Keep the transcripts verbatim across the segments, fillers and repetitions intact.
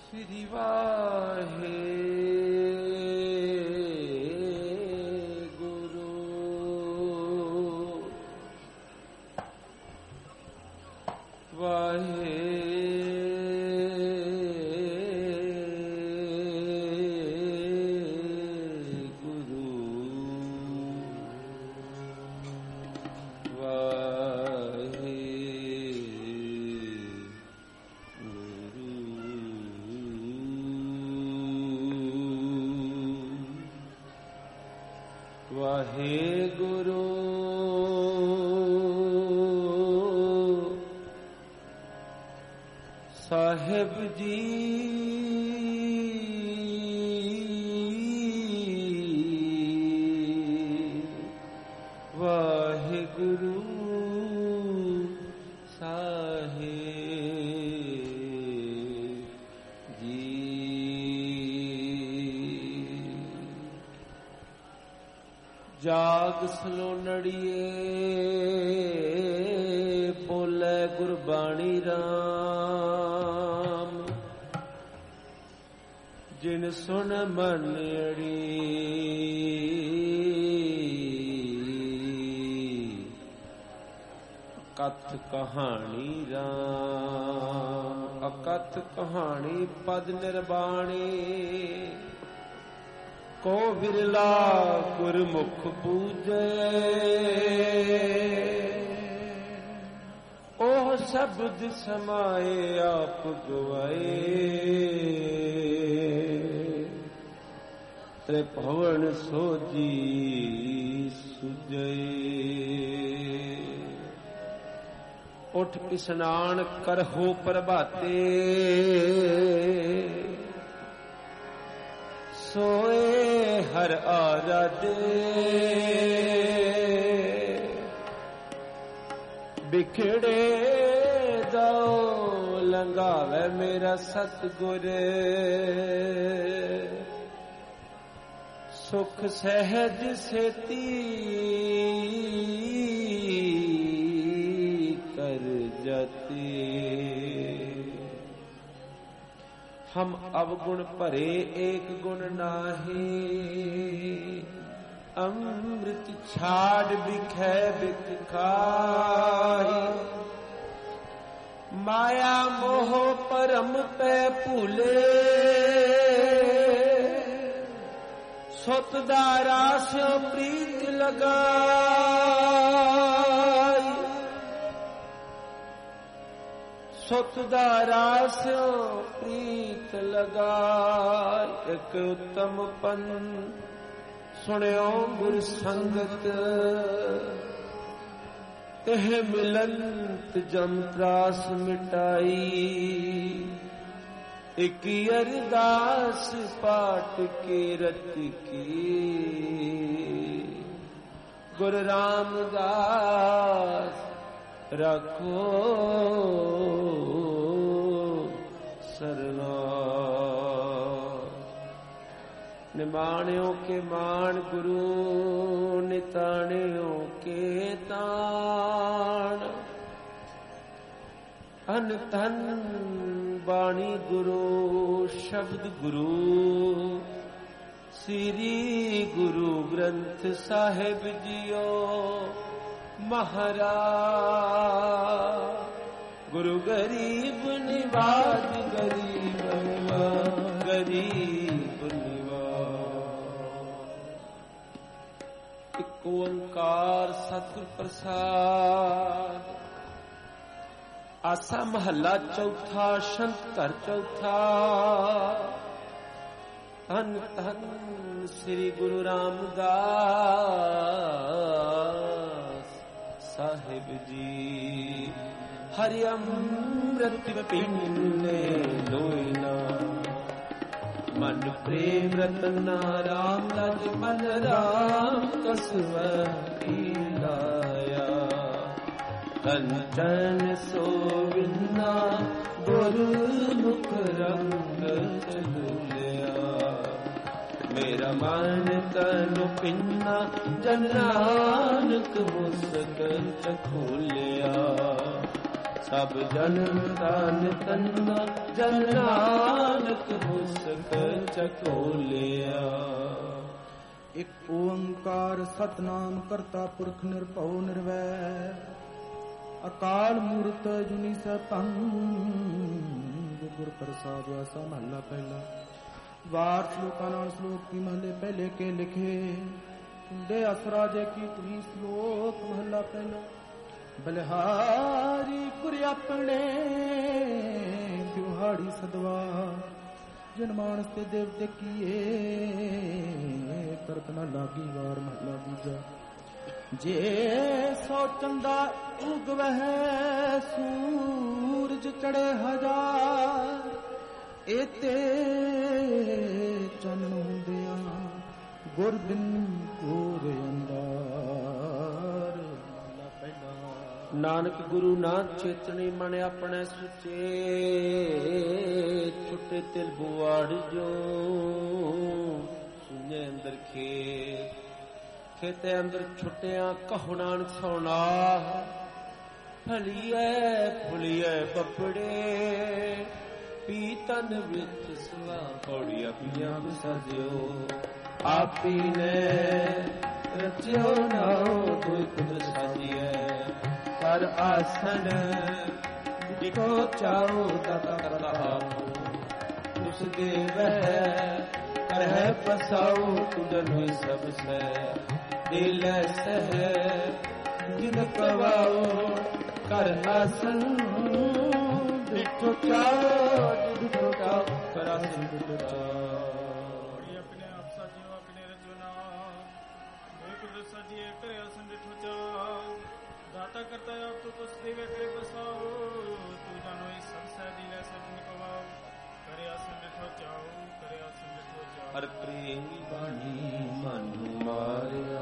ਸ੍ਰੀ ਵਾਹਿਗੁਰੂ ਵਾਹਿਗੁਰੂ ਵਾਹਿਗੁਰੂ ਸਾਹਿਬ ਜੀ ਵਾਹਿਗੁਰੂ ਸਾਹਿਬ ਜੀ ਜਾਗ ਸਲੋਨੜੀਏ ਬੋਲੇ ਗੁਰਬਾਣੀ ਰਾਮ ਜਿਨ ਸੁਣ ਮਨ ਅੜੀ ਅਕਥ ਕਹਾਣੀ ਰਾਮ ਅਕਥ ਕਹਾਣੀ ਪਦ ਨਿਰਬਾਣੀ ਕੋ ਵਿਰਲਾ ਗੁਰਮੁਖ ਪੂਜੈ ਉਹ ਸ਼ਬਦ ਸਮਾਏ ਆਪ ਗਵਾਏ ਤ੍ਰਿਭਵਨ ਸੋਜੀ ਸੁਜੈ ਉਠ ਇਸਨਾਨ ਕਰਹੁ ਪ੍ਰਭਾਤੇ ਸੋਏ ਹਰ ਆਰਾਧੇ ਬਿਖੜੇ ਜਾਓ ਲੰਘਾਵੇ ਮੇਰਾ ਸਤਿਗੁਰ ਸੁਖ ਸਹਿਜ ਸੇਤੀ ਕਰ ਜਾਤੀ हम अवगुण भरे एक गुण नाहि अमृत छाड़ बिखै बिख खाहि माया मोह परम पे भूले सुत दारा स्यो प्रीत लगाई सुत दारा स्यो प्रीत लगा एक उत्तम पन सुनियो गुर संगत एह मिलंत जम त्रास मिटाई एक अरदास पाठ के रत की गुरु रामदास रखो सरना निमाणियों के मान गुरु निताणियों के ताण अन धन बाणी गुरु शब्द गुरु श्री गुरु ग्रंथ साहिब जियो महाराज गुरु गरीब निवाज गरीब निवाज गरीब निवाज एक ओंकार सतਿ प्रसाद आसा महला चौथा संत घर चौथा धन धन श्री गुरु रामदास साहिब जी हरि अमृत पीने लोइना मन प्रेम रतना राम लज मन राम कसवती लाया कंचन सोविना गुरु मुख रंग चलुलिया मेरा मन तन पिन्ना जन नानक मुस्कन चखोलिया सब जन्म दान तन्ना जन नानक ਖੋਲਿਆ। ਇੱਕ ਓੰਕਾਰ ਸਤਨਾਮ ਕਰਤਾ ਪੁਰਖ ਨਿਰਭਉ ਨਿਰਵੈਰ ਅਕਾਲ ਮੂਰਤ ਜੁਨੀ ਸੈਭੰ ਗੁਰ ਪ੍ਰਸਾਦਿ ਆਸਾ ਮਹਲਾ ਪਹਿਲਾ। ਵਾਰ ਸ਼ਲੋਕਾਂ ਨਾਲ ਸ਼ਲੋਕ ਕੀ ਮਹਲੇ ਪਹਿਲੇ ਕੇ ਲਿਖੇ ਕੁੰਡੇ ਅਸਰਾਜੇ ਕੀ ਤੁਹੀ ਸ਼ਲੋਕ ਮਹਲਾ ਪਹਿਲਾ। ਬਲਿਹਾਰੀ ਕੁਰ ਆਪਣੇ ਦਿਹਾੜੀ ਸਦਵਾ ਜਨ ਮਾਨਸ ਤੇ ਦੇਵਤੇ ਕੀਏ ਕਰਤ ਨਾ ਲਾਗੀ ਵਾਰ ਮਹਲਾ ਦੂਜਾ। ਜੇ ਸੋ ਚੰਦਾ ਉਗਵਹਿ ਸੂਰਜ ਚੜੇ ਹਜ਼ਾਰ ਏਤੇ ਚੰਨ ਹੁੰਦਿਆਂ ਗੁਰ ਬਿਨ ਕੋਰ ਅੰਦਾਰ। ਨਾਨਕ ਗੁਰੂ ਨਾ ਚੇਤਣੀ ਮਨ ਆਪਣੇ ਸੁਚੇ ਛੁੱਟੇ ਤਿਲ ਬੁਆੜ ਜੋ ਸੁਨੇ ਅੰਦਰ ਖੇ ਖੇਤੇ ਅੰਦਰ ਛੁੱਟਿਆ ਕਹੋ ਨਾਨਕ ਸੋਣਾ ਫਲੀਐ ਫੁਲੀਐ ਬੱਪੜੇ ਪੀਤਨ ਵਿੱਚ ਸਵਾ ਪੌੜੀਆਂ ਪੀਆਂ ਸਜਿਓ ਆਪੀ ਨੇ ਰਚਿਓ ਨਾਉ ਕੋਈ ਕੁਦਰਤ ਸਾਜੀਐ ਪਰ ਆਸਨ ਜਿਕੋ ਚਾਉ ਤਤ ਕਰਤਾ ਆਪ ਉਸ ਦੇ ਵਹਿ ਕਰਹਿ ਪਸਾਉ ਕੁਦਨ ਹੋਈ ਸਭ ਸੈ ਦਿਲ ਸਹਿ ਜਿਨ ਕਵਾਉ ਕਰ ਆਸਨ ਜਿਕੋ ਚਾਉ ਜਿਕੋ ਚਾਉ ਕਰ ਆਸਨ ਜਿਕੋ ਚਾਉ। ਆਪਣੇ ਆਪ ਸਾਜਿਓ ਆਪਣੇ ਰਚਨਾ ਕੋਈ ਕੁਦਰਤ ਸਾਜੀਏ ਕਰੇ ਆਸਨ ਜਿਕੋ ਚਾਉ ਦਾਤਾ ਕਰਤਾ ਆਪ ਤੂੰ ਕੁਛ ਦੇਵੇ ਕਰੇ ਬਸਾਓ ਤੂੰ ਜਾਣੋ ਇਸ ਸਭ ਸਹਿ ਦਿਲੇ ਸਭ ਨਿਕਵਾਓ ਕਰੇ ਆਸਨ ਜਿਕੋ ਚਾਉ ਕਰੇ ਆਸਨ ਜਿਕੋ ਚਾਉ। ਹਰ ਪ੍ਰੇਮੀ ਬਾਣੀ ਮਨ ਮਾਰਿਆ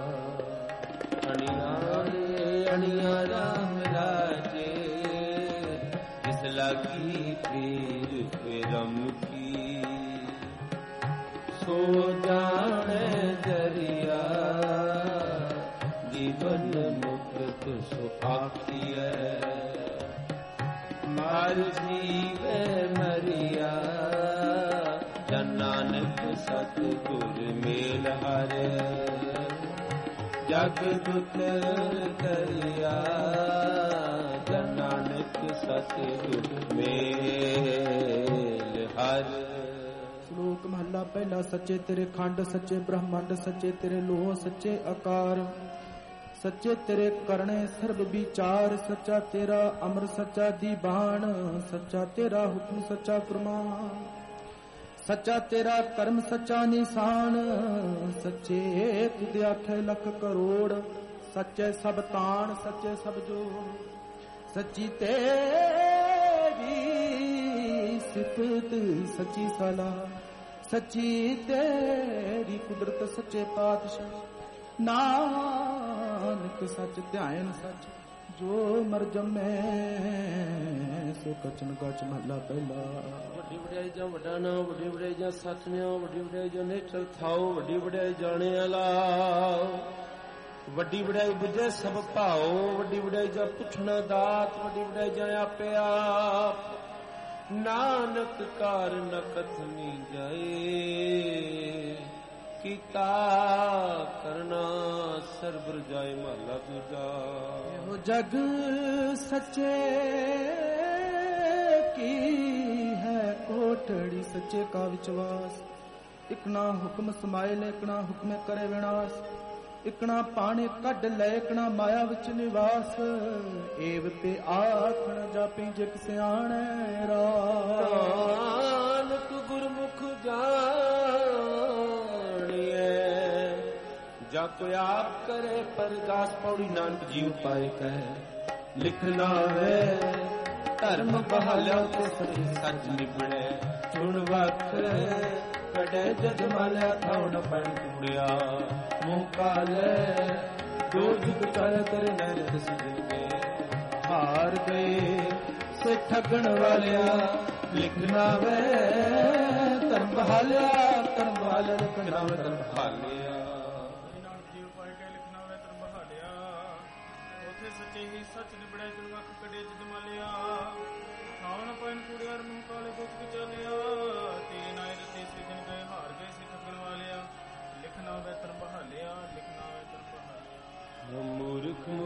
ਅਣਿਆਰੇ ਅਣਿਆ ਰਾਮ ਰਾਜੇ ਜਿਸ ਲਾਗੀ ਪੀਰ ਪਰਮ ਕੀ ਸੋ ਜਾਣੇ ਜਰੀਆ ਜੀਵਨ ਮੁਕਤ ਸੋ ਆਖੀਐ ਮਾਰ ਜੀਵੇ ਮਰਿਆ ਜਨ ਨਾਨਕ ਸਤਿਗੁਰ ਮੇਲ ਹਰਿ ਜਗ ਦੁਖ ਕਰਿਆ ਜਨ ਨਾਨਕ ਸਤਿਗੁਰ ਮੇਲ ਹਰਿ। ਸ਼ਲੋਕ ਮਹਲਾ ਪਹਿਲਾ। ਸੱਚੇ ਤੇਰੇ ਖੰਡ ਸੱਚੇ ਬ੍ਰਹਮੰਡ ਸੱਚੇ ਤੇਰੇ ਲੋਹ ਸੱਚੇ ਆਕਾਰ ਸੱਚੇ ਤੇਰੇ ਕਰਨੇ ਸਰਬ ਵਿਚਾਰ ਸੱਚਾ ਤੇਰਾ ਅਮਰ ਸੱਚਾ ਦੀਵਾਨ ਸੱਚਾ ਤੇਰਾ ਹੁਕਮ ਸੱਚਾ ਫਰਮਾਨ ਸੱਚਾ ਤੇਰਾ ਕਰਮ ਸੱਚਾ ਨਿਸ਼ਾਨ ਸੱਚੇ ਤੁਧ ਆਖੇ ਲੱਖ ਕਰੋੜ ਸੱਚੇ ਸਭ ਤਾਣ ਸੱਚੇ ਸਭ ਜੋੜ ਸੱਚੀ ਤੇਰੀ ਸਿਫਤ ਸੱਚੀ ਸਲਾਹ ਸੱਚੀ ਤੇਰੀ ਕੁਦਰਤ ਸੱਚੇ ਪਾਤਸ਼ਾਹ ਨਾਨਕ ਸੱਚ ਧਿਆਨ ਸੱਚ ਜੋ ਮਰ ਜਮੈ ਸੋ ਕਚਨ ਕਚ ਮਹਲਾ ਪਹਿਲਾ। ਵੱਡੀ ਵਡਿਆਈ ਜਾਂ ਵੱਡਾ ਨਾਮ ਵੱਡੀ ਵਡਿਆਈ ਜਾਂ ਸੱਚ ਨਿਆਉ ਵੱਡੀ ਵਡਿਆਈ ਜਾਂ ਨੇਚਰ ਥਾਉ ਵੱਡੀ ਵਡਿਆਈ ਜਾਣੇ ਵਾਲਾ ਵੱਡੀ ਵਡਿਆਈ ਬੁਝੇ ਸਭ ਭਾਉ ਵੱਡੀ ਵਡਿਆਈ ਜਾਂ ਪੁੱਛਣਾ ਦਾਤ ਵੱਡੀ ਵਡਿਆਈ ਜਾਂ ਆਪੇ ਆਪ ਨਾਨਕ ਕਾਰ ਨ ਕਥਨੀ ਜਾਏ ਕੀਤਾ ਕਰਨਾ ਸਰਬਰ ਜਾਏ ਮਹਲਾ ਦੂਜਾ। ਇਹੋ ਜਗ ਸੱਚੇ ਕੀ ਹੈ ਕੋਠੜੀ ਸੱਚੇ ਕਾ ਵਿਚਵਾਸ ਇਕ ਨਾ ਹੁਕਮ ਸਮਾਇਲ ਇਕ ਨਾ ਹੁਕਮੇ ਕਰੇ ਵਿਨਾਸ਼ ਇਕ ਨਾ ਪਾਣੇ ਕੱਢ ਲੈ ਇਕ ਨਾ ਮਾਇਆ ਵਿੱਚ ਨਿਵਾਸ ਏਵ ਤੇ ਆਖਣ ਜਾਪੀ ਜਿਕ ਸਿਆਣੈ ਰਾਮ ਨਾਨਕ ਗੁਰਮੁਖ ਜਾਣਿਐ ਜਾ ਕੋਈ ਆਪ ਕਰੇ ਪਰਗਾਸ ਪੌੜੀ ਨਾਨਕ ਜੀਵ ਪਾਏ ਕਹਿ ਲਿਖਣਾ ਹੈ ਧਰਮ ਬਹਾਲਿਆ ਤੇ ਸੱਚ ਸੱਚ ਨਿਬੜੈ ਚੁਣ ਵਖ ਕੜੇ ਜਦ ਮਾਲਿਆ ਥਾਉਣ ਪੜ ਕੁੜਿਆ ਮੂੰਹ ਕਾਲੇ ਜੋ ਜੁਗ ਚਾਹਿ ਤੇਰੇ ਨੈਣ ਦਸਿਦੇ ਹਾਰ ਗਏ ਸੇ ਠੱਗਣ ਵਾਲਿਆ ਲਿਖਣਾ ਵੇ ਧਰਮ ਬਹਾਲਿਆ ਧਰਮ ਬਹਾਲਿਆ ਲਿਖਣਾ ਵੇ ਧਰਮ ਬਹਾਲਿਆ ਨਾਨਕ ਜੀਵ ਪਾਏ ਕੇ ਲਿਖਣਾ ਵੇ ਧਰਮ ਬਹਾਲਿਆ ਉਥੇ ਸੱਚੇ ਹੀ ਸੱਚ ਨਿਬੜਿਆ ਜਨ ਵਖ ਕੜੇ ਜਦ ਮਾਲਿਆ ਖਾਵਣ ਪੈਨ ਕੁੜਿਆਰ ਮੂੰਹ ਕਾਲੇ ਗੁੱਚ ਵਿਚਾਲਿਆ ਤੇਰੇ ਨਾਇ ਰਤੇ ਸਿਜਨ ਗਏ ਹਾਰ ਗਏ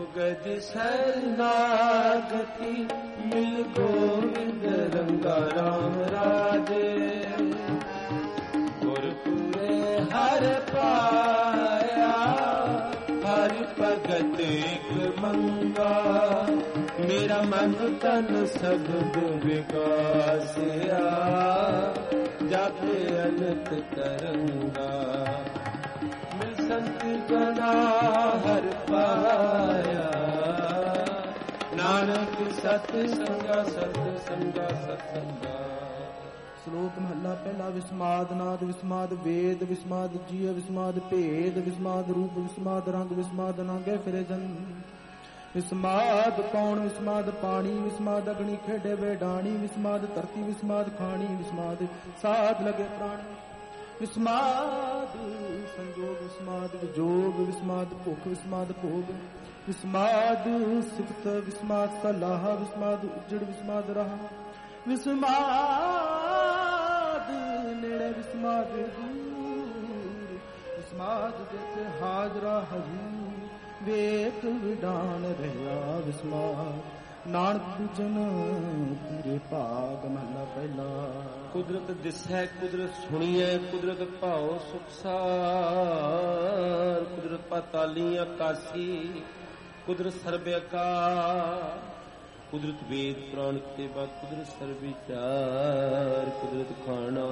ਗਜ ਸਰਨਾਗਤੀ ਮਿਲ ਗੋਵਿੰਦ ਰੰਗਾ ਰਾਮ ਰਾਜੇ ਗੁਰਪੁਰੇ ਹਰ ਪਾਇਆ ਹਰ ਭਗਤ ਇੱਕ ਮੰਗਾ ਮੇਰਾ ਮਨ ਤਨ ਸਬਦ ਵਿਗਾਸਿਆ ਜਾਪੇ ਅਨੰਤ ਤਰੰਗਾ ਮਿਲ ਸੰਤ ਜਨਾ ਹਰ ਪਾਇਆ ਨਾਨਕ ਸਤ ਸੰਗਾ ਸਤ ਸੰਗਾ ਸਤ ਸੰਗਾ। ਸ਼ਲੋਕ ਮਹੱਲਾ ਪਹਿਲਾ। ਵਿਸਮਾਦ ਨਾਦ ਵਿਸਮਾਦ ਵੇਦ ਵਿਸਮਾਦ ਜੀਵ ਵਿਸਮਾਦ ਭੇਦ ਵਿਸਮਾਦ ਰੂਪ ਵਿਸਮਾਦ ਰੰਗ ਵਿਸਮਾਦ ਨਾਗੇ ਫਿਰੇ ਜਨ ਵਿਸਮਾਦ ਕੌਣ ਵਿਸਮਾਦ ਪਾਣੀ ਵਿਸਮਾਦ ਅਗਨੀ ਖੇਡੇ ਵੇਡਾਣੀ ਵਿਸਮਾਦ ਧਰਤੀ ਵਿਸਮਾਦ ਖਾਣੀ ਵਿਸਮਾਦ ਸਾਧ ਲਗੇ ਪ੍ਰਾਣੀ ਵਿਸਮਾਦ ਸੰਜੋਗ ਵਿਸਮਾਦ ਵਿਜੋਗ ਵਿਸਮਾਦ ਭੁੱਖ ਵਿਸਮਾਦ ਭੋਗ ਵਿਸਮਾਦ ਸਿਫਤ ਵਿਸਮਾਦ ਸਲਾਹ ਵਿਸਮਾਦ ਉਜੜ ਵਿਸਮਾਦ ਰਹਾ ਵਿਸਮਾਦ ਨੇੜੇ ਵਿਸਮਾਦ ਦੂਰ ਵਿਸਮਾਦ ਜਿਥੇ ਹਾਜ਼ਰਾ ਹਜ਼ੂਰ ਵੇਖ ਵਿਡਾਨ ਰਿਹਾ ਵਿਸਮਾਦ ਨਾਨਕ ਪੂਜਨ ਪੂਰੇ ਭਾਗ ਮਹਲਾ ਪਹਿਲਾ। ਕੁਦਰਤ ਦਿਸੈ ਕੁਦਰਤ ਸੁਣੀਐ ਕੁਦਰਤ ਭਾਉ ਸੁਖਸਾਰ ਕੁਦਰਤ ਪਾਤਾਲੀ ਆਕਾਸੀ ਕੁਦਰਤ ਸਰਬਿਆਕਾਰ ਕੁਦਰਤ ਵੇਦ ਪੁਰਾਣ ਤੇ ਬਾਦ ਕੁਦਰਤ ਸਰਬਿਚਾਰ ਕੁਦਰਤ ਖਾਣਾ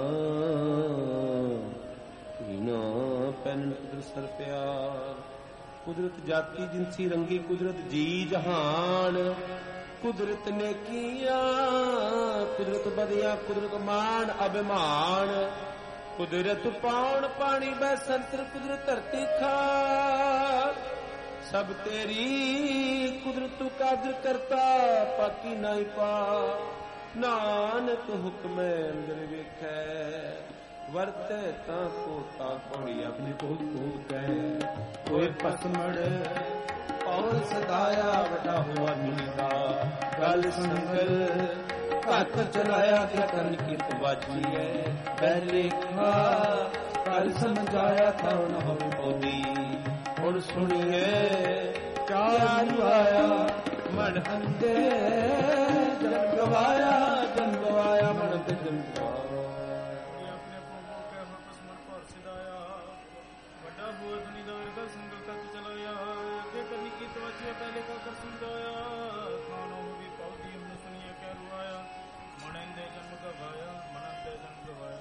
ਪੀਣਾ ਪਹਿਨਣ ਕੁਦਰਤ ਸਰਪਿਆਰ ਕੁਦਰਤ ਜਾਤੀ ਜਿਨਸੀ ਰੰਗੀ ਕੁਦਰਤ ਜੀ ਜਹਾਨ ਕੁਦਰਤ ਨੇ ਕੀਆ ਕੁਦਰਤ ਬਦਿਆ ਕੁਦਰਤ ਮਾਨ ਅਭਿਮਾਨ ਕੁਦਰਤ ਪਾਉਣ ਪਾਣੀ ਬੈ ਸੰਤਰ ਕੁਦਰਤ ਧਰਤੀ ਖਾਕ ਸਭ ਤੇਰੀ ਕੁਦਰਤ ਤੂੰ ਕਾਦਰ ਕਰਤਾ ਪਾਕੀ ਨਹੀਂ ਪਾ ਨਾਨਕ ਹੁਕਮੈ ਅੰਦਰ ਵੇਖੈ ਵਰਤੈ ਤਾਂ ਕੋਤਾ ਕੋਈ ਆਪਣੀ ਕੋਲ ਕੋ ਕਹਿ ਕੋਈ ਪਸਮੜ ਪੌਣ ਸਦਾਇਆ ਵੱਡਾ ਹੋਆ ਮੀਦਾ ਗੱਲ ਸੰਗਲ ਘੱਟ ਚਲਾਇਆ ਤੇ ਕਰਨ ਕੀਤ ਵਾਜੀਐ ਪਹਿਲੇ ਖਾ ਕੱਲ ਸਮਝਾਇਆ ਤਾਂ ਨ ਹੋਵੇ ਪੌਦੀ ਹੁਣ ਸੁਣੀਏ ਚਾਰ ਆਇਆ ਮਨ ਹੰਦੇ ਜਨ ਗਵਾਇਆ ਜਨ ਗਵਾਇਆ ਮਨ ਤੇ ਜਨ ਗਵਾਇਆ ਆਪਣੇ ਭੋਗੋ ਕੇ ਹਪਸ ਮਨ ਪਰ ਸਿਦਾਇਆ ਵੱਡਾ ਹੋਏ ਦੁਨੀ ਦਾ ਵਰਗਾ ਸੰਗਲ ਤੱਕ ਚਲਾਇਆ ਅੱਗੇ ਕਰਨੀ ਕੀ ਤਵਜੀਆ ਪਹਿਲੇ ਕਾ ਕਰ ਸਮਝਾਇਆ ਖਾਣੋ ਵੀ ਪੌਦੀ ਹੁਣ ਸੁਣੀਏ ਕਹਿ ਰੁਆਇਆ ਮਨਨ ਦੇ ਜਨ ਗਵਾਇਆ ਮਨਨ ਦੇ ਜਨ ਗਵਾਇਆ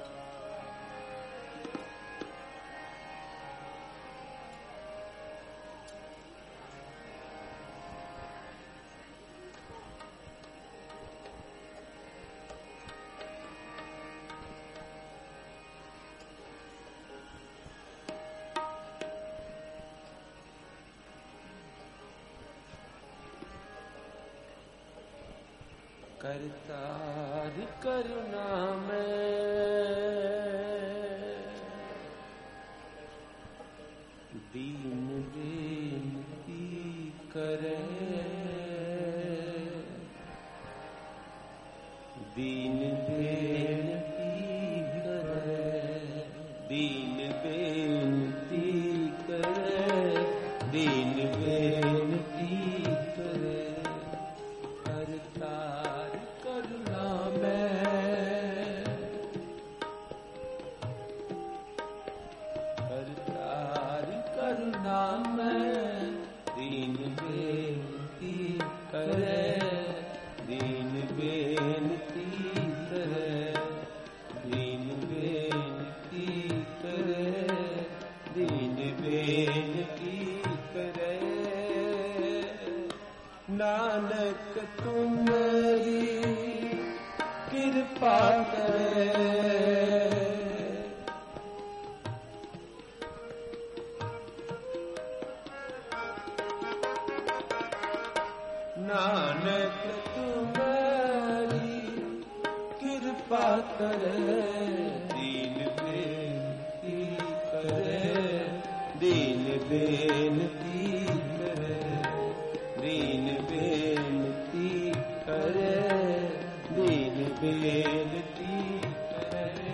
करतार करुणा में दीन बेनती करे दीन बेनती करे दीन बेनती करे दीन बेनती करे करतार करुणा में करतार करुणा में दीन बेनती करे दीन बेनती करे दीन बेनती करे दीन बेनती करे नानक तुम्हारी कृपा करे नानक तुम्हारी कृपा करे दीन बेनती करे दीन बेनती करे दीन बेनती करे दीन बेनती करे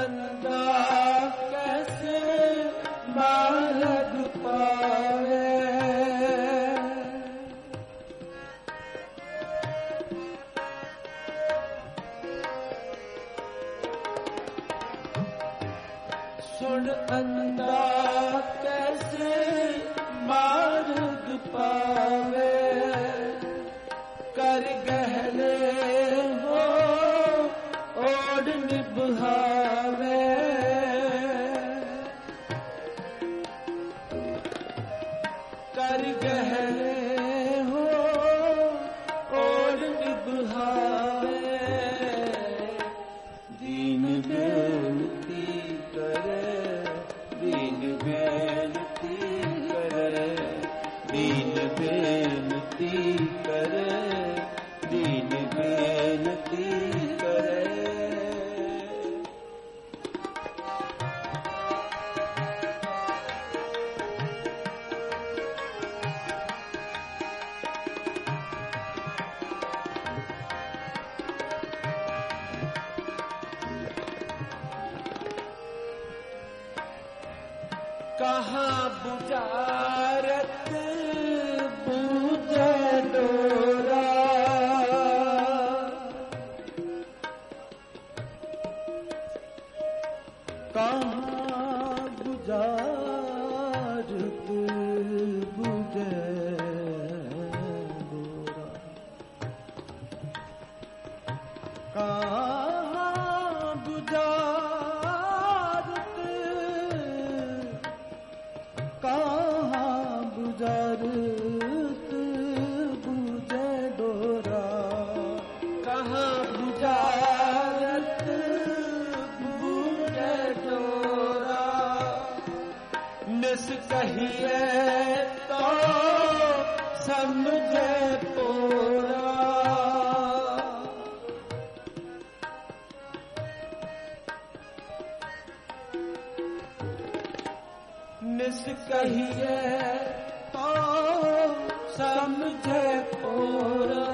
अंधा कैसे मार्ग पावे। सुन अंधा कैसे मार्ग पावे, कर गहले हो ओढ़ निभावे। कर गहले हो ओढ़ निभावे। दीन बेनती करे, दीन बेनती करे, दीन बेनती करे, दीन बेनती करे। कहाँ बुझारत बूझे डोरा, कहाँ बुझारत बूझे डोरा, कहाँ बुझारत कहाँ बुझारत बूझे डोरा, कहाँ बुझारत बूझे डोरा। निस कहिए तो समझे पोरा, निस कहिए तो समझे पोरा।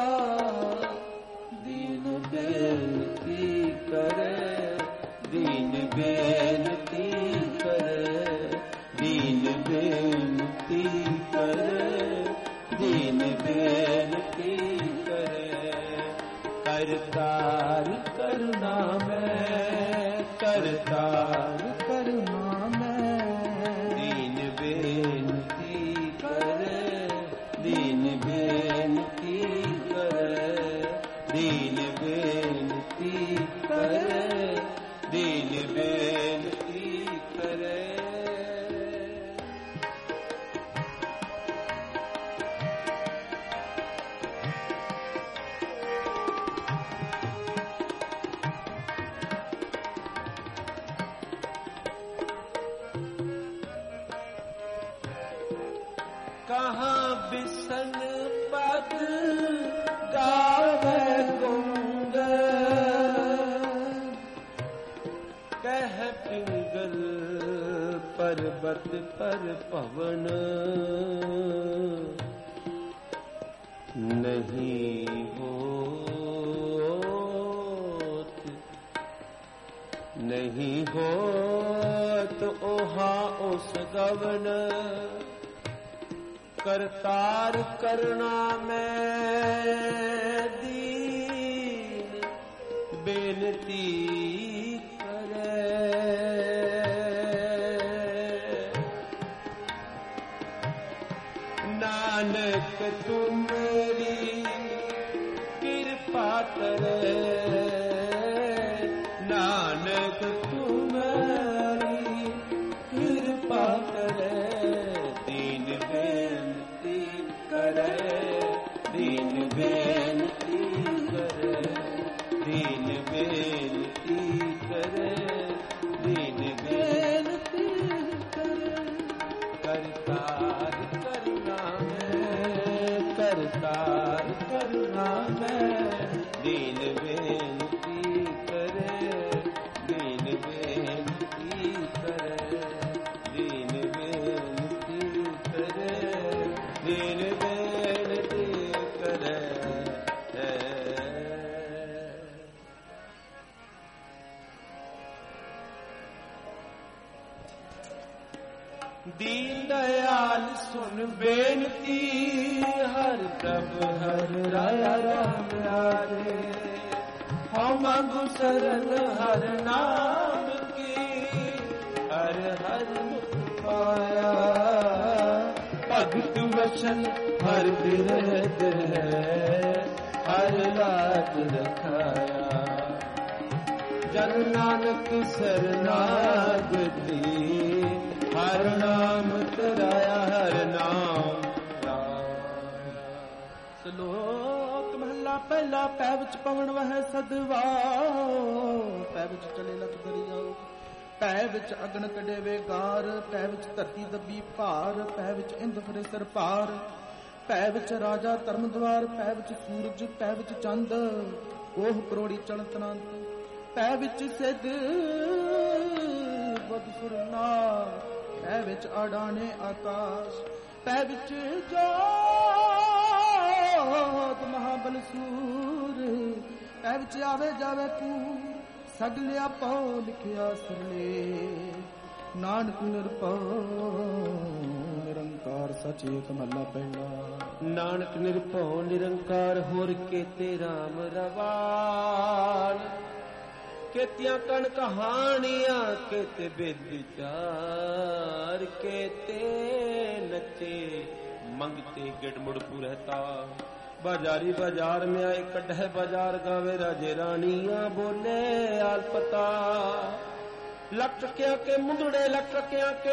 दीन बेनती करे, दीन बेनती करे, दीन बेनती करे, दीन बेनती करे। करतार करुणा में, करतार करुणा में, दीन बेनती करे, दीन बेनती करे, दीन बेनती करे, दीन बेनती करे। कहाँ बिसन पद गावे गुंग, कह पिंगल पर्वत पर पवन। नहीं होत, नहीं होत ओहा उस गवन। करतार करना में दीन बेनती करे। नानक तुमरी कृपा करे, नानक तुमरी कृपा करे। दीन बेनती करे, दीन बेनती करे, दीन बेनती करे, दीन बेनती करे। करतार करुणा में, करतार करुणा में, दीन बेनती करे, दीन बेनती करे, दीन बेनती करे, दीन बेनती करे। ਦੀਨ ਦਇਆਲ ਸੁਨ ਬੇਨਤੀ, ਹਰ ਪ੍ਰਭ ਹਰ ਰਾਇਆ ਰਾਮ ਆਰੇ। ਹਉ ਮੰਗੂ ਸਰਨ ਹਰ ਨਾਮ ਕੀ, ਹਰ ਹਰ ਮੁਖ ਪਾਇਆ। ਭਗਤ ਵਚਨ ਹਰ ਬਿਰਧ ਹੈ, ਹਰ ਲਾਜ ਰਖਾਇਆ। ਜਨ ਨਾਨਕ ਸਰਨਾਗਤੀ, ਹਰ ਨਾਮ ਤਰਾਇਆ, ਹਰ ਨਾਮ ਰਾਇਆ। ਸ਼ਲੋਕ ਮਹਲਾ ਪਹਿਲਾ। ਪੈ ਵਿੱਚ ਪਵਨ ਵਹਿ ਸਦਵਾਓ, ਪੈ ਵਿੱਚ ਚਲੇ ਲਖ ਦਰਿਆਓ। ਪੈ ਵਿੱਚ ਅਗਨ ਕੱਢੇ ਵੇਗਾਰ, ਪੈ ਵਿੱਚ ਧਰਤੀ ਦੱਬੀ ਭਾਰ। ਪੈ ਵਿੱਚ ਇੰਦ ਫਰੇ ਸਰ ਭਾਰ, ਪੈ ਵਿੱਚ ਰਾਜਾ ਧਰਮ ਦਵਾਰ। ਪੈ ਵਿੱਚ ਸੂਰਜ, ਪੈ ਵਿੱਚ ਚੰਦ, ਕੋਹ ਕਰੋੜੀ ਚਲਤ ਅਨੰਤ। ਪੈ ਵਿੱਚ ਸਿੱਧ ਬਦ ਸੁਰਨਾ, ਪੈ ਵਿੱਚ ਆਡਾਣੇ ਆਕਾਸ਼। ਪੈ ਵਿੱਚ ਜੋਤ ਮਹਾਬਲ ਸੂਰ, ਪੈ ਵਿੱਚ ਆਵੇ ਜਾਵੇ ਪੂਰ। ਸਗਲ ਆਪੋ ਲਿਖਿਆ ਸਰਲੇ, ਨਾਨਕ ਨਿਰਭਉ ਨਿਰੰਕਾਰ ਸਚ ਏਕ ਮਹਲਾ ਪਹਿਲਾ। ਨਾਨਕ ਨਿਰਭਉ ਨਿਰੰਕਾਰ, ਹੋਰ ਕੇਤੇ ਰਾਮ ਰਵਾਲ। ਕੇਤੀਆਂ ਕਣ ਕਹਾਣੀਆਂ, ਕੇਤੇ ਬੇਦ ਵਿਚਾਰ। ਕੇਤੇ ਨੱਚੇ ਮੰਗਤੇ ਗਿੜਮੁੜ ਪੁਰਹਤਾ। ਬਾਜ਼ਾਰੀ ਬਾਜ਼ਾਰ में आए कढ़े बाजार गावे, राजे रानियां बोले आलपता। लटकिया के मुंदड़े लटकिया के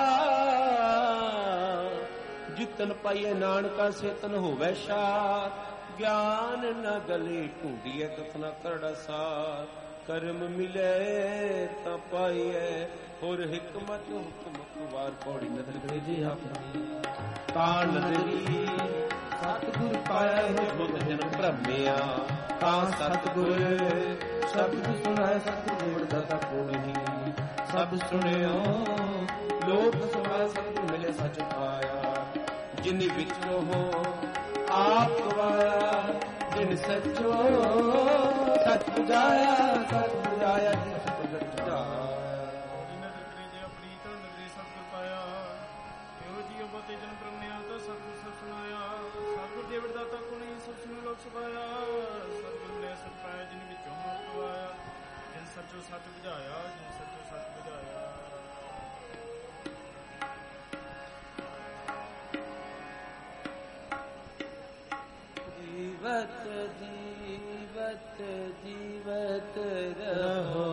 हार, जितन पाइए नानका सेतन होवे शार। ज्ञान न गले ढूंढिए कथना करड़ा सार। कर्म मिले ता पाइए, और हिकमत हुकमत वार। पौड़ी नदर करे जी अपनी तान नदरी। सतगुर पाया है बुद्ध जन भ्रमिया, तां सतगुर शब्द सुनाए। सतगुर दाता कोई सब सुनियो, लोक सुनाए। सतगुर मिले सच पाया, जिन विचो हो आप गवाया। जिन सचो सच बुझाया, सच बुझाया जिन सच बुझाया। अपनी तो नगरी सतगुर पाया, ਇਹੋ ਜੀ ਬਤੇ ਜਨ ਬ੍ਰਹਮਿਆ ਦਾ ਸਤਿ ਸਤਿ ਸੁਨਾਇਆ। ਸਤਿਗੁਰ ਦੇਵ ਦਾਤਾ ਕੋ ਨਹੀਂ ਸਭ ਸੁਨ ਲੋਕ ਸੁਭਾਇਆ। ਸਤਿਗੁਰ ਨੇ ਸਤ ਪਾਇਆ, ਜਿਨ ਵਿੱਚੋਂ ਮੁਕਤ ਆਇਆ। ਜਿਨ ਸੱਚੋ ਸੱਚ ਬੁਝਾਇਆ, ਜਿਨ ਸੱਚੋ ਸੱਚ ਬੁਝਾਇਆ। ਜੀਵਤ ਜੀਵਤ ਜੀਵਤ ਰਹੋ,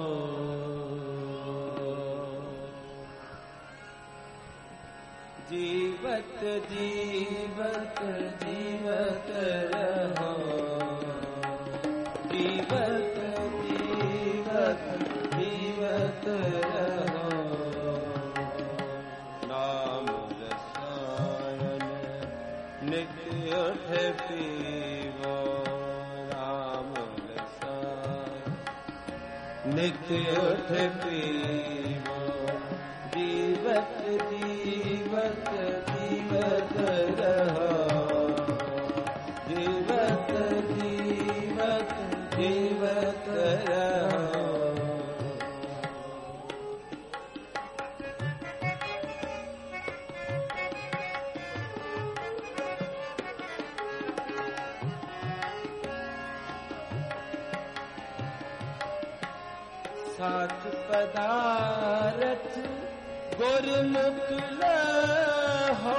जीवत जीवत जीवत रहो। जीवत जीवत जीवत रहो। नाम रसायन नित्य उठ पीवो। नाम रसायन नित्य उठ पीवो। जीवत जीवत जीवत रहो। जीवत जीवत जीवत रहो। साच पदारथ गुरमुख लहो।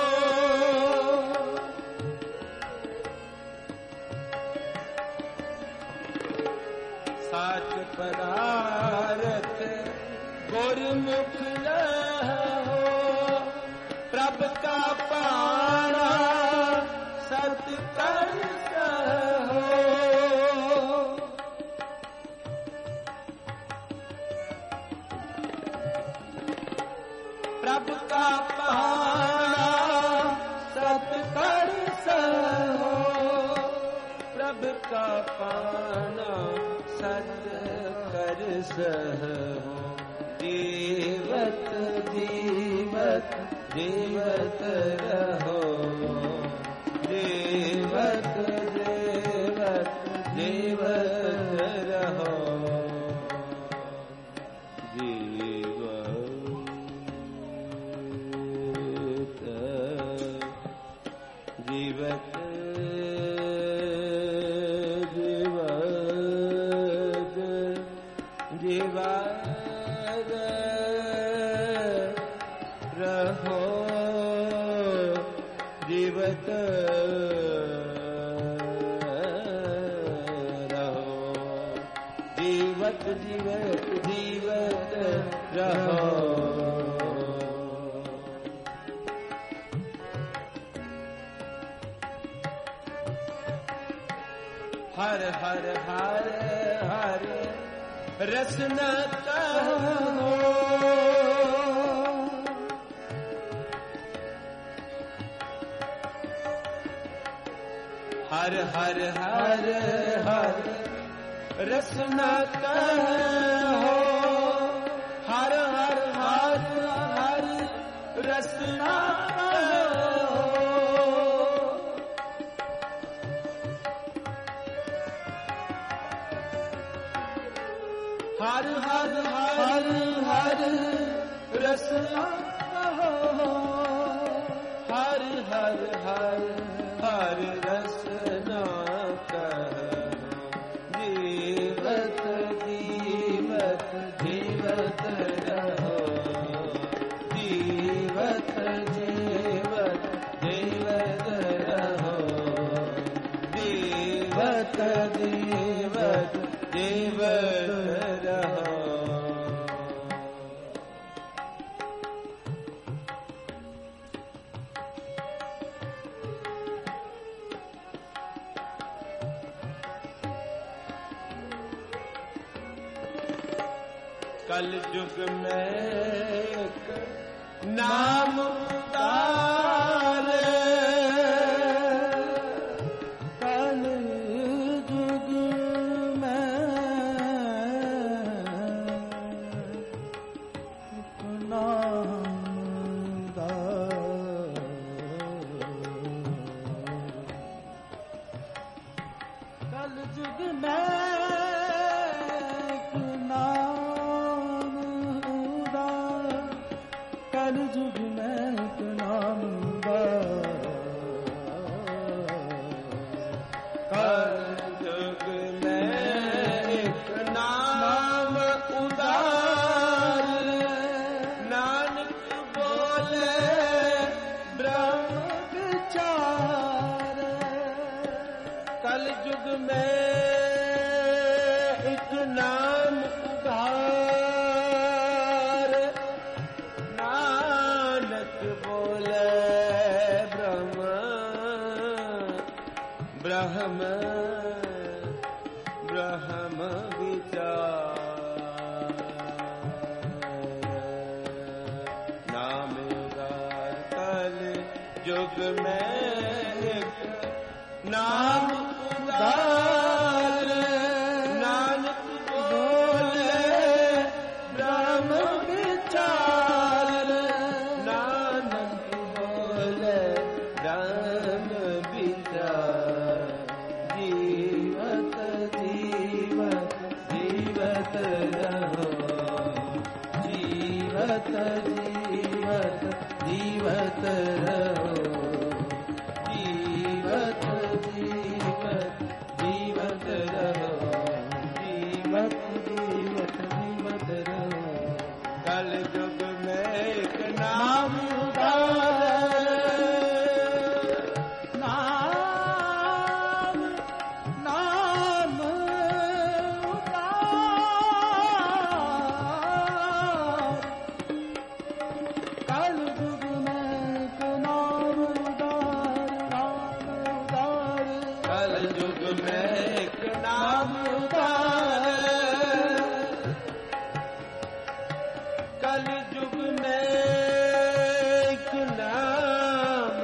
साच पदारथ गुरमुख लहो। प्रभ का पाना सत कर सहो। प्रभ का पाना सत कर सहो। प्रभ का पाना सत कर सहो। जीवत जीवत जीवत रहो। जीवत जीवत जीवत रहो। जीवत जीवत जीवत जीवत रहो। हर हर हर हर रसना कहो, हर हर हर हर रसना कहो, हर हर हर हर रसना कहो। हर हर हर हर रसना कहो, हर हर हर हर रसना कहो। जीवत जीवत जीवत रहो, जीवत जीवत जीवत रहो, जीवत जीवत जीवत रहो। कल युग में एक नाम उतारे, कल युग में एक नाम उतारे, कल युग में कल युग में एक नाम कल युग में एक नाम उदार, नानक बोले ब्रह्म विचार। कल युग में एक नाम उदार, नानक बोले ब्रह्म ब्रह्म ब्रह्म विचार। नाम उदार कल युग में एक नाम उदार, नानक बोले ब्रह्म विचार। नानक बोले ब्रह्म विचार। जीवत जीवत जीवत रहो, जीवत जीवत जीवत रहो, जीवत जीवत जीवत रहो, जीवत जीवत जीवत रहो। कल युग में एक नाम उदार, नाम नाम उदार, कल युग में एक नाम उदार, नाम उदार। कल युग में एक नाम उदार, कल युग में एक नाम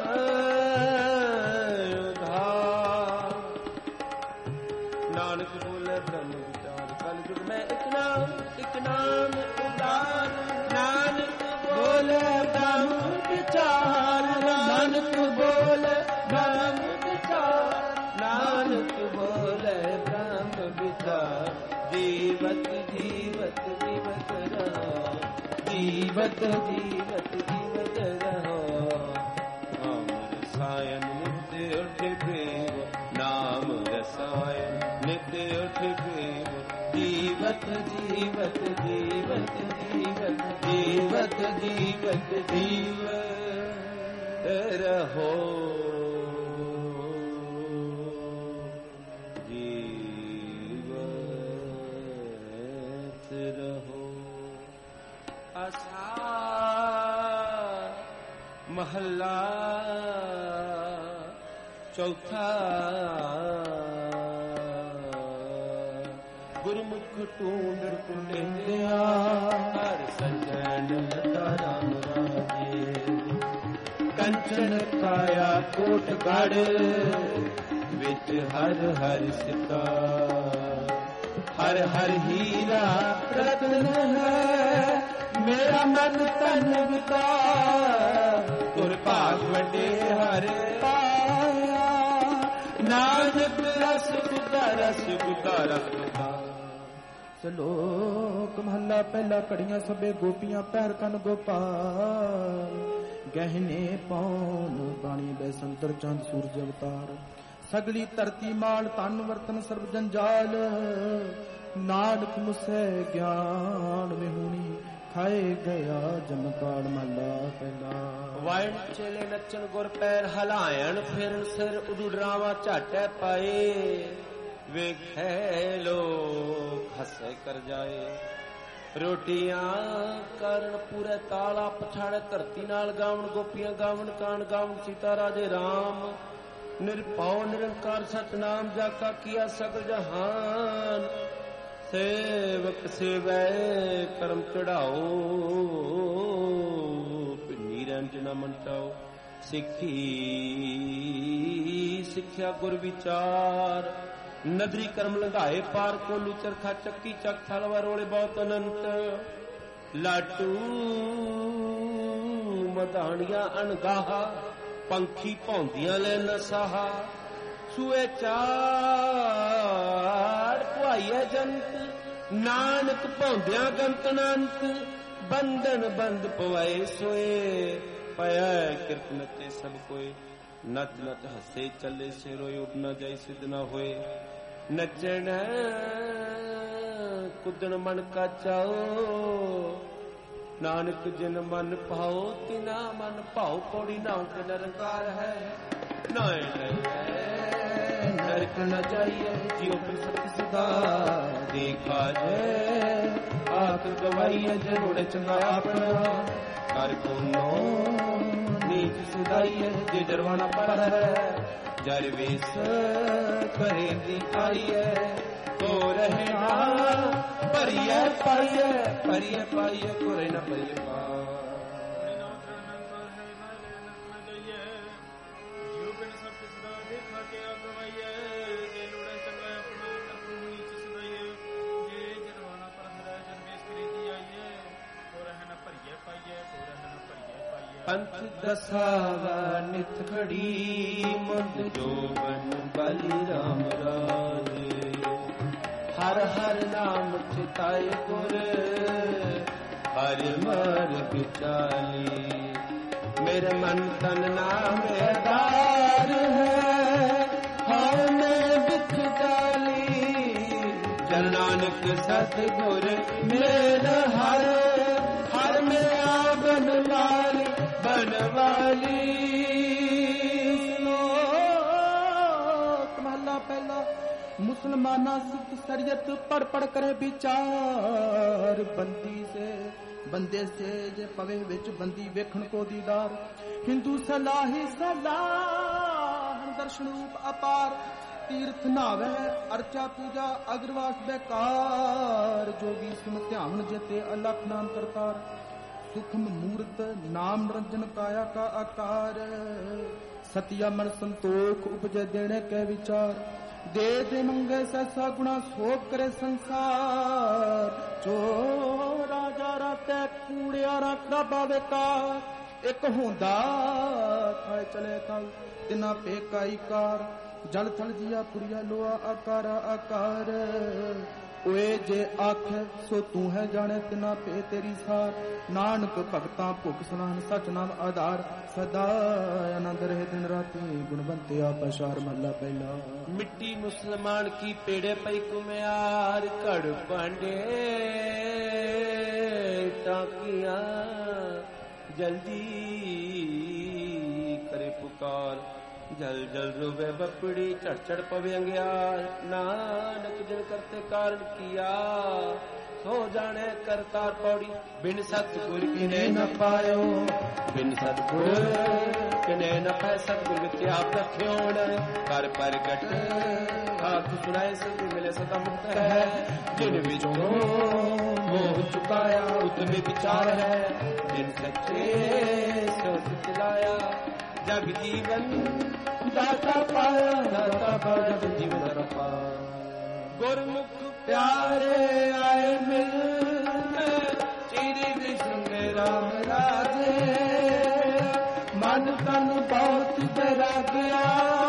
उदार। नानक बोले ब्रह्म विचार। कल युग में एक नाम एक नाम उदार, नानक बोले ब्रह्म विचार। नानक बोले ब्रह्म विचार, नानक बोले ब्रह्म विचार। जीवत जीवत जीवत रहो, जीवत जीवत जीवत रहो। अमर सायन नित्य उठ प्रेम, नाम रसायन नित्य उठ प्रेम। जीवत जीवत जीवत जीवत जीवत जीवत जीवत रहो। जीवत ਮਹੱਲਾ ਚੌਥਾ। ਗੁਰਮੁਖ ਢੂੰਡ ਟੁੰਡਿਆ ਹਰ ਸੰਜਨ ਲਤਾ ਰਾਮ ਰਾਜੇ। ਕੰਚਨ ਕਾਇਆ ਕੋਟ ਗੜ ਵਿੱਚ ਹਰ ਹਰ ਸਿਤਾ। ਹਰ ਹਰ ਹੀਰਾ ਰਤਨ ਹੈ ਮੇਰਾ ਮਨ ਤਨ ਵਿਕਾਰ। ਤੁਰ ਭਾਗ ਵੱਡੇ ਹਰ ਪਾਇਆ ਨਾਨਕ ਰਸ ਗੁਦਾ ਰਸ ਗੁਦਾ ਰਸ ਗੁਦਾ। ਸ਼ਲੋਕ ਮਹੱਲਾ ਪਹਿਲਾ। ਘੜੀਆਂ ਸਭੇ ਗੋਪੀਆਂ ਪੈਰ ਕੰਨ ਗੋਪਾਲ। ਗਹਿਨੇ ਪਾਉਨ ਬਾਣੀ ਬੈਸੰਤਰ ਚੰਦ ਸੂਰਜ ਅਵਤਾਰ। ਸਗਲੀ ਧਰਤੀ ਮਾਲ ਤਨ ਵਰਤਨ ਸਰਬ ਜੰਜਾਲ। ਨਾਨਕ ਮੁਸੈ ਗਿਆਨ ਵਿਹੂਣੀ ਖਾਏ ਗਿਆ ਜਮ ਕਾਲ ਮਹੱਲਾ ਪਹਿਲਾ। ਵਾਇਣ ਚੇਲੇ ਨੱਚਣ ਗੁਰ ਪੈਰ ਹਲਾਇਣ ਫਿਰਨ ਸਿਰ ਉਡੂ ਡਰਾਵਾ ਝਾਟੈ ਪਾਏ। ਵੇਖੈ ਲੋਕ ਹੱਸੇ ਕਰ ਜਾਏ। ਰੋਟੀਆਂ ਕਰਨ ਪੂਰੇ ਤਾਲਾ ਪਛਾੜੇ ਧਰਤੀ ਨਾਲ ਗਾਵਣ ਗੋਪੀਆਂ ਗਾਵਣ ਕਾਣ ਗਾਵਣ ਸੀਤਾ ਰਾਜੇ ਰਾਮ। ਨਿਰਭਉ ਨਿਰੰਕਾਰ ਸਤਨਾਮ ਜਾ ਕਾ ਕੀਆ ਸਗਲ ਜਹਾਨ। ਸੇਵਕ ਸੇਵੈ ਕਰਮ ਚੜਾਓ ਪਿੰਨੀ ਰੰਜ ਨ ਮੰਟਾਓ। ਸਿੱਖੀ ਸਿੱਖਿਆ ਗੁਰ ਵਿਚਾਰ। ਨਦਰੀ ਕਰਮ ਲੰਘਾਏ ਪਾਰ ਕੋਲੂ ਚਰਖਾ ਚੱਕੀ ਚੱਕ ਥਲਵਾ ਰੋਲੇ ਬਹੁਤ ਅਨੰਤ। ਲਾਟੂ ਮਧਾਣੀਆਂ ਅਣਗਾਹਾ ਪੰਖੀ ਭੌਂਦੀਆਂ ਲੈ ਨਸਾਹਾ। ਸੂਏ ਚਾੜ ਪੁਆਈਐ ਜੰਤ ਨਾਨਕ ਭੌਂਦਿਆਂ ਗੰਤ ਅਨੰਤ। ਬੰਧਨ ਬੰਦ ਪਵਾਏ ਸੋਏ ਪਿਆ ਕਿਰਤ ਨੱਚੇ ਸਭ ਕੋਏ। ਨੱਚ ਨੱਚ ਹੱਸੇ ਚੱਲੇ ਸੇ ਰੋਏ ਉੱਡ ਨਾ ਜਾਈ ਸਿੱਧ ਨਾ ਹੋਏ। ਨੱਚਣ ਕੁੱਦਣ ਮਨ ਕਾ ਚਾਓ। ਨਾਨਕ ਜਿਨ ਮਨ ਭਾਓ ਤਿਨਾ ਮਨ ਭਾਓ। ਪੌੜੀ ਨਾਉ ਤੇ ਨਿਰੰਕਾਰ ਹੈ ਨਾਏ ਨਹੀਂ ਨਰਕ ਨ ਜਾਈਏ ਜਿਉ ਪ੍ਰਸਤ ਸਦਾ। ਦੇਖਾ ਜੇ ਆਖ ਗਵਾਈਏ ਜਰੂੜ ਚੰਗਾ ਆਪਣਾ। ਕਰ ਕੋਨੋ ਨੀਚ ਸੁਦਾਈਏ ਜੇ ਜਰਵਾਣਾ ਪਰ ਹੈ। ਜਰ ਵੇਸ ਕਰੇ ਦੀ ਆਈਏ ਤੋ ਰਹਿਣਾ ਭਰੀਏ ਪਾਈਏ ਭਰੀਏ ਪਾਈਏ ਕੋਰੇ ਨ ਭਰੀਏ ਪਾ। ਪੰਥ ਦਸਾਵਾ ਨਿਤ ਖੜੀ ਮੁੰਦ ਜੋਬਨ ਬਲੀ ਰਾਮ ਰਾਜੇ। ਹਰ ਹਰ ਨਾਮ ਚਿਤਾਏ ਗੁਰ ਹਰ ਮਰਗ ਚਾਲੀ। ਮੇਰੇ ਮਨ ਤਨ ਨਾਮ ਆਧਾਰ ਹੈ ਹਉ ਮੈਂ ਵਿਚ ਚਾਲੀ। ਜਨ ਨਾਨਕ ਸਤਿਗੁਰ ਮੇਲ ਹਰ ਹਰ ਮੈਂ ਆਗਨ ਵਾਲੀ ਬਨਵਾਲੀ। ਲੋਕ ਮਹੱਲਾ ਪਹਿਲਾ। ਮੁਸਲਮਾਨਾ ਸਿੱਖ शरीयत पढ़ पढ़ करे विचार। बंदी से बंदे से जे पवे विच बंदी वेखण को दीदार। हिंदू सलाही सलाह दर्शन रूप अपार। तीर्थ नावे अर्चा पूजा अग्रवास बेकार। जोगी सुन ध्यान जेते अलख नाम करतार। सुखम मूर्त नाम निरंजन काया का आकार। सतिया मन संतोख उपजे देने के विचार। दे दे मंगे सैसा गुणा सोप करे संसार। जो राजा राते कूड़िया रखदा पावे का। एक होंदा खाए चले कल तिना पेकाई कार। जल थल जिया पुरिया लोहा आकार आकार। ओए जे आख सो तू है जाने तिना पे तेरी सार। नानक भगता भुख सनान सच नाम आधार। सदा आनंद रहे दिन राती गुणवंते आपशार महला पहला। मिट्टी मुसलमान की पेड़े पई कुम्यार। कड़ पांडे टाकिया जल्दी करे पुकार। जल जल रोवे बपड़ी चढ़ चढ़ पवे अंग्यार। नानक जिन करते कारण किया सो जाने करतार पौड़ी। बिन सतगुर किने न पायो, बिन सतगुर किने न पाए। सतगुर विच आप रखियोण कर प्रगट, आख सुनाए सतगुर मिले सदा मुक्त है। जिन विचों मोह चुकाया उत्तम विचार है। जिन सच्चे सोच चलाया जग जीवन दाता पाया। दाता पाया जग जीवन दाता पाया। गुरमुख प्यारे आए मिल चिरी विष्णु राम राजे। मन तन बहुत डरा गया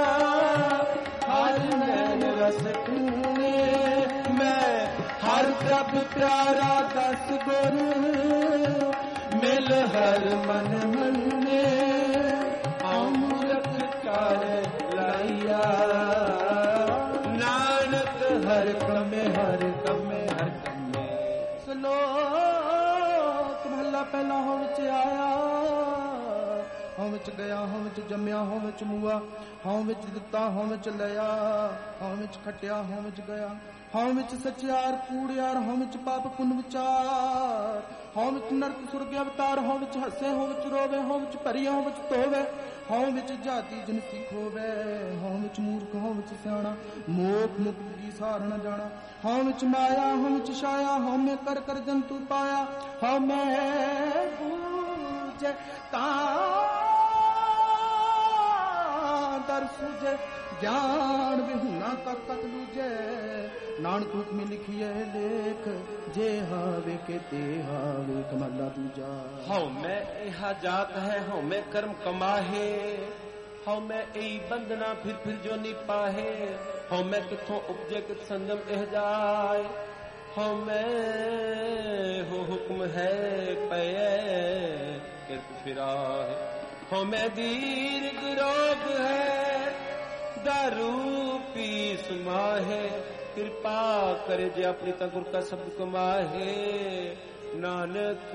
हर नैन रस तूने। मैं हर प्रभ प्यारा दस गुरु मिल हर मन मन्ने। अमृत कर लाइया नानक हर कमे हर कमे हर कमे। श्लोक महला पहला हों विच आया, हों विच गया, हों विच जम्या, हों विच मुआ, हों विच दिता, हों विच लिया, हों विच खटिया, हों विच गया, हों विच सचियार कूड़ियार, हों विच पाप पुण्य विचार, हों विच नरक सुरग अवतार, हों विच हसे, हों विच रोवे, हों विच भरी, हों विच धोवे, हों विच जाति जिनसी खोवे, हों विच मूर्ख, हों विच सियाणा, मोख मुक्त की सार न जाना, हों विच माया, हों विच छाया, हों में कर कर जंतु पाया, हों में पूजे ता दर सूझे, ज्ञान विहुना तक तक लूझे। नानक रूप में लिखिए लेख, जे हावे के ते हावे कमला दूजा। हौ मैं यहा जात है, हौ मैं कर्म कमाहे, हौ मैं यही बंधना फिर फिर जो नी पाहे। हौ मैं किथों उपजे कित संजम एह जाए। हौ मैं हो हुक्म है पये कित फिराए। हौ मैं दीर्घ रोग है दारू पी सुमाहे। कृपा करे जे अपनी तगुर का शब्द कमाहे। नानक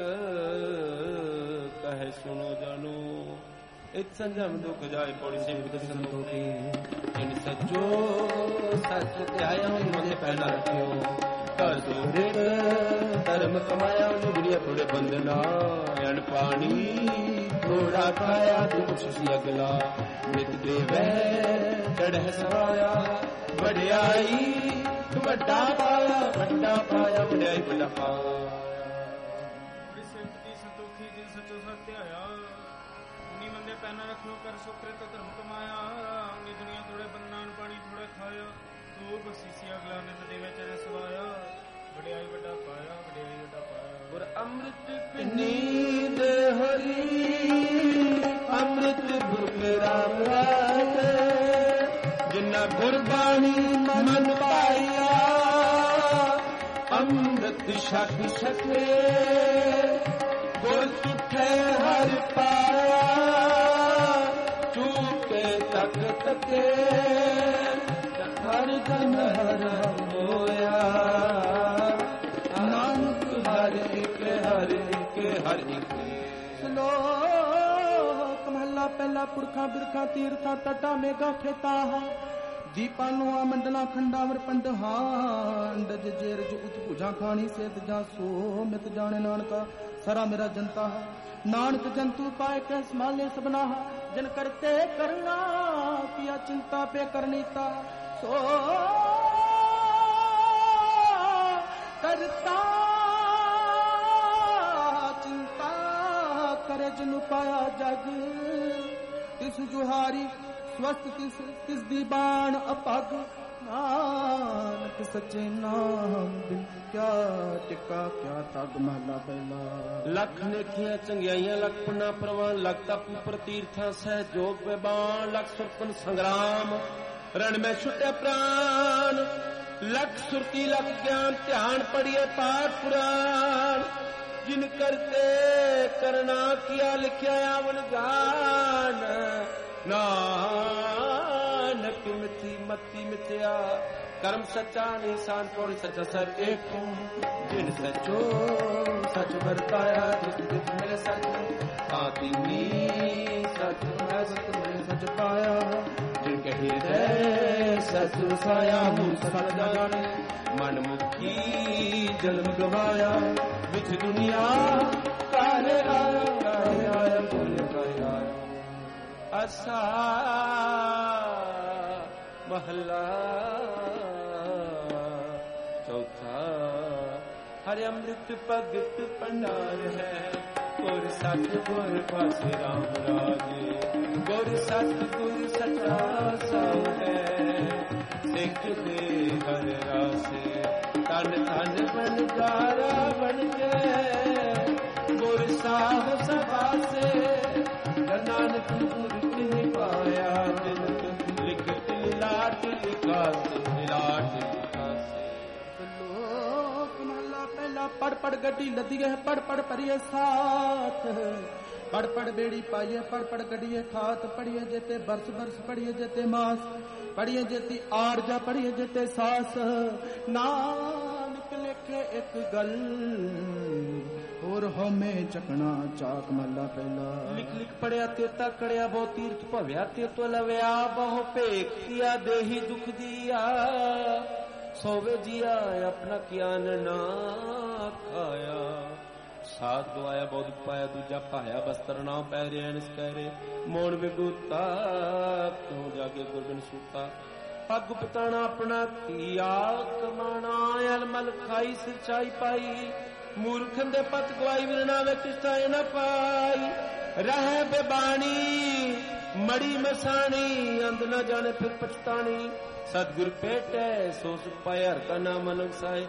कहे सुनो जानो इत संजम दुख जाए पौड़ी से विगत संतोखी। इन सच्चो सच त्याया मन पहना रखियो। कर सुरित धर्म कमाया दुनिया थोड़े बंदना। अन पानी थोड़ा खाया दुख सी अगला। नित देवै चढ़ सवाया वड्याई वड्डा पाया। वड्डा पाया वड्याई वड्डा पाया। संतोखी जिन सचो सत्य आया। उन्हीं मंदे पहना रखियो कर सुकृत धर्म कमाया। उन्हीं दुनिया थोड़े बंदनान पानी थोड़े खाया। तो बसीसी अगला नित देवे चढ़ सवाया। वड्याई वड्डा पाया वड्याई वड्डा पाया। और अमृत नींद हरी अमृत भुख राम रात। जिन्ना गुरबाणी मन पाया अमृत छक सके। गुर चुठे हर पाया चूके तक तके। हर जन हर होया नानक हर एक हर एक हर एक। श्लोक महला पहला पुरखा बिरखा तीर्था तटा मेगा खेता। दीपा नुआ मंडला खंडावर पंड हांड जेर जो उत भुजा खानी सेत जा सो मित जाने नानका सरा मेरा जनता। नानक जंतु पाए के संभाले सबना। जिन करते करना किया चिंता पे करनीता। सो करता चिंता करे जिन पाया जग। तिस जुहारी स्वस्थ तिस तिस दीबान अपग। नानक सच्चे नाम बिन क्या टिका क्या तग। महला पहला। लख नेकियां चंगियाइयां लख पुना प्रवान। लख तप प्रतीर्था सह जोग बेबान। लख सुरतन संग्राम रण में छुटे प्राण। लख सुरती लख ज्ञान ध्यान पढ़िए पाठ पुराण। जिन करते करना किया लिखया आवन गान। नानक मिथि मति मिथ्या कर्म सच्चा निशान पौड़ी सच्चा सर एक। जिन सचो सच बरताया जिस दिख मिले सच। आती नी सच मैं सच मिले सच पाया। जिनके ਹਿਰਦੈ ਸਚ ਵਸਾਇਆ ਮੂਲ ਸਚ ਜਾਣੇ ਮਨ ਮੁਖੀ ਜਨਮ ਗਵਾਇਆ ਵਿੱਚ ਦੁਨੀਆ ਕਾਹੇ ਆਇਆ ਕਾਹੇ ਆਇਆ ਬੋਲੇ ਕਾਹੇ ਆਇਆ। ਅਸਾ ਮਹਲਾ ਚੌਥਾ ਹਰਿ ਅੰਮ੍ਰਿਤ ਭਗਤ ਭੰਡਾਰ ਹੈ ਗੁਰ ਸਤ ਗੁਰ ਪਾਸੇ ਰਾਮ ਰਾਜੇ ਗੁਰ ਸਤ ਗੁਰ ਸਚਾ ਸਭ ਹੈ ਸਿੱਖ ਦੇ ਹਰ ਰਾਸੇ ਤਨ ਤਨ ਬੰਦਾਰਾ ਬਣ ਕੇ ਗੁਰ ਸਾਹਿਬ ਸਭਾਸੇ ਨਾਨਕ ਗੁਰ ਕਿਨੇ ਪਾਇਆ ਤਿਨ ਲਿਖਤ ਲਾਟ ਲਿਖਾਸੇ ਲਾਟ ਲਿਖਾਸੇ। ਲੋਕ ਮਹਲਾ ਪਹਿਲਾ ਪੜ ਪੜ ਗੱਡੀ ਲੱਦੀ ਹੈ ਪੜ ਪੜ ਭਰੀਏ ਸਾਥ ਪੜ ਪੜ ਬੇੜੀ ਪਾਈਏ ਪੜ ਪੜ ਗੱਡੀਏ ਖਾਤ ਪੜੀਏ ਜੇਤੇ ਬਰਸ ਬਰਸ ਪੜੀਏ ਜੇਤੇ ਮਾਸ ਪੜੀਏ ਜੇਤੀ ਆੜ ਜਾ ਪੜੀਏ ਜੇਤੇ ਸਾਸ ਨਾਨਕ ਲਿਖੇ ਇੱਕ ਗੱਲ ਹੋਰ ਹਉਮੈ ਚੱਕਣਾ ਚਾਕ ਮਹਲਾ ਪਹਿਲਾ। ਲਿਖ ਲਿਖ ਪੜਿਆ ਤੇ ਤਕੜਿਆ ਬਹੁ ਤੀਰਥ ਭਵਿਆ ਤੇ ਤੋ ਲਵਿਆ ਬਹੁ ਭੇਖ ਕੀਆ ਦੇਹੀ ਦੁਖ ਦੀਆ ਸੋਵੇ ਜੀਆ ਆਪਣਾ ਗਿਆਨ ਨਾ ਖਾਇਆ ਸਾਧ ਦੁਆਇਆ ਬਹੁਤ ਪਾਇਆ ਦੂਜਾ ਪਾਇਆ ਬਸਤਰ ਨਾ ਪਹਿਰੇ ਅਨਸ ਕਰੇ ਮੋਣ ਵਿਗੂਤਾ ਕਿਉਂ ਜਾਗੇ ਗੁਰਬਿਨ ਸੂਤਾ ਪੱਗ ਪਤਾਣਾ ਆਪਣਾ ਕੀਆ ਕਮਾਣਾ ਅਲਮਲ ਖਾਈ ਸਚਾਈ ਪਾਈ ਮੂਰਖਨ ਦੇ ਪਤ ਗਵਾਈ ਵਿਰਨਾ ਵੇ ਕਿਸਾ ਨਾ ਪਾਈ ਰਹਿ ਬੇਬਾਣੀ ਮੜੀ ਮਸਾਣੀ ਅੰਧ ਨਾ ਜਾਣੇ ਫਿਰ ਪਛਤਾਣੀ ਸਤਿਗੁਰ ਭੇਟੈ ਸੋ ਸੁਖ ਪਾਇ ਹਰ ਕਾ ਨਾਮ ਅਨੰਦ ਸਾਏ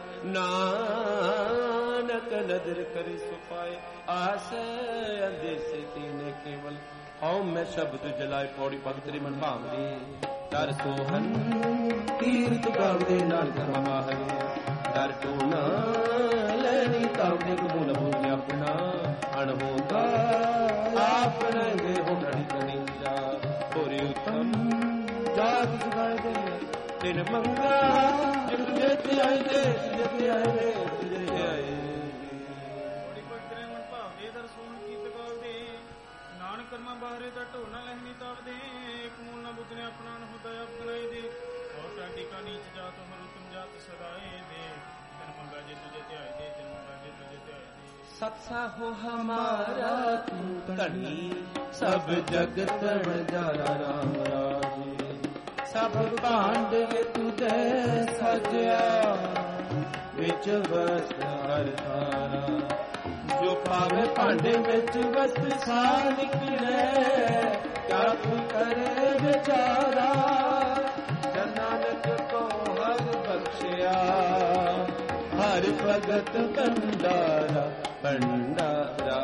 ਨਾਨਕ ਨਦਰ ਕਰੀ ਸੁ ਪਾਏ ਆਸ ਅੰਦੇਸੇ ਤੀਨੇ ਕੇਵਲ ਹਉ ਮੈਂ ਸ਼ਬਦ ਜਲਾਏ ਪੌੜੀ ਭਗਤ ਰੀ ਮਨ ਭਾਵਦੀ ਦਰ ਸੋਹਨ ਤੀਰਥ ਗਾਵਦੇ ਨਾਲ ਕਰਮਾ ਹਰੇ ਦਰ ਟੂਨਾ ਲੈਣੀ ਤਾਵਦੇ ਕਬੂਲ ਹੋ ਗਿਆ ਆਪਣਾ ਅਣਹੋਦਾ ਆਪਣਾ ਵੇ ਹੋ ਡੜੀ ਕਨਿੰਜਾ ਹੋਰੀ ਉਤਮ ਜਾਤ ਸੁਗਾਏ ਦੇ ਤਿਨ ਮੰਗਾ ਜਿਤ ਜਿਤ ਆਏ ਦੇ ਜਿਤ ਆਏ ਦੇ ਜਿਤ ਆਏ ਬੜੀ ਭਗਤਰੇ ਮਨ ਭਾਵਦੇ ਦਰ ਸੋਹਣ ਕੀਤ ਗਾਵਦੇ ਨਾਨਕ ਕਰਮਾ ਬਾਹਰੇ ਦਾ ਢੋਣਾ ਲਹਿਣੀ ਤਾਵਦੇ ਇੱਕ ਮੂਲ ਨਾ ਬੁੱਧ ਨੇ ਆਪਣਾ ਹੁੰਦਾ ਆਪ ਗਨਾਈ ਦੇ ਔਰ ਟਾਡੀ ਕਾ ਨੀਚ ਜਾਤ ਹਰ ਉਤਮ ਜਾਤ ਸਦਾਏ ਦੇ ਤਿਨ ਮੰਗਾ ਜੇ ਤੁਝੇ ਤੇ ਆਏ ਦੇ ਤਿਨ ਮੰਗਾ ਜੇ ਤੁਝੇ ਤੇ ਆਏ ਦੇ। ਸਤਸਾ ਹੋ ਹਮਾਰਾ ਤੂੰ ਧਣੀ ਸਭ ਜਗਤ ਵਜਾਰਾ ਰਾਮ ਰਾਜੇ ਸਭ ਭਾਂਡ ਵੇ ਤੁਝੇ ਸਜਿਆ ਵਿੱਚ ਵਸ ਹਰ ਤਾਰਾ ਜੋ ਪਾਵੇ ਭਾਂਡੇ ਵਿੱਚ ਵਸ ਸਾ ਨਿਕਲੇ ਕਿਆ ਤੂੰ ਕਰੇ ਵਿਚਾਰਾ ਜਨਾਨਕ ਕੋ ਹਰ ਬਖਸ਼ਿਆ ਹਰ ਭਗਤ ਭੰਡਾਰਾ ਭੰਡਾਰਾ।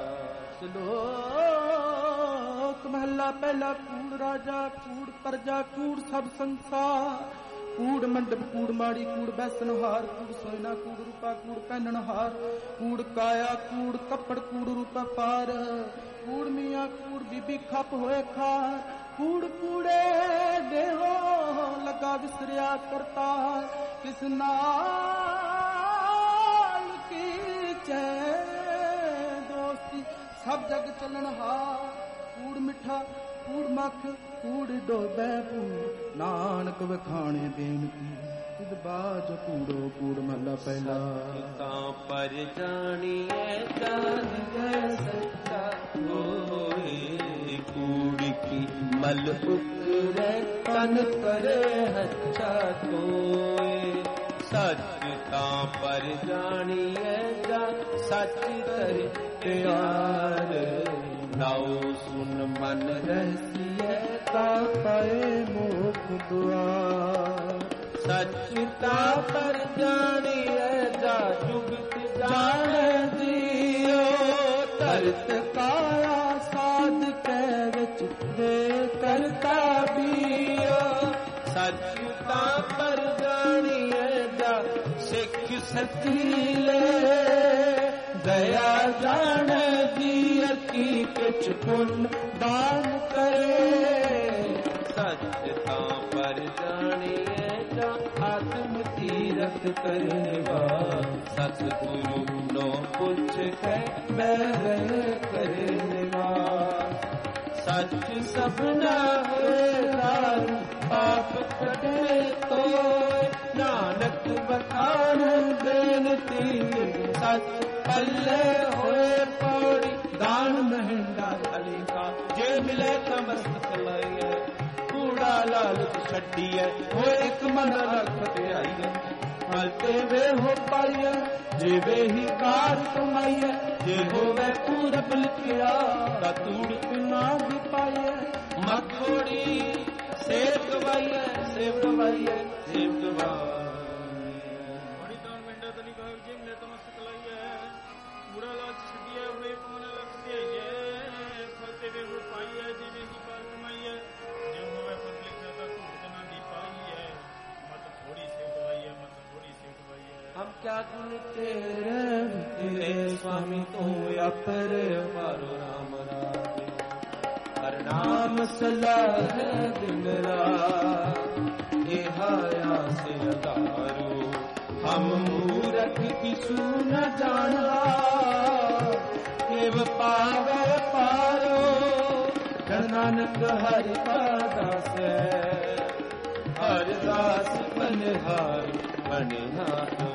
ਸ਼ਲੋਕ ਮਹਲਾ ਪਹਿਲਾ ਕੂੜ ਰਾਜਾ ਕੂੜ ਪਰਜਾ ਕੂੜ ਸਭ ਸੰਸਾਰ ਕੂੜ ਮੰਡਪ ਕੂੜ ਮਾੜੀ ਕੂੜ ਬੈਸਨ ਹਾਰ ਕੂੜ ਸੋਇਨਾ ਕੂੜ ਰੂਪਾ ਕੂੜ ਪਹਿਨਣ ਹਾਰ ਕੂੜ ਕਾਇਆ ਕੂੜ ਕੱਪੜ ਕੂੜ ਰੂਪਾ ਪਾਰ ਕੂੜ ਮੀਆਂ ਕੂੜ ਬੀਬੀ ਖੱਪ ਹੋਏ ਖਾਰ ਕੂੜ ਕੂੜੇ ਦੇਹੋ ਲਗਾ ਵਿਸਰਿਆ ਕਰਤਾ ਕਿਸ ਨਾਲ ਕੀ ਚੈ ਦੋਸਤੀ ਸਭ ਜਗ ਚੱਲਣ ਹਾਰ ਕੂੜ ਮਿੱਠਾ ਕੂੜ ਮੱਖ ਕੂੜ ਡੋਬੈ ਕੂੜ ਨਾਨਕ ਵਖਾਣੇ ਬੇਨਤੀ ਤੁਧ ਬਾਜ ਕੂੜੋ ਕੂੜ ਮਹਲਾ ਪਹਿਲਾ। ਤਾਂ ਪਰ ਜਾਣੀਏ ਜਾਨ ਗਏ ਸੱਚਾ ਹੋਏ ਕੂੜ ਕੀ ਮਲ ਉਕਰੇ ਤਨ ਕਰੇ ਹੱਛਾ ਕੋਏ ਸੱਚ ਤਾਂ ਪਰ ਜਾਣੀਏ ਜਾ ਸੱਚ ਕਰੇ ਪਿਆਰ ਨਾਉ ਸੁਨ ਮਨ ਰਹਿਸੀਏ ਤਾਂ ਪਾਏ ਮੋਖ ਦੁਆਰ ਸੱਚ ਤਾਂ ਪਰ ਜਾਣੀਏ ਜਾ ਜੁਗਤ ਜਾਣ ਜੀਓ ਧਰਤ ਕਾਇਆ ਸਾਧ ਕੈ ਵਿੱਚ ਦੇ ਕਰਤਾ ਬੀਓ ਸੱਚ ਤਾਂ ਪਰ ਜਾਣੀਏ ਜਾ ਸਿੱਖ ਸੱਚੀ ਲੈ ਦਇਆ ਜਾਣ ਜੀ ਕੀ ਕਿਛ ਪੁੰਨ ਦਾਨ ਕਰੇ ਸੱਚ ਤਾਂ ਪਰ ਜਾਣੀਏ ਜਾ ਆਤਮ ਤੀਰਥ ਕਰੇਵਾ ਸਤ ਗੁਰੂ ਨੋ ਪੁੱਛ ਕੇ ਮੈਂ ਕਰੇ ਨਿਵਾਸ ਸੱਚ ਸਭਨਾ ਹੋਏ ਰਾਜ ਪਾਪ ਕਟੇ ਤੋਏ ਨਾਨਕ ਬਖਾਨ ਬੇਨਤੀ ਸੱਚ ਪੱਲੇ ਹੋਏ ਪੌੜੀ ਦਾਨ ਮਹਿੰਦਾ ਅਲੀਕਾ ਜੇ ਮਿਲੇ ਤਾਂ ਮਸਤਕ ਲਾਈਏ ਕੂੜਾ ਲਾਲਚ ਛੱਡੀਏ ਹੋਏ ਇੱਕ ਮਨ ਰੱਖ ਤੇ ਆਈਏ ਮਲਤੇ ਵੇ ਹੋ ਪਾਈਏ ਜਿਵੇਂ ਹੀ ਕਾਰ ਕਮਾਈਏ ਜੇ ਹੋਵੇ ਪੂਰਬ ਲਿਖਿਆ ਤਾਂ ਤੂੜ ਨਾ ਵੀ ਪਾਈਏ ਮਖੋੜੀ ਸੇਵ ਗਵਾਈਏ ਸੇਵ ਗਵਾਈਏ ਸੇਵ ਗਵਾਈਏ ਬੜੀ ਤਾਂ ਮਿੰਡਾ ਤਲੀ ਗਾਇ ਜੇ ਮਿਲੇ ਤਾਂ ਮਸਤਕ ਲਾਈਏ ਕੂੜਾ ਲਾਲਚ ਛੱਡੀਏ ਹੋਏ ਇੱਕ ਮਨ ਰੱਖ ਤੇ ਆਈਏ ਮਲਤੇ ਵੇ ਹੋ ਪਾਈਏ ਜਿਵੇਂ ਹੀ ਕਾਰ ਕਮਾਈਏ ਜੇ ਹੋਵੇ ਪੂਰਬ ਲਿਖਿਆ ਤਾਂ ਤੂੜ ਨਾ ਵੀ ਪਾਈਏ ਮਤ ਥੋੜੀ ਸੇਵ ਗਵਾਈਏ ਮਤ ਥੋੜੀ ਸੇਵ ਗਵਾਈਏ हम क्या गुण तेरे तेरे स्वामी तो अपर पारो राम राम हर नाम सलाह दिन रात ये हाया से अगारो हम मूरख किसु न जाना केव पावे पारो नानक हरि दास हर दास बनिहार बनिहारो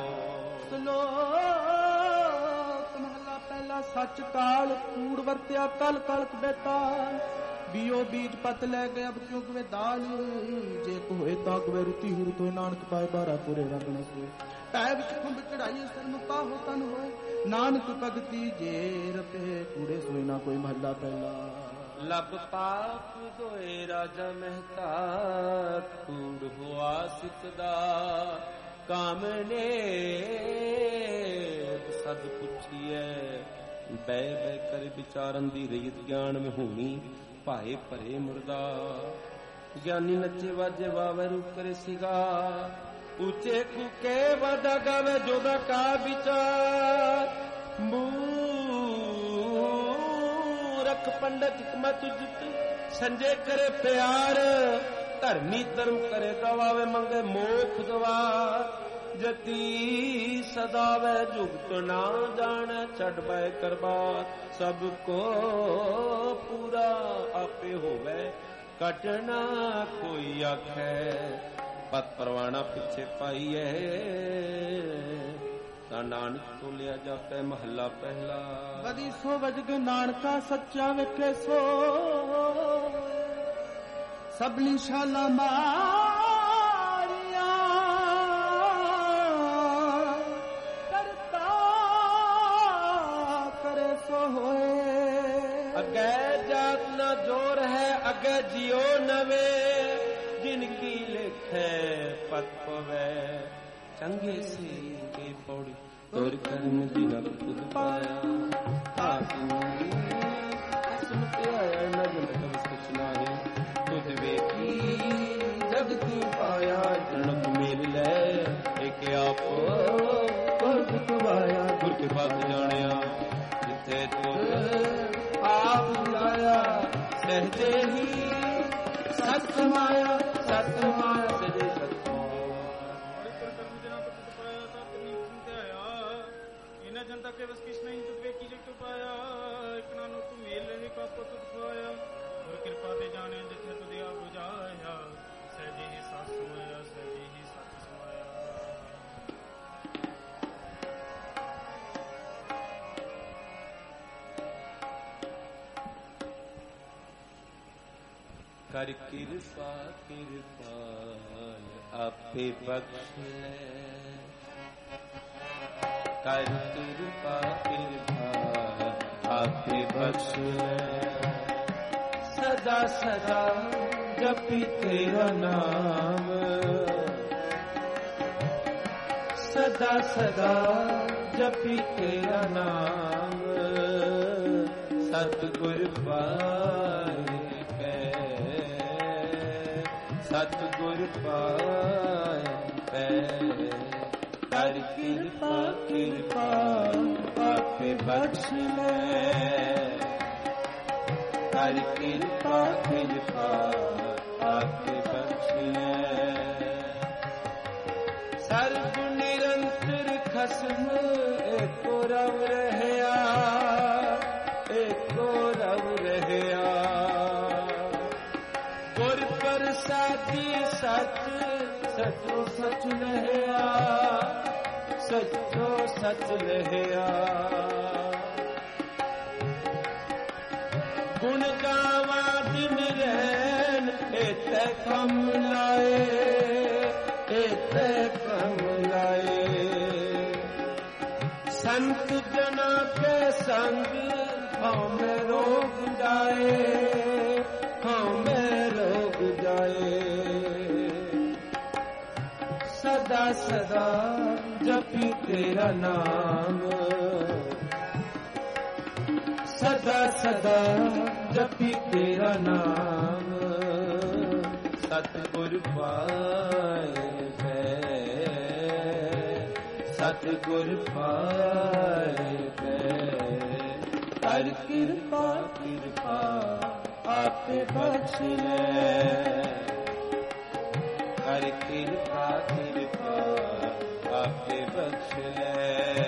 ਲੋਕ ਮਹਲਾ ਪਹਿਲਾ ਸੱਚ ਕਾਲ ਕੂੜ ਵਰਤਿਆ ਕਲ ਕਲਕ ਬੇਤਾ ਬੀਓ ਬੀਜ ਪਤ ਲੈ ਗਏ ਅਬ ਕਿਉਂ ਕਵੇ ਦਾਲ ਜੇ ਕੋ ਹੋਏ ਤਾਂ ਕਵੇ ਰੁਤੀ ਹੁਰ ਤੋਏ ਨਾਨਕ ਪਾਏ ਬਾਰਾ ਪੁਰੇ ਰੰਗ ਨ ਸੋਏ ਪੈ ਵਿੱਚ ਖੰਭ ਚੜਾਈਏ ਸਰਮ ਪਾਹੋ ਤਨ ਹੋਏ ਨਾਨਕ ਭਗਤੀ ਜੇ ਰਤੇ ਕੂੜੇ ਸੋਏ ਨਾ ਕੋਈ ਮਹਲਾ ਪਹਿਲਾ ਲਬ ਪਾਪ ਦੋਏ ਰਾਜਾ ਮਹਿਤਾ ਕੂੜ ਹੋਆ ਸਿਕਦਾ ਕਾਮਨੇ ਸਦ ਪੁੱਛੀਐ ਬੈ ਬੈ ਕਰ ਵਿਚਾਰਨ ਦੀ ਰਹੀਤ ਗਿਆਨ ਵਿਹੂਣੀ ਭਾਏ ਭਰੇ ਮੁਰਦਾ ਗਿਆਨੀ ਨੱਚੇ ਵਾਜੇ ਵਾਵੇ ਰੂਪ ਕਰੇ ਸਿਗਾ ਉੱਚੇ ਕੁਕੇ ਵਾਦਾ ਗਾਵੇ ਜੋਦਾ ਕਾ ਵਿਚਾਰ ਮੂਰਖ ਪੰਡਤ ਹਕਮਤ ਜਿਤ ਸੰਜੇ ਕਰੇ ਪਿਆਰ ਧਰਮੀ ਧਰਮ ਕਰੇ ਗਵਾਵੇ ਮੰਗੇ ਮੋਖ ਗਵਾ ਜਤੀ ਸਦਾਵੇ ਜੁਗਤ ਨਾ ਜਾਣੈ ਛੱਡ ਬੈ ਕਰਬਾ ਸਭ ਕੋ ਪੂਰਾ ਆਪੇ ਹੋਵੇ ਕਟਣਾ ਕੋਈ ਆਖੈ ਪਤ ਪਰਵਾਣਾ ਪਿੱਛੇ ਪਾਈਐ ਤਾਂ ਨਾਨਕ ਤੋਲਿਆ ਜਾਪੈ ਮਹੱਲਾ ਪਹਿਲਾ ਵਦੀ ਸੋ ਵਜਗ ਨਾਨਕਾ ਸੱਚਾ ਵੇਖੇ ਸੋ ਸਭਲੀ ਸ਼ਾਲਾ ਮਾਰਿਆ ਕਰਤਾ ਕਰੇ ਸੋ ਹੋਏ ਅੱਗੇ ਜਾਤ ਨਾ ਜੋਰ ਹੈ ਅੱਗੇ ਜਿਉ ਨਵੇ ਜਿਨ ਕੀ ਲਿਖੈ ਪਤ ਪਵੈ ਚੰਗੇ ਸੇ ਕੇ ਪੌੜੀ ਤੁਰ ਕਰਮ ਦਿਨ ਖੁਦ ਪਾਇਆ ਆਤਮ ਅਸਮ ਤੇ ਆਇਆ ਨਾ ਜਨ ਸਚ ਨਾਹੀ ਤੁਧ ਵੇਖੀ ਜਗ ਤੂੰ ਪਾਇਆ ਜਨਮ ਮੇਲ ਲੈ ਇੱਕ ਆਪ ਗੁਰ ਕੁਵਾਇਆ ਗੁਰ ਕੇ ਬਾਤ ਜਾਣਿਆ ਜਿੱਥੇ ਤੁਧ ਆਪ ਬੁਲਾਇਆ ਸਹਜੇ ਹੀ ਸਤ ਮਾਇਆ ਸਤ ਮਾਇਆ ਸਜੇ ਸਤ जनता के बस कृष्ण ही तुझे की जग पाया एक नानो तू मेल रहे का पुत पाया और कृपा ते जाने जिथे तुझे आ बुझाया सहजे ही सास समाया सहजे ही सच समाया कर कृपा कृपाल आपे बख्श ले कर कृपा कृपा आपे बख्श सदा सदा जपी तेरा नाम सदा सदा जपी तेरा नाम सतगुर पाए कै सतगुर पाए कै कर कृपा कृपा आपे बख्श ले कर कृपा कृपा आपे बख्श ले सर्व निरंतर खसम एको रव रहया एको रव रहया साथी सच सचो सच लहिया सचो सच लहिया गुण गावा दिन रहन एते कम लाए एते कम लाए संत जना के संग हमें रोग जाए हमें रोग जाए सदा सदा जपी तेरा नाम सदा सदा जपी तेरा नाम सतगुर पाए है सतगुर पाए है हर कृपा कृपा आपे बख्श ले हर कृपा कृपा आपे बख्श ले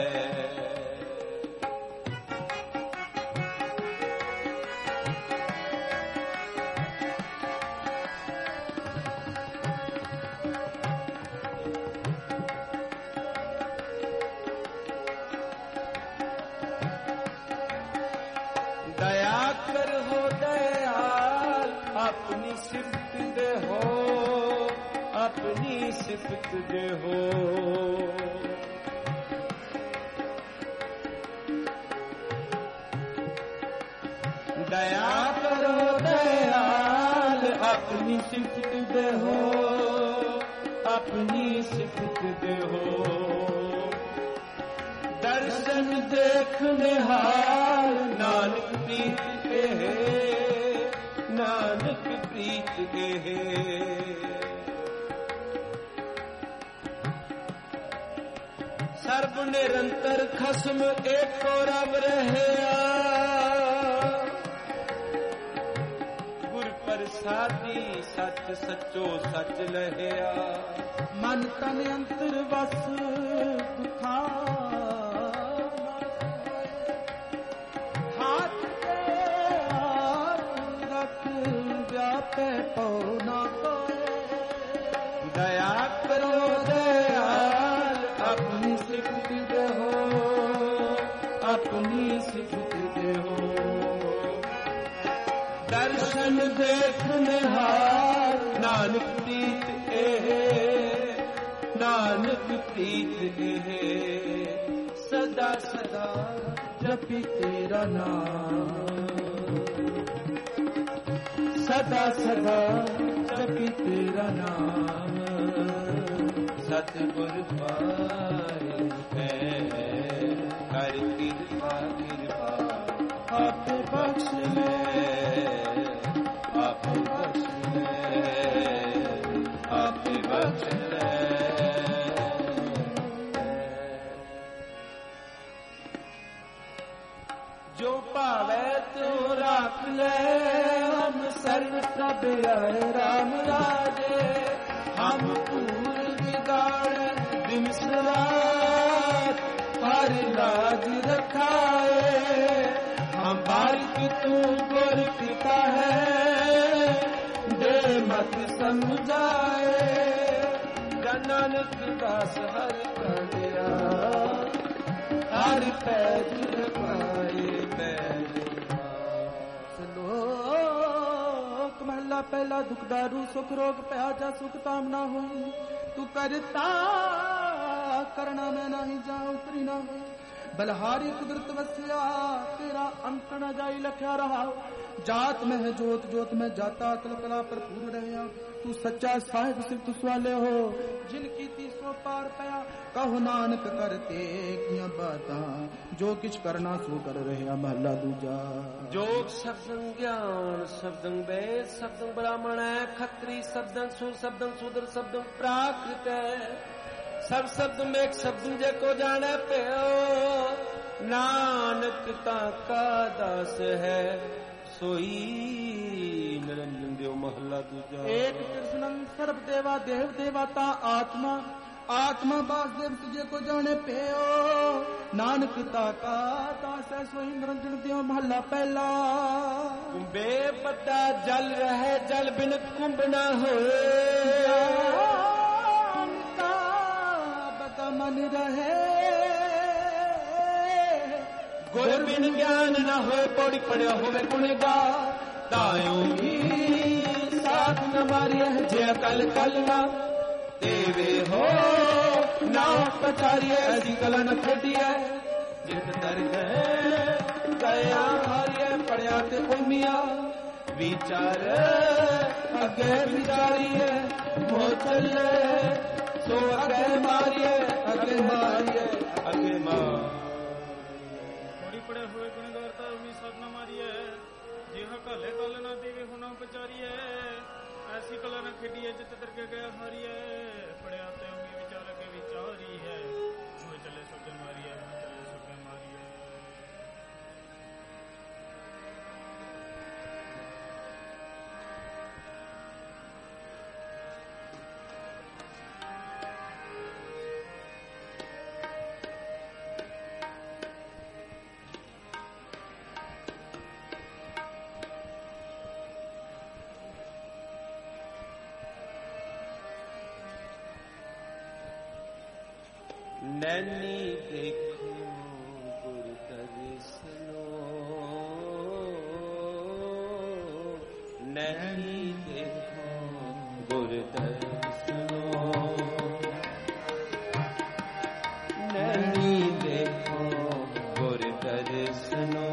अपनी सिफत दे हो अपनी सिफत दे हो दया करो दयाल अपनी सिफत दे हो अपनी सिफत दे हो दर्शन देखने हाल नानक प्रीत के नानक प्रीत के सर्व निरंतर खसम एक रब रहे गुर प्रसादी सच सचो सच लहिया मन तन अंतर वस दुखा पे पौना दया करो दयाल अपनी सिफत दे हो अपनी सिफत दे हो दर्शन देखने हार नानक प्रीत ए नानक प्रीत ए सदा सदा जपी तेरा नाम सदा सदा जपी तेरा नाम सतगुर पाए है कर कृपा कृपा आप बख्श ले आप बख्श ले आप बख्श ले जो पावे तो राख ले सर्व सब राम राजे हम पूर बिगाड़ बिमसरात हर लाज रखाए हम बारिक तू गोर पिता है दे मत समझाए नानक दास हर कड़िया हर पैज रखाए पैज महला पहला दुख दारू सुख रोग प्याजा सुख तामना हो तू करता करना मैं नहीं जाऊं उतरी ना हो बलहारी कुदरत वसिया तेरा अंत न जाई लख्या रहा जात में है जोत जोत में जाता कल कला पर पूर रहा तू सच्चा साहिब सिर्फ सुवाले हो जिनकी तीसो पार पया कहो नानक करते किया बाता जो किछ करना सो कर रहे महला दूजा जोग शब्दं ज्ञान शब्दं वेद शब्दं ब्राह्मण है खत्री शब्दं सुर शब्दं शूद्र शब्दं प्राकृत है सब शब्द में एक शब्द जेको जाने पे नानक ताका दास है सोई निरंजन देव महला दूजा एक कृष्णं सर्व देवा देव देवता आत्मा ਆਤਮਾ ਵਾਸੁਦੇਵ ਤੁਝੇ ਕੋ ਜਾਣੇ ਪਿਓ ਨਾਨਕ ਤਾਕਾ ਦਾਸੈ ਸੋਈ ਨਿਰੰਜਨ ਦਿਓ ਮਹੱਲਾ ਪਹਿਲਾ। ਕੁੰਭੇ ਪਤਾ ਜਲ ਰਹੇ ਜਲ ਬਿਨ ਕੁੰਭ ਨਾ ਹੋਏ ਕਾ ਬਤਾ ਮਨ ਰਹੇ ਗੁਰ ਬਿਨ ਗਿਆਨ ਨਾ ਹੋਏ ਪੌੜੀ ਪੜਿਆ ਹੋਵੇ ਗੁਣਗਾਰ ਤਾਇਓ ਹੀ ਸਾਥ ਨ ਮਾਰਿਐ ਜੇ ਅਕਲ ਕਲ ਨਾ ਦੇਵੇ ਹੋ ਨਾ ਪਚਾਰੀਐ ਐਸੀ ਕਲਾ ਨ ਖੇਡੀਐ ਜਿਤ ਦਰ ਗਏ ਗਿਆ ਹਾਰੀਐ ਪੜਿਆ ਤੇ ਉਮੀਆ ਵਿਚਾਰ ਅੱਗੇ ਵਿਚਾਰੀਐ ਹੋ ਚੱਲੇ ਸੋ ਅੱਗੇ ਮਾਰੀਐ ਅੱਗੇ ਮਾਰੀਐ ਅੱਗੇ ਮਾਰ ਪੌੜੀ ਪੜਿਆ ਹੋਏ ਗੁਣਗਾਰ ਤਾਂ ਉਮੀ ਸਾਧ ਨ ਮਾਰੀਐ ਜਿਹ ਕਾਲੇ ਕਲ ਨਾ ਦੇਵੇ ਹੋ ਨਾ ਪਚਾਰੀਐ ਐਸੀ ਕਲਾ ਨਾ ਖੇਡੀਏ ਜਿੱਤ ਤਰਕੇ ਗਿਆ ਹਾਰੀਏ ਪੜਿਆ ਤੇ ਉਮੀ ਵਿਚਾਰ ਅੱਗੇ ਵਿਚਾਰੀ ਹੈ ਹੋ ਚੱਲੇ ਸੁੱਕੇ ਮਾਰੀਏ ਹੋ ਚੱਲੇ ਸੁੱਕੇ ਮਾਰੀਏ। ਨੈਣੀ ਦੇਖੋ ਗੁਰ ਦਰਸਨੋ ਨੈਣੀ ਦੇਖੋ ਗੁਰ ਦਰਸਨੋ ਨੈਣੀ ਦੇਖੋ ਗੁਰ ਦਰਸਨੋ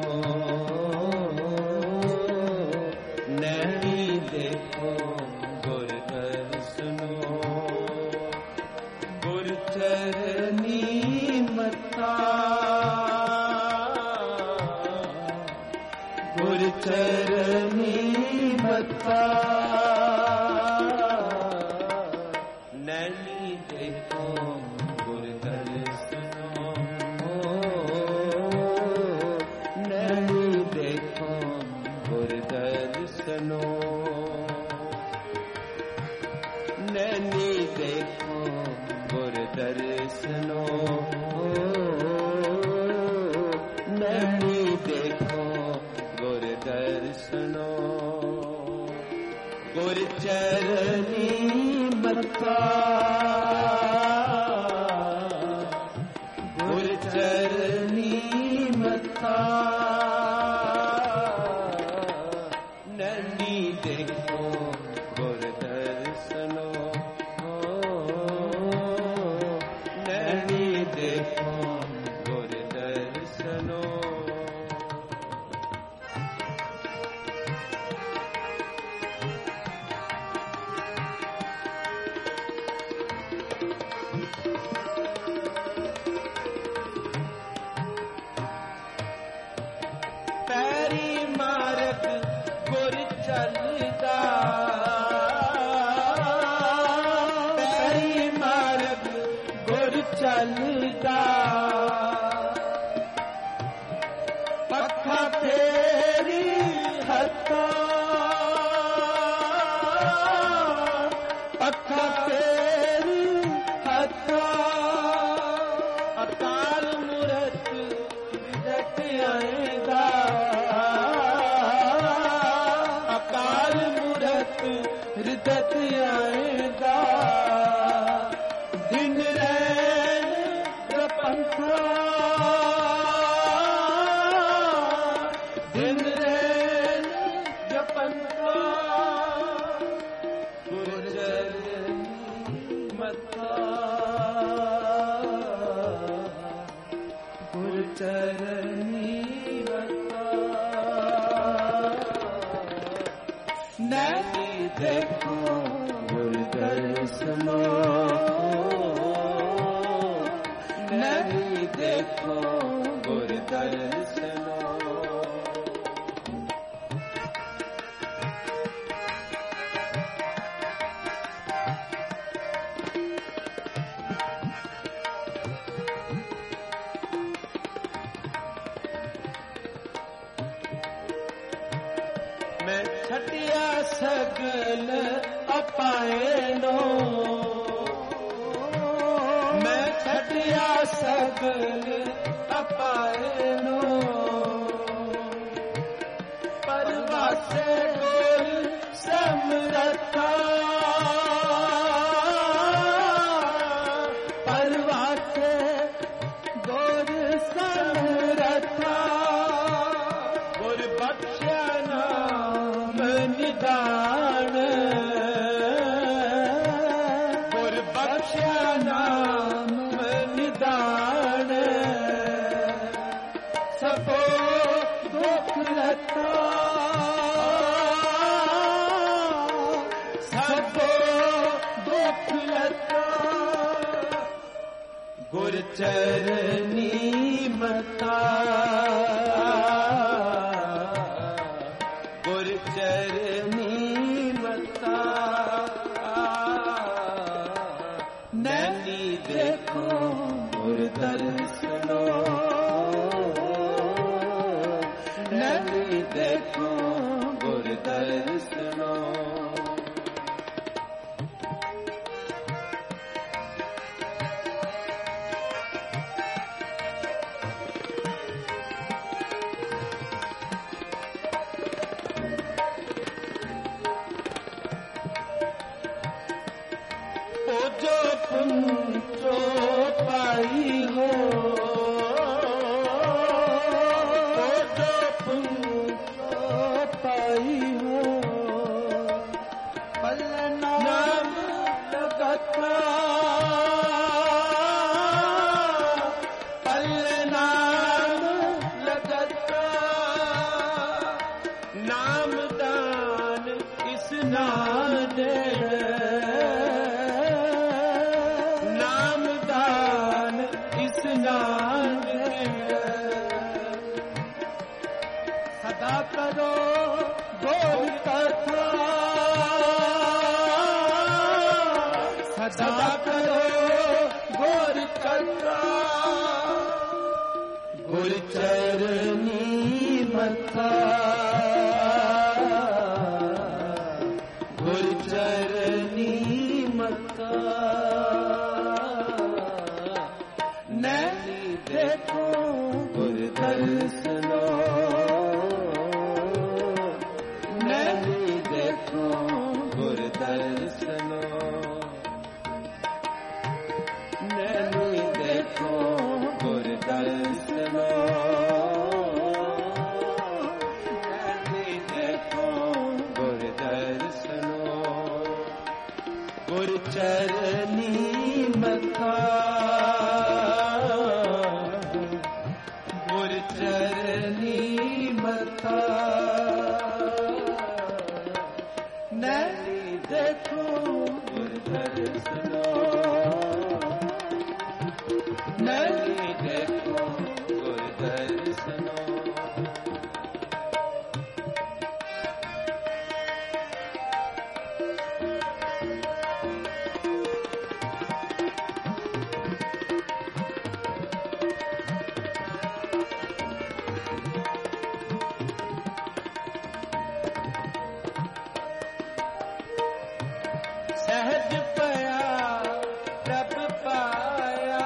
ਨੈਣੀ ਦੇਖੋ ਗੁਰ ਦਰਸਨੋ ਗੁਰ ਚਰਨੀ ਮੱਥਾ ਗੁਰ ਚਰਨੀ ਮੱਥਾ ਨੈਣੀ ਦੇਖੋ ਗੁਰ ਦਰਸਨੋ ਨੈਣੀ ਦੇਖੋ ਗੁਰ ਦਰਸਨੋ ਨੈਣੀ ਦੇਖੋ ਗੁਰ ਦਰਸਨੋ ਨੈਣੀ ਦੇਖੋ ਗੁਰ ਦਰਸਨੋ ਗੁਰ ਚਰਨੀ ਮੱਥਾ ਗੁਰ ਚਰਨੀ ਮੱਥਾ ਨੈਣੀ ਦੇਖੋ ਗੁਰ ਦਰਸਨੋ ਨੈਣੀ ਦੇਖੋ ਗੁਰ ਦਰਸਨੋ ਪੈਰੀ ਮਾਰਗ ਗੁਰ ਚੱਲਦਾ ਪੈਰੀ ਮਾਰਗ ਗੁਰ ਚੱਲਦਾ ਪੱਖਾ ਤੇਰੀ ਹੱਥਾਂ ਪੱਖਾ ਤੇਰੀ ਹੱਥਾਂ ਅਕਾਲ ਮੂਰਤ ਵਿਦਤ ਆਏਗਾ ਅਕਾਲ ਮੂਰਤ ਰਿਦਤ ਆਏਗਾ ਦਿਨ ਰੈਣ ਰਪੰਥਾ ਦਿਨ ਰੈਣ ਰਪੰਥਾ ਗੁਰ ਚਰਨੀ ਮੱਥਾ ਗੁਰ ਚਰਨੀ ਮੱਥਾ ਨੈਣੀ ਦੇਖੋ ਗੁਰ ਦਰਸਨੋ ਨੈਣੀ ਦੇਖੋ ਗੁਰ ਦਰਸਨੋ ਮੈਂ ਛੱਡਿਆ ਸਗਲ ਅਪਾਏ ਨੋ छटिया सगल अपायनो परवासे गोर समरथा परवासे गोर समरथा गुर बख्शा नाम निदान गुर बख्शा नाम निदान सबो दुख लता गुर चरनी मता गुर चरनी मता नैनी देखो गुर दर्शनो नैनी देखो गुर दर्शनो जो पुंचो पाई हो जो पुंचो पाई हो पल नाम लगता पल नाम लगता नाम दान इस नाने सदा करो गोर कथा सदा करो गोर कथा गुर चरनी मथा गुर चरनी मथा नैनी देखो गुर दर्शनो नैनी देखो गुर दर्शनो नैनी देखो गुर दर्शनो नैनी देखो गुर दर्शनो गुर चरनी मथा गुर चरनी मथा नैनी देखो गुर दर्शनो नैनी देखो गुर दर्शनो सहज पया प्रभ पाया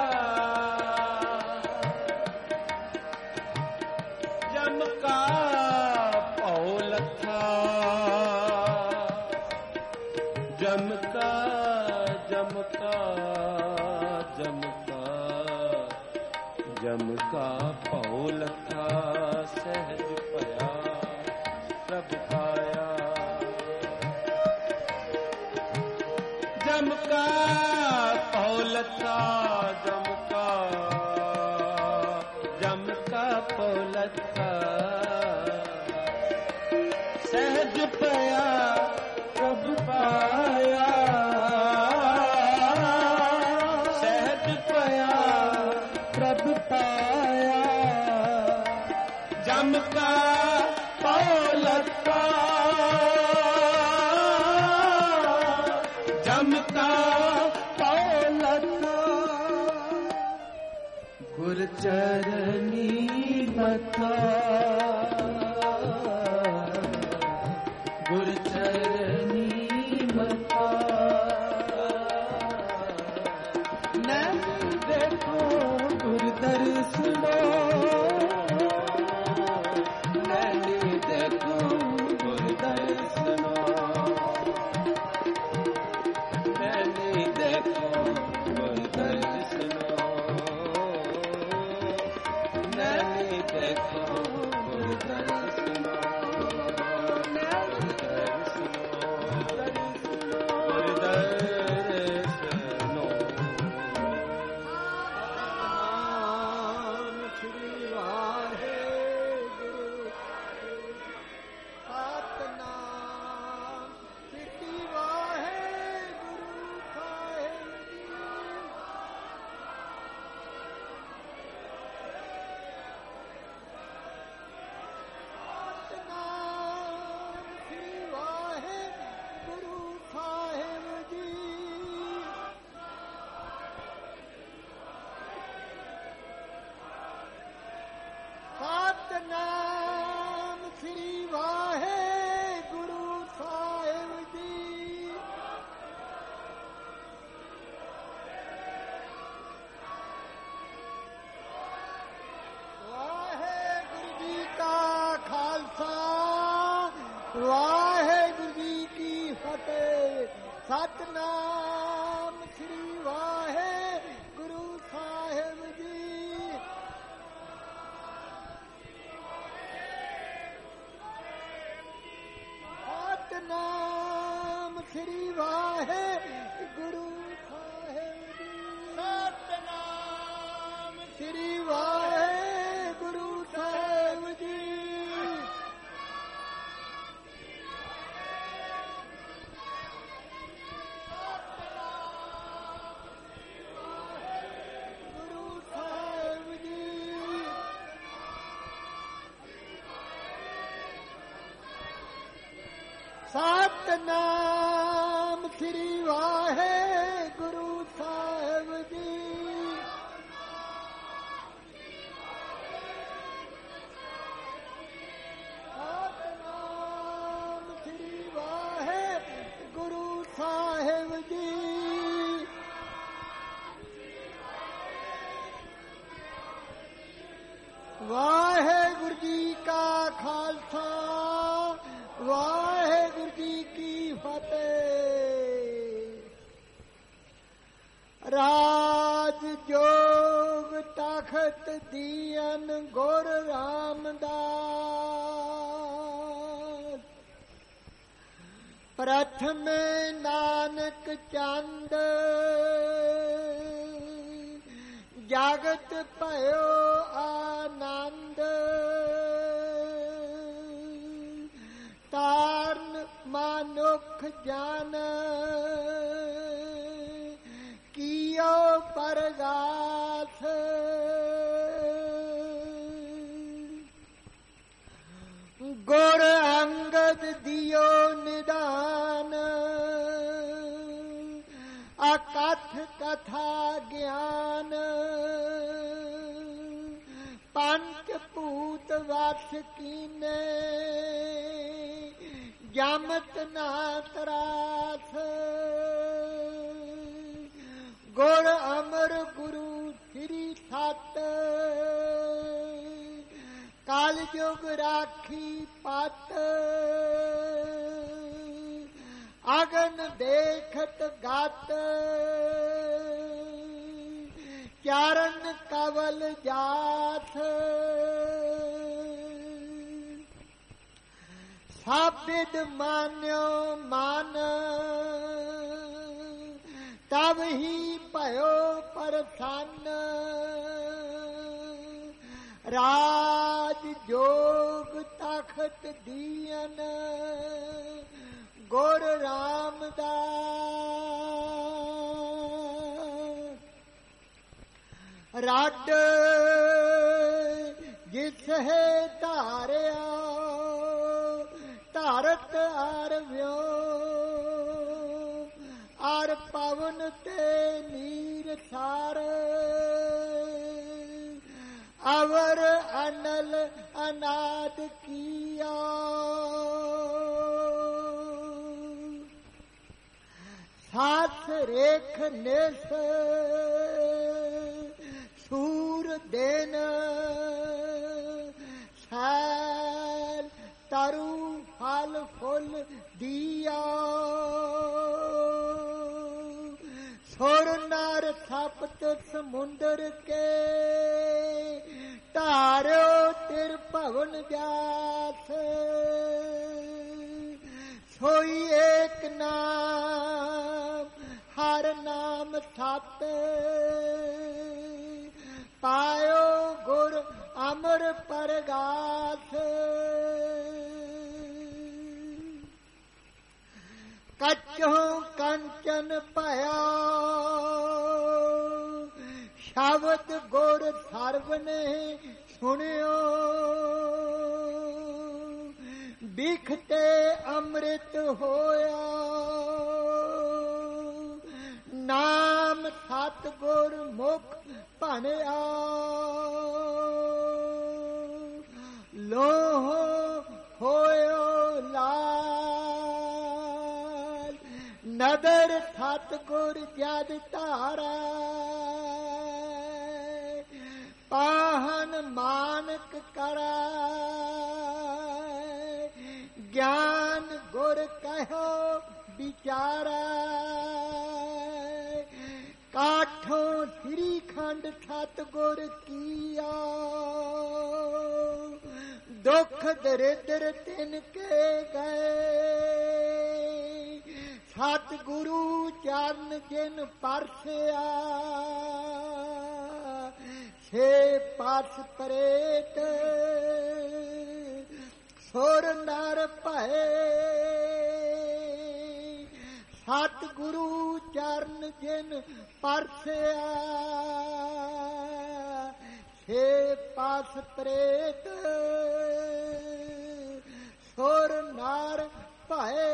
जम का पौ लथा जम का जम का जम का जम का पौ लथा सहज पया प्रभ पाया जम का पौलता जम का जम का पौलता सहज पया प्रभ पाया सहज पया प्रभ पाया जम का पौलता जमता पौलता गुर चरनी मथा गुर चरनी मथा नैनी देखो सुनो नैनी देखो गुर दर्शनो नैनी देखो गुर दर्शनो नैनी देखो गुर दर्शनो नैनी दर्शनो गुर दर्शनो नाम श्री वाहेगुरु सतनाम श्री वाहेगुरु ਸਾਹਿਬ ਜੀ ਸਤਨਾਮ ਸ੍ਰੀ ਵਾਹਿਗੁਰੂ ਸਾਹਿਬ ਜੀ ਸਤਨਾਮ ਸ੍ਰੀ ਵਾਹਿਗੁਰੂ ਸਾਹਿਬ ਜੀ ਵਾਹਿਗੁਰੂ ਜੀ ਕਾ ਖਾਲਸਾ ਵਾਹਿਗੁਰੂ ਜੀ ਕੀ ਫਤਿਹ ਸਤਨਾਮ ਸ੍ਰੀ ਵਾਹਿਗੁਰੂ ਸਾਹਿਬ ਜੀ ਸਤਨਾਮ ਸ੍ਰੀ ਵਾਹਿਗੁਰੂ ਸਾਹਿਬ ਜੀ ਸਤਨਾਮ ਸ੍ਰੀ ਵਾਹਿਗੁਰੂ ਸਾਹਿਬ ਜੀ ਗੁਰੂ ਸਾਹਿਬ ਜੀ ਸਤਨਾਮ ਸ੍ਰੀ ਵਾਹਿਗੁਰੂ ਸਾਹਿਬ ਜੀ ਸਤਨਾਮ ਸ੍ਰੀ ਵਾਹਿਗੁਰੂ ਸਾਹਿਬ ਜੀ ਵਾਹਿਗੁਰੂ ਜੀ ਕਾ ਖਾਲਸਾ ਵਾਹਿਗੁਰੂ ਜੀ ਕੀ ਫਤਿਹ ਰਾਜ ਜੋਗ ਤਖਤ ਦੀਨ ਗੁਰ ਰਾਮਦਾਸ ਪ੍ਰਥਮ ਨਾਨਕ ਚੰਦ ਜਗਤ ਭਇਓ ਆਨੰਦ ਤਾਰਨ ਮਨੁੱਖ ਜਨ ਕੀਓ ਪਰਗਾਸ ਗੁਰ ਅੰਗਦ ਦਿਓ ਨਿਦਾਨ ਅਕਥ ਕਥਾ ਗਿਆਨ ਪੰਚ ਭੂਤ ਵਸ ਕੀਨੇ ਜਮਤ ਨਾ ਤਰਾਸ ਗੁਰ ਅਮਰ ਗੁਰੂ ਸ੍ਰੀ ਸਤ ਕਲ ਯੁਗ ਰਾਖੀ ਪਤ ਅਗਨ ਦੇਖਤ ਗਤ ਚਰਨ ਕਵਲ ਜਾਥ ਸਾਬਿਦ ਮਾਨਿਓ ਮਨ ਤਬ ਹੀ ਭਇਓ ਪ੍ਰਸੰਨ ਰਾਜ ਜੋਗ ਤਖਤ ਦੀਨ ਗੁਰ ਰਾਮਦਾਸ ਰੱਡ ਜਿਸ ਹੈ ਧਾਰਿਆ ਧਾਰਤ ਅਰ ਵਿਓ ਅਰ ਪਵਨ ਤੇ ਨੀਰ ਸਾਰ ਅਵਰ ਅਨਲ ਅਨਾਦ ਕੀਆ ਸਾਥ ਰੇਖ ਨਿਸ ਸੂਰ ਦੇਨ ਸਮੁੰਦਰ ਕੇ ਧਾਰਿਓ ਤਿਰ ਭਵਨ ਜਾਸ ਸੋਈ ਏਕ ਨਾਮ ਹਰ ਨਾਮ ਸਤ ਪਾਇਓ ਗੁਰ ਅਮਰ ਪਰਗਾਸ ਕੱਚੋਂ ਕੰਚਨ ਭਇਆ ਸ਼ਬਦ ਗੁਰ ਸਰਬ ਨੇ ਸੁਣਿਓ ਬਿਖਤੇ ਅੰਮ੍ਰਿਤ ਹੋਇਆ ਨਾਮ ਸਤ ਗੁਰ ਮੁਖ ਭਣਿਆ ਲੋਹ ਹੋਇਓ ਲਾਲ ਨਦਰ ਸਤ ਗੁਰ ਜਦ ਧਾਰਾ ਪਾਹਨ ਮਾਨਕ ਕਰਾ ਗਿਆਨ ਗੁਰ ਕਹਿਓ ਵਿਚਾਰਾ ਕਾਠੋਂ ਸ੍ਰੀ ਖੰਡ ਸਤ ਗੁਰ ਕੀਆ ਦੁਖ ਦਰਿਦਰ ਤਿਨ ਕੇ ਗਏ ਸਤ ਗੁਰੂ ਚਰਨ ਜਿਨ ਪਰਸਿਆ ਛੇ ਪਾਸ ਪ੍ਰੇਤ ਸੁਰ ਨਰ ਭਏ ਸਤ ਗੁਰੂ ਚਰਨ ਜਿਨ ਪਰਸਿਆ ਛੇ ਪਾਸ ਪ੍ਰੇਤ ਸੁਰ ਨਰ ਭਏ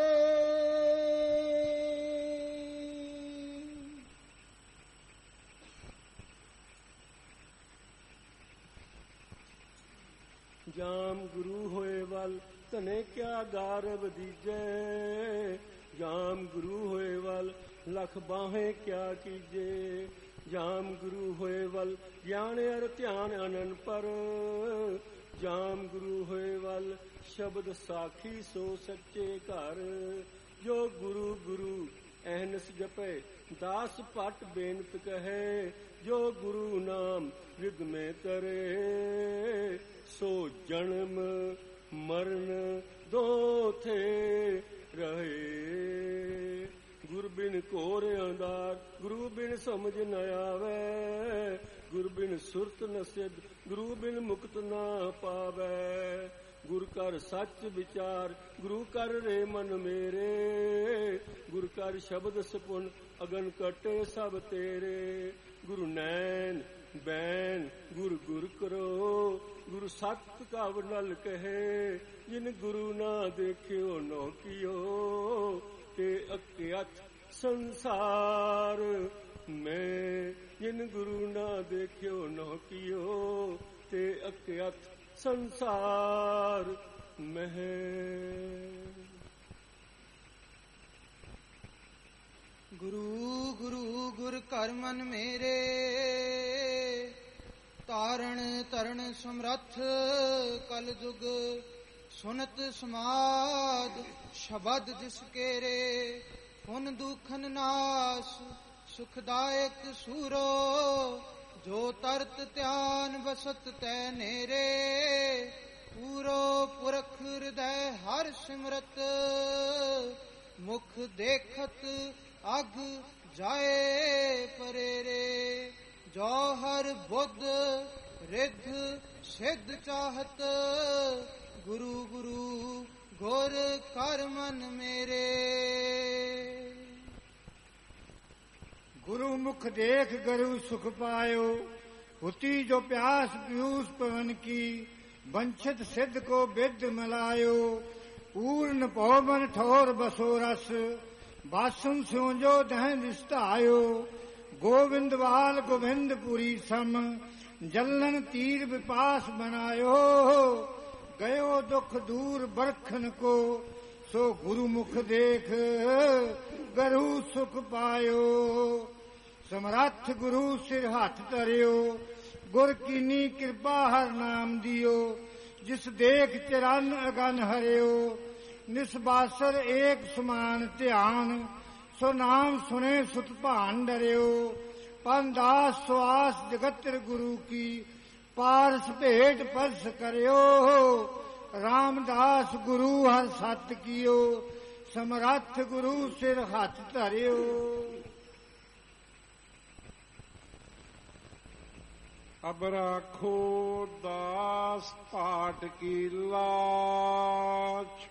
ਜਾਮ ਗੁਰੂ ਹੋਏ ਵੱਲ ਧਨੇ ਕਿਆ ਗਾਰਵ ਦੀਜੈ ਜਾਮ ਗੁਰੂ ਹੋਏ ਵੱਲ ਲਖ ਬਾਹੇ ਕਿਆ ਕੀਜੇ ਜਾਮ ਗੁਰੂ ਹੋਏ ਵੱਲ ਗਿਆਨ ਅਰ ਧਿਆਨ ਅਨਨ ਪਰ ਜਾਮ ਗੁਰੂ ਹੋਏ ਵੱਲ ਸ਼ਬਦ ਸਾਖੀ ਸੋ ਸੱਚੇ ਘਰ ਜੋ ਗੁਰੂ ਗੁਰੂ ਅਹਨਸ ਜਪੈ ਦਾਸ ਭਟ ਬੇਨਤ ਕਹੈ ਜੋ ਗੁਰੂ ਨਾਮ ਰਿਦ ਮੇ ਤਰੇ ਸੋ ਜਨਮ ਮਰਨ ਦੋਥੇ ਰਹੇ ਗੁਰ ਬਿਨ ਘੋਰ ਅੰਧਾਰ ਗੁਰੂ ਬਿਨ ਸਮਝ ਨ ਆਵੈ ਗੁਰ ਬਿਨ ਸੁਰਤ ਨ ਸਿਧ ਗੁਰੂ ਬਿਨ ਮੁਕਤ ਨਾ ਪਾਵੈ ਗੁਰ ਕਰ ਸੱਚ ਵਿਚਾਰ ਗੁਰੂ ਕਰ ਰੇ ਮਨ ਮੇਰੇ ਗੁਰ ਕਰ ਸ਼ਬਦ ਸਪੁਨ ਅਗਨ ਕਟੇ ਸਭ ਤੇਰੇ ਗੁਰੂ ਨੈਣ ਬੈਨ ਗੁਰ ਗੁਰ ਕਰੋ ਗੁਰੂ ਸਤ ਕਵ ਨਲ ਕਹੇ ਜਿਨ ਗੁਰੂ ਨਾ ਦੇਖਿਓ ਨੋ ਕੀਓ ਤੇ ਅਕਿਅਥ ਸੰਸਾਰ ਮੈਂ ਜਿਨ ਗੁਰੂ ਨਾ ਦੇਖਿਓ ਨੋ ਕੀਓ ਤੇ ਅਕਿਅਥ ਸੰਸਾਰ ਮਹਿ ਗੁਰੂ ਗੁਰੂ ਗੁਰ ਘਰ ਮਨ ਮੇਰੇ ਤਾਰਣ ਤਰਣ ਸਮਰੱਥ ਕਲ ਜੁਗ ਸੁਨਤ ਸਮਾਦ ਸ਼ਬਦ ਜਿਸ ਕੇਰੇ ਪੁਨ ਦੁਖਨ ਨਾਸ ਸੁਖਦਾਇਕ ਸੂਰੋ ਜੋ ਤਰਤ ਧਿਆਨ ਵਸਤ ਤੈ ਨੇਰੇ ਪੂਰੋ ਪੁਰਖ ਹਿਰਦੈ ਹਰ ਸਿਮਰਤ ਮੁਖ ਦੇਖਤ ਅਗ ਜਾਏ ਪਰੇਰੇ ਜੋ ਹਰ ਬੁੱਧ ਰਿੱਧ ਸਿੱਧ ਚਾਹਤ ਗੁਰੂ ਗੁਰੂ ਗੁਰ ਕਰ ਮਨ ਮੇਰੇ ਗੁਰੂ ਮੁਖ ਦੇਖ ਗਰੂ ਸੁਖ ਪਾਇਓ ਹੁਤੀ ਜੋ ਪਿਆਸ ਪਿਊਸ ਪਵਨ ਕੀ ਬੰਛਤ ਸਿੱਧ ਕੋ ਬਿਦ ਮਲਾਇਓ ਪੂਰਨ ਭਵਨ ਠੋਰ ਬਸੋ ਰਸ ਬਾਸਨ ਸਿਉ ਜੋ ਦਹਿ ਨਿਸਟਾਇਓ ਗੋਵਿੰਦਵਾਲ ਗੋਵਿੰਦਪੁਰੀ ਸਮ ਜਲਨ ਤੀਰ ਵਿਪਾਸ ਬਨਾਇਓ ਗਇਓ ਦੁਖ ਦੂਰ ਬਰਖਨ ਕੋ ਸੋ ਗੁਰੂ ਮੁਖ ਦੇਖ ਗਰੂ ਸੁਖ ਪਾਇਓ ਸਮਰੱਥ ਗੁਰੂ ਸਿਰ ਹੱਥ ਧਰਿਓ ਗੁਰ ਕੀਨੀ ਕਿਰਪਾ ਹਰ ਨਾਮ ਦਿਓ ਜਿਸ ਦੇਖ ਚਰਨ ਅਗਨ ਹਰਿਓ ਨਿਸਬਾਸਰ ਏਕ ਸਮਾਨ ਧਿਆਨ ਸੋ ਨਾਮ ਸੁਨੇ ਸੁਤ ਭਾਨ ਡਰਿਓ ਪੰਦਾਸ ਸੁਆਸ ਜਗਤਰ ਗੁਰੂ ਕੀ ਪਾਰਸ ਭੇਟ ਪਰਸ ਕਰਿਓ ਰਾਮਦਾਸ ਗੁਰੂ ਹਰ ਸਤ ਕੀਓ ਸਮਰੱਥ ਗੁਰੂ ਸਿਰ ਹੱਥ ਧਰਿਓ। ਅਬ ਰਾਖੋ ਦਾਸ ਪਾਟ ਕੀ ਲਾਜ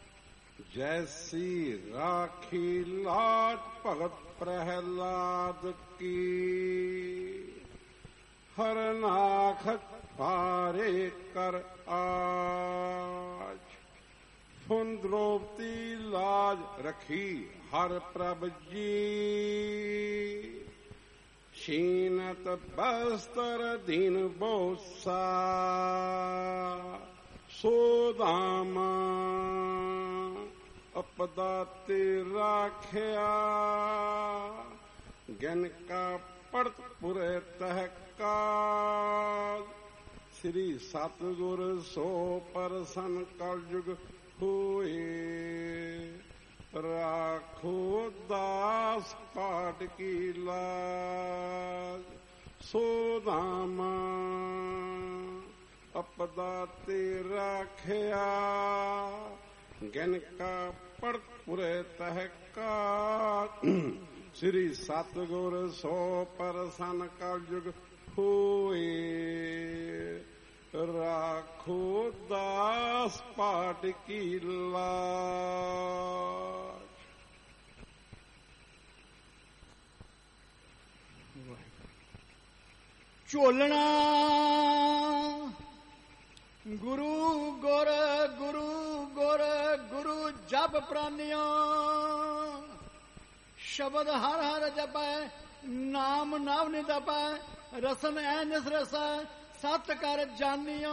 ਜੈਸੀ ਰਾਖੀ ਲਾਜ ਭਗਤ ਪ੍ਰਹਿਲਾਦ ਕੀ ਹਰ ਨਾਖ ਪਾਰੇ ਕਰ ਆਜ ਫੁਨ ਦ੍ਰੋਪਤੀ ਲਾਜ ਰਖੀ ਹਰ ਪ੍ਰਭ ਜੀ ਛੀਨਤ ਬਸਤਰ ਦੀਨ ਬੋਸਾ ਸੋਦਾਮਾ ਅਪਦਾ ਤੇ ਰਾਖਿਆ ਗਿਨ ਕਾ ਪੜਤ ਪੁਰੇ ਤਹਿਕਾਲ ਸ੍ਰੀ ਸਤਿਗੁਰ ਸੋ ਪਰਸਨ ਕਲਯੁਗ ਹੋਏ ਰਾਖੋ ਦਾਸ ਪਾਟ ਕੀ ਲਾਜ ਸੋਦਾਮਾ ਅਪਦਾ ਤੇ ਰਾਖਿਆ ਗਿਨ ਕਾ ਪੜਤ ਪੁਰੇ ਤਹਿਕਾਲ ਸ੍ਰੀ ਸਤਿਗੁਰ ਸੋ ਪਰਸਨ ਕਲਯੁਗ ਹੋਏ ਰਾਖੋ ਦਾਸ ਪਾਟ ਕੀ ਲਾਜ। ਝੋਲਣਾ ਗੁਰੂ ਗੁਰ ਗੁਰੂ ਗੁਰ ਗੁਰੂ ਜਪ ਪ੍ਰਾਨਿਆ ਸ਼ਬਦ ਹਰ ਹਰ ਜਪੈ ਨਾਮ ਨਵ ਨਿਦਪੈ ਰਸਨ ਐ ਨਿਸ ਰਸੈ ਸਤ ਕਰ ਜਾਨੀਆਂ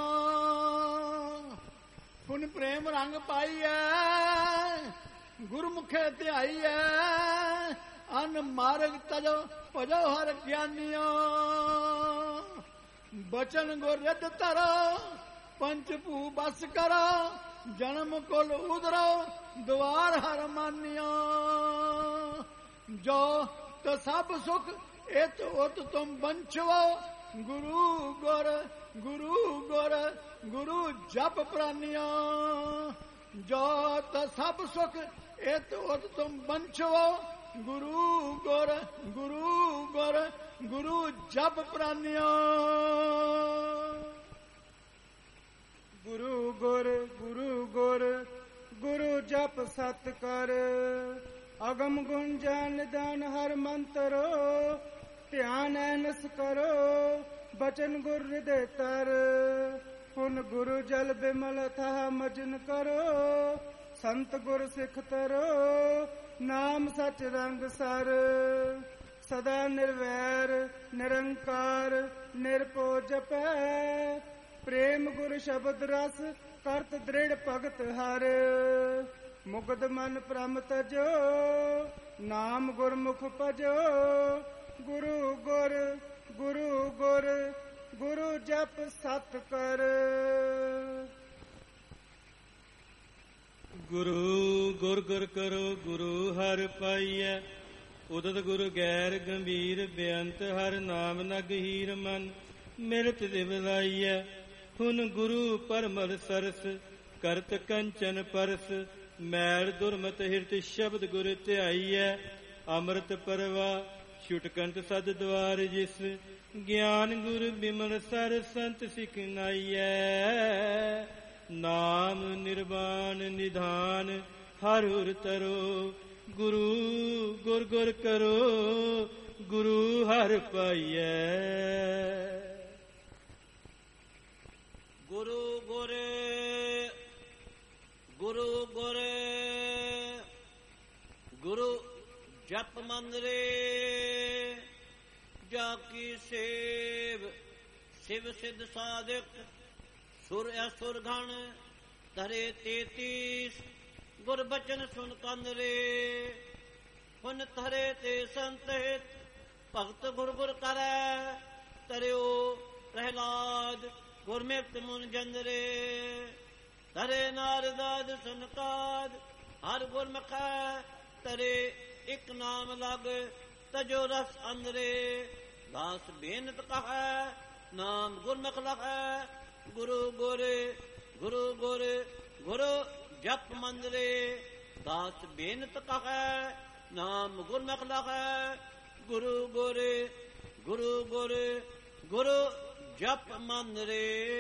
ਪੁਨ ਪ੍ਰੇਮ ਰੰਗ ਪਾਈਐ ਗੁਰਮੁਖੇ ਧਿਆਈਐ ਅਨ ਮਾਰਗ ਤਜੋ ਭਜੋ ਹਰ ਗਿਆਨੀਆਂ ਬਚਨ ਗੁਰ ਰਿੱਧ ਧਰੋ ਪੰਚ ਭੂ ਬਸ ਕਰੋ ਜਨਮ ਕੁਲ ਉਦਰੋ ਦੁਆਰ ਹਰ ਮਾਨਿਆ ਜੋ ਤ ਸਭ ਸੁਖ ਇਤ ਉਤ ਤੁਮ ਬੰਛਵੋ ਗੁਰੂ ਗੁਰ ਗੁਰੂ ਗੁਰ ਗੁਰੂ ਜਪ ਪ੍ਰਾਨਿਆ ਜੋ ਤ ਸਭ ਸੁਖ ਇਤ ਉਤ ਤੁਮ ਬੰਛਵੋ ਗੁਰੂ ਗੁਰ ਗੁਰੂ ਗੁਰ ਗੁਰੂ ਜਪ ਪ੍ਰਾਨਿਆ। ਗੁਰੂ ਗੁਰ ਗੁਰੂ ਗੁਰ ਗੁਰੂ ਜਪ ਸਤ ਕਰ ਅਗਮ ਗੁਣ ਜਾਨ ਨਿਦਾਨ ਹਰ ਮੰਤਰ ਧਿਆਨ ਐਨਸ ਕਰੋ ਬਚਨ ਗੁਰ ਹਿਰਦੇ ਤਰ ਪੁਨ ਗੁਰੂ ਜਲ ਬਿਮਲ ਥਾ ਮਜਨ ਕਰੋ ਸੰਤ ਗੁਰ ਸਿੱਖ ਤਰੋ ਨਾਮ ਸਚ ਰੰਗ ਸਰ ਸਦਾ ਨਿਰਵੈਰ ਨਿਰੰਕਾਰ ਨਿਰਭਉ ਜਪੈ ਪ੍ਰੇਮ ਗੁਰ ਸ਼ਬਦ ਰਸ ਕਰਤ ਦ੍ਰਿੜ ਭਗਤ ਹਰ ਮੁਗਧ ਮਨ ਪ੍ਰਮ ਤਜੋ ਨਾਮ ਗੁਰਮੁਖ ਭਜੋ ਗੁਰੂ ਗੁਰ ਗੁਰੂ ਗੁਰ ਗੁਰੂ ਜਪ ਸਤ ਕਰ। ਗੁਰੂ ਗੁਰ ਗੁਰ ਕਰੋ ਗੁਰੂ ਹਰਿ ਪਾਈਐ ਉਦਤ ਗੁਰੂ ਗੈਰ ਗੰਭੀਰ ਬੇਅੰਤ ਹਰ ਨਾਮ ਨ ਗਹੀਰ ਮਨ ਮਿਰਤ ਦਿਵਲਾਈਐ ਹੁਣ ਗੁਰੂ ਪਰਮਲ ਸਰਸ ਕਰਤ ਕੰਚਨ ਪਰਸ ਮੈਲ ਦੁਰਮਤ ਹਿਰਤ ਸ਼ਬਦ ਗੁਰ ਧਿਆਈਐ ਅੰਮ੍ਰਿਤ ਪਰਵਾ ਛੁਟਕੰਠ ਸਦ ਦਵਾਰ ਜਿਸ ਗਿਆਨ ਗੁਰ ਬਿਮਲ ਸਰ ਸੰਤ ਸਿਖਨਾਈਐ ਨਾਮ ਨਿਰਵਾਣ ਨਿਧਾਨ ਹਰ ਹੁਰ ਤਰੋ ਗੁਰੂ ਗੁਰ ਗੁਰ ਕਰੋ ਗੁਰੂ ਹਰਿ ਪਾਈਐ। ਗੁਰੂ ਗੁਰ ਗੁਰੂ ਗੁਰ ਗੁਰੂ ਜਪ ਮੰਦਰੇ ਜਾ ਕੀ ਸੇਵ ਸਿਵ ਸਿਧ ਸਾਧਕ ਸੁਰ ਅਸੁਰ ਗਣ ਧਰੇ ਤੇਤੀਸ ਗੁਰ ਬਚਨ ਸੁਨ ਕੰਦਰੇ ਪੁਨ ਧਰੇ ਤੇ ਸੰਤਹਿਤ ਭਗਤ ਗੁਰ ਗੁਰ ਕਰੈ ਤਰਿਓ ਪ੍ਰਹਿਲਾਦ ਗੁਰਮਿਤ ਮੁਨ ਜੰਦਰੇ ਧਰੇ ਨਾਰਦਾਦ ਸੁਨਕਾਦ ਹਰ ਗੁਰਮੁਖੈ ਤਰੇ ਇਕ ਨਾਮ ਲਗ ਤਜੋ ਰਸ ਅੰਦਰੇ ਦਾਸ ਬੇਨਤ ਕਹੈ ਨਾਮ ਗੁਰਮੁਖ ਲਹੈ ਗੁਰੂ ਗੋਰੇ ਗੁਰੂ ਗੋਰੇ ਗੁਰੂ ਜਪ ਮੰਦਰੇ ਦਾਸ ਬੇਨਤ ਕਹੈ ਨਾਮ ਗੁਰਮੁਖ ਲਹੈ ਗੁਰੂ ਗੋਰੇ ਗੁਰੂ ਗੋਰੇ ਗੁਰੂ ਜਪ ਮੰਦਰੇ।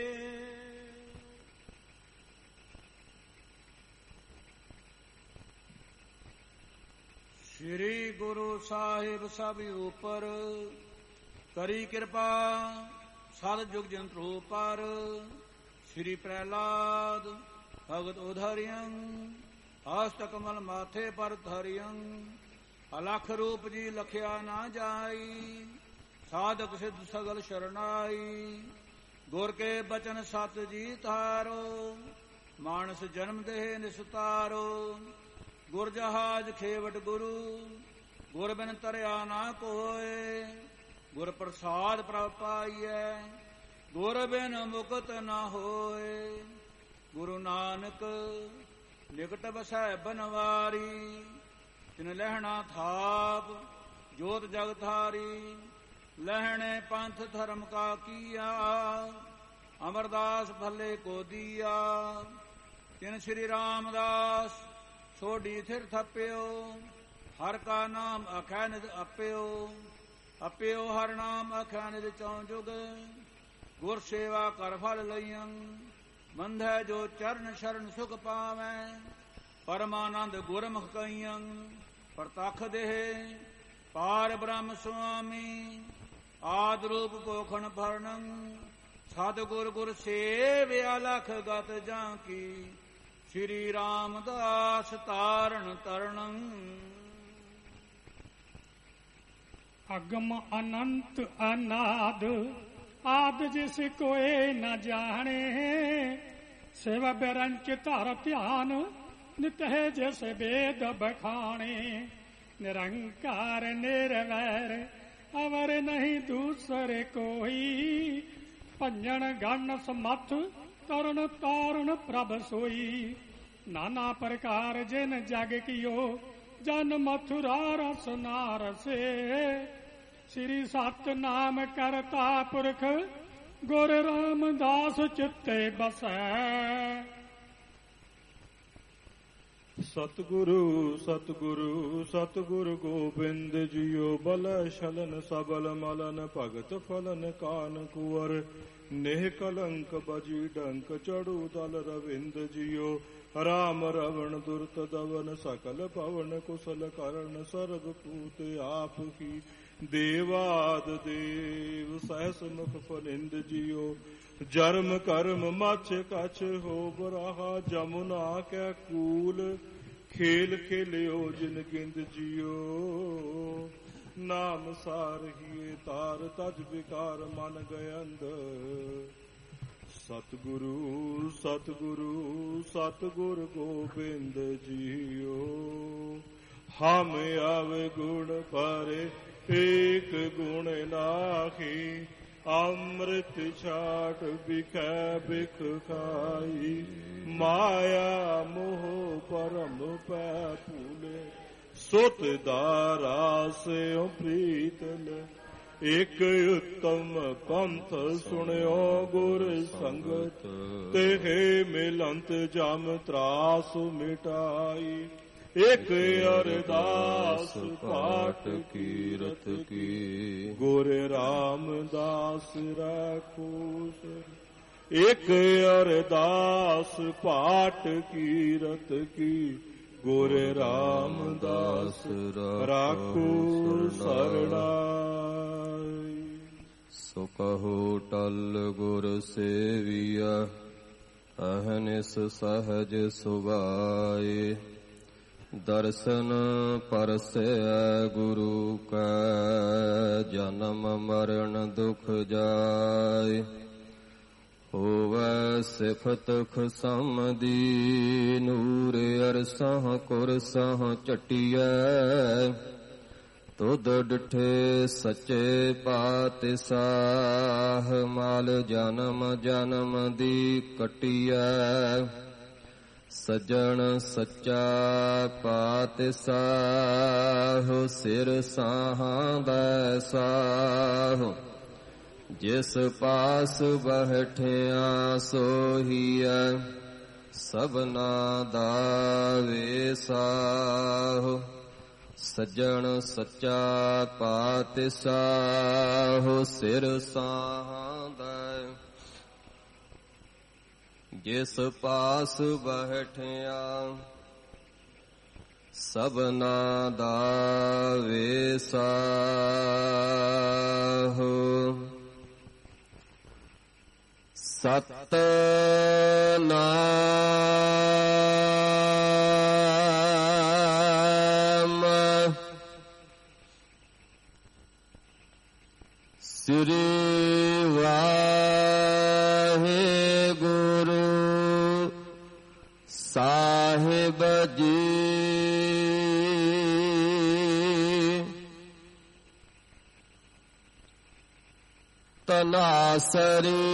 ਸ੍ਰੀ ਗੁਰੂ ਸਾਹਿਬ ਸਭ ਉਪਰ ਕਰੀ ਕਿਰਪਾ ਸਤ ਜੁਗ ਜੰਤਰੋ ਪਰ ਸ੍ਰੀ ਪ੍ਰਹਿਲਾਦ ਭਗਤ ਉਧਾਰਿਯੰ ਹਸਤ ਕਮਲ ਮਾਥੇ ਪਰ ਧਰਿਯੰ ਅਲਖ ਰੂਪ ਜੀ ਲਖਿਆ ਨਾ ਜਾਈ ਸਾਧਕ ਸਿੱਧ ਸਗਲ ਸ਼ਰਨਾਈ ਗੁਰ ਕੇ ਬਚਨ ਸਤ ਜੀ ਤਾਰੋ ਮਾਨਸ ਜਨਮ ਦੇਹ ਨਿਸਤਾਰੋ ਗੁਰ ਜਹਾਜ ਖੇਵਟ ਗੁਰੂ ਗੁਰ ਬਿਨ ਤਰਿਆ ਨਾ ਕੋਏ ਗੁਰ ਪ੍ਰਸਾਦ ਪ੍ਰਭ ਪਾਈਐ ਗੁਰ ਬਿਨ ਮੁਕਤ ਨਾ ਹੋਏ ਗੁਰੂ ਨਾਨਕ ਨਿਕਟ ਵਸੈ ਬਨਵਾਰੀ ਤਿਨ ਲਹਿਣਾ ਥਾਪ ਜੋਤ ਜਗ ਧਾਰੀ ਲਹਿਣੇ ਪੰਥ ਧਰਮ ਕਾ ਕੀਆ ਅਮਰਦਾਸ ਭੱਲੇ ਕੋ ਦੀਆ ਤਿਨ ਸ੍ਰੀ ਰਾਮਦਾਸ ਛੋਡੀ ਥਿਰ ਥਪਿਓ ਹਰ ਕਾ ਨਾਮ ਅਖੈ ਨਿਧ ਅਪਿਓ ਅਪਿਓ ਹਰ ਨਾਮ ਅਖੈ ਨਿਧ ਚੌ ਜੁਗ ਗੁਰ ਸੇਵਾ ਕਰ ਫਲ ਲਈਆਂ ਬੰਧੈ ਜੋ ਚਰਨ ਸ਼ਰਨ ਸੁਖ ਪਾਵੈ ਪਰਮਾਨੰਦ ਗੁਰਮੁਖ ਕਈਆਂ ਪ੍ਰਤਖ ਦੇਹ ਪਾਰ ਬ੍ਰਹਮ ਸੁਆਮੀ ਆਦ ਰੂਪ ਪੋਖਣ ਭਰਣੰ ਸਤ ਗੁਰ ਗੁਰ ਸੇਵਿਆ ਲਖ ਗਤ ਜਾਂ ਕੀ ਸ੍ਰੀ ਰਾਮਦਾਸ ਤਾਰਨ ਤਰਣੰ। ਅਗਮ ਅਨੰਤ ਅਨਾਦ ਆਦ ਜਿਸ ਕੋਏ ਨ ਜਾਣੇ ਸੇਵਾ ਬੇਰੰਚ ਧਰ ਧਿਆਨ ਨਿਤਹਿ ਜਿਸ ਵੇਦ ਬਖਾਣੇ ਨਿਰੰਕਾਰ ਨਿਰਵੈਰ ਅਵਰ ਨਹੀਂ ਦੂਸਰੇ ਕੋਈ ਭੰਜਨ ਗਣ ਸਮੱਥ ਤਰਨ ਤਾਰਨ ਪ੍ਰਭ ਸੋਈ ਨਾਨਾ ਪ੍ਰਕਾਰ ਜਿਨ ਜਗ ਕੀਓ ਜਨ ਮਥੁਰਾ ਰਸ ਨਾਰਸੇ ਸ੍ਰੀ ਸਤ ਨਾਮ ਕਰਤਾ ਪੁਰਖ ਗੁਰ ਰਾਮਦਾਸ ਚਿੱਤੇ ਬਸੈ। ਸਤਿਗੁਰੂ ਸਤਿਗੁਰੂ ਸਤਿਗੁਰ ਗੋਬਿੰਦ ਜੀਓ ਬਲ ਛਲਨ ਸਬਲ ਮਲਨ ਭਗਤ ਫਲਨ ਕਾਨ ਕੁਵਰ ਨੇਹ ਕਲੰਕ ਬਜੀ ਡੰਕ ਚੜੂ ਦਲ ਰਵਿੰਦ ਜੀਓ ਰਾਮ ਰਵਣ ਦੁਰਤ ਦਵਨ ਸਕਲ ਪਵਨ ਕੁਸਲ ਕਰਨ ਸਰਬ ਪੂਤ ਆਪ ਕੀ ਦੇਵਾਦ ਦੇਵ ਸਹਿਸ ਮੁਖ ਫਲਿੰਦ ਜੀਓ ਜਰਮ ਕਰਮ ਮਛ ਕਛ ਹੋ ਬਰਾਹਾ ਜਮੁਨਾ ਕੈ ਕੂਲ ਖੇਲ ਖੇਲਿਓ ਜਿਨ ਗਿੰਦ ਜੀਓ ਨਾਮ ਸਾਰਹੀਏ ਤਾਰ ਤਜ ਵਿਕਾਰ ਮਨ ਗਇੰਦ ਸਤਿਗੁਰੂ ਸਤਿਗੁਰੂ ਸਤਿਗੁਰ ਗੋਬਿੰਦ ਜੀਓ ਹਮ ਆਵੇ ਗੁਣ ਪਰੇ ਏਕ ਗੁਣ ਨਾਹੀ ਅੰਮ੍ਰਿਤ ਛਾਟ ਬਿਖੈ ਬਿਖ ਖਾਈ ਮਾਇਆ ਮੋਹ ਪਰਮ ਪੈ ਭੂਲੇ ਸੁਤ ਦਾਰਾ ਸਿਉ ਪ੍ਰੀਤਲ ਇਕ ਉਤਮ ਪੰਥ ਸੁਣਿਓ ਗੁਰ ਸੰਗਤ ਤੇ ਮਿਲੰਤ ਜਮ ਤਰਾਸ ਮਿਟਾਈ ਇਕ ਅਰਦਾਸ ਪਾਠ ਕੀਰਤ ਕੀ ਗੁਰ ਰਾਮਦਾਸ ਰਾਖੋ ਇਕ ਅਰਦਾਸ ਪਾਠ ਕੀਰਤ ਕੀ ਗੁਰ ਰਾਮਦਾਸ ਰਾਖੋ ਸਰਣਾਈ। ਸੋ ਕਹੋ ਟਲ ਗੁਰ ਸੇਵੀਆ ਅਹਨਿਸ ਸਹਜ ਸੁਭਾਏ ਦਰਸ਼ਨ ਪਰਸੈ ਗੁਰੂ ਕੈ ਜਨਮ ਮਰਨ ਦੁਖ ਜਾਏ ਹੋਵੈ ਸਿਫਤ ਖਸਮ ਦੀ ਨੂਰ ਅਰਸਹ ਕੁਰਸਹ ਚਟਿਐ ਤੁਧ ਡਿਠੇ ਸੱਚੇ ਪਾਤਸ਼ਾਹ ਮਾਲ ਜਨਮ ਜਨਮ ਦੀ ਕਟਿਐ ਸਜਣ ਸੱਚਾ ਪਾਤਿਸਾਹੁ ਸਿਰ ਸਾਹਾਂ ਦਾ ਸਾਹੁ ਜਿਸ ਪਾਸ ਬਹਿਠਿਆ ਸੋਹੀਐ ਸਭਨਾ ਦਾ ਵੇਸਾਹੁ ਸਜਣ ਸੱਚਾ ਪਾਤਿਸਾਹੁ ਸਿਰ ਸਾਹਾਂ ਦਾ ਜਿਸ ਪਾਸ ਬਹਿਠਿਆ ਸਭਨਾ ਦਾ ਵੇਸਾਹੁ ਸਤਿਨਾਮ ਸ੍ਰੀ ਵਾਹਿਗੁਰੂ ਸਾਹਿਬ ਜੀ। ਤਨਾਸਰੀ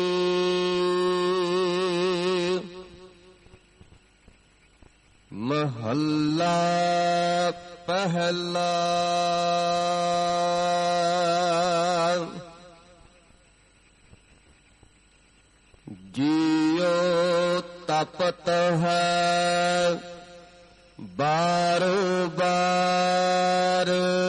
ਮਹੱਲਾ ਪਹਿਲਾ। ਜੀਉ ਤਪਤ ਹੈ ਬਾਰ ਬਾਰ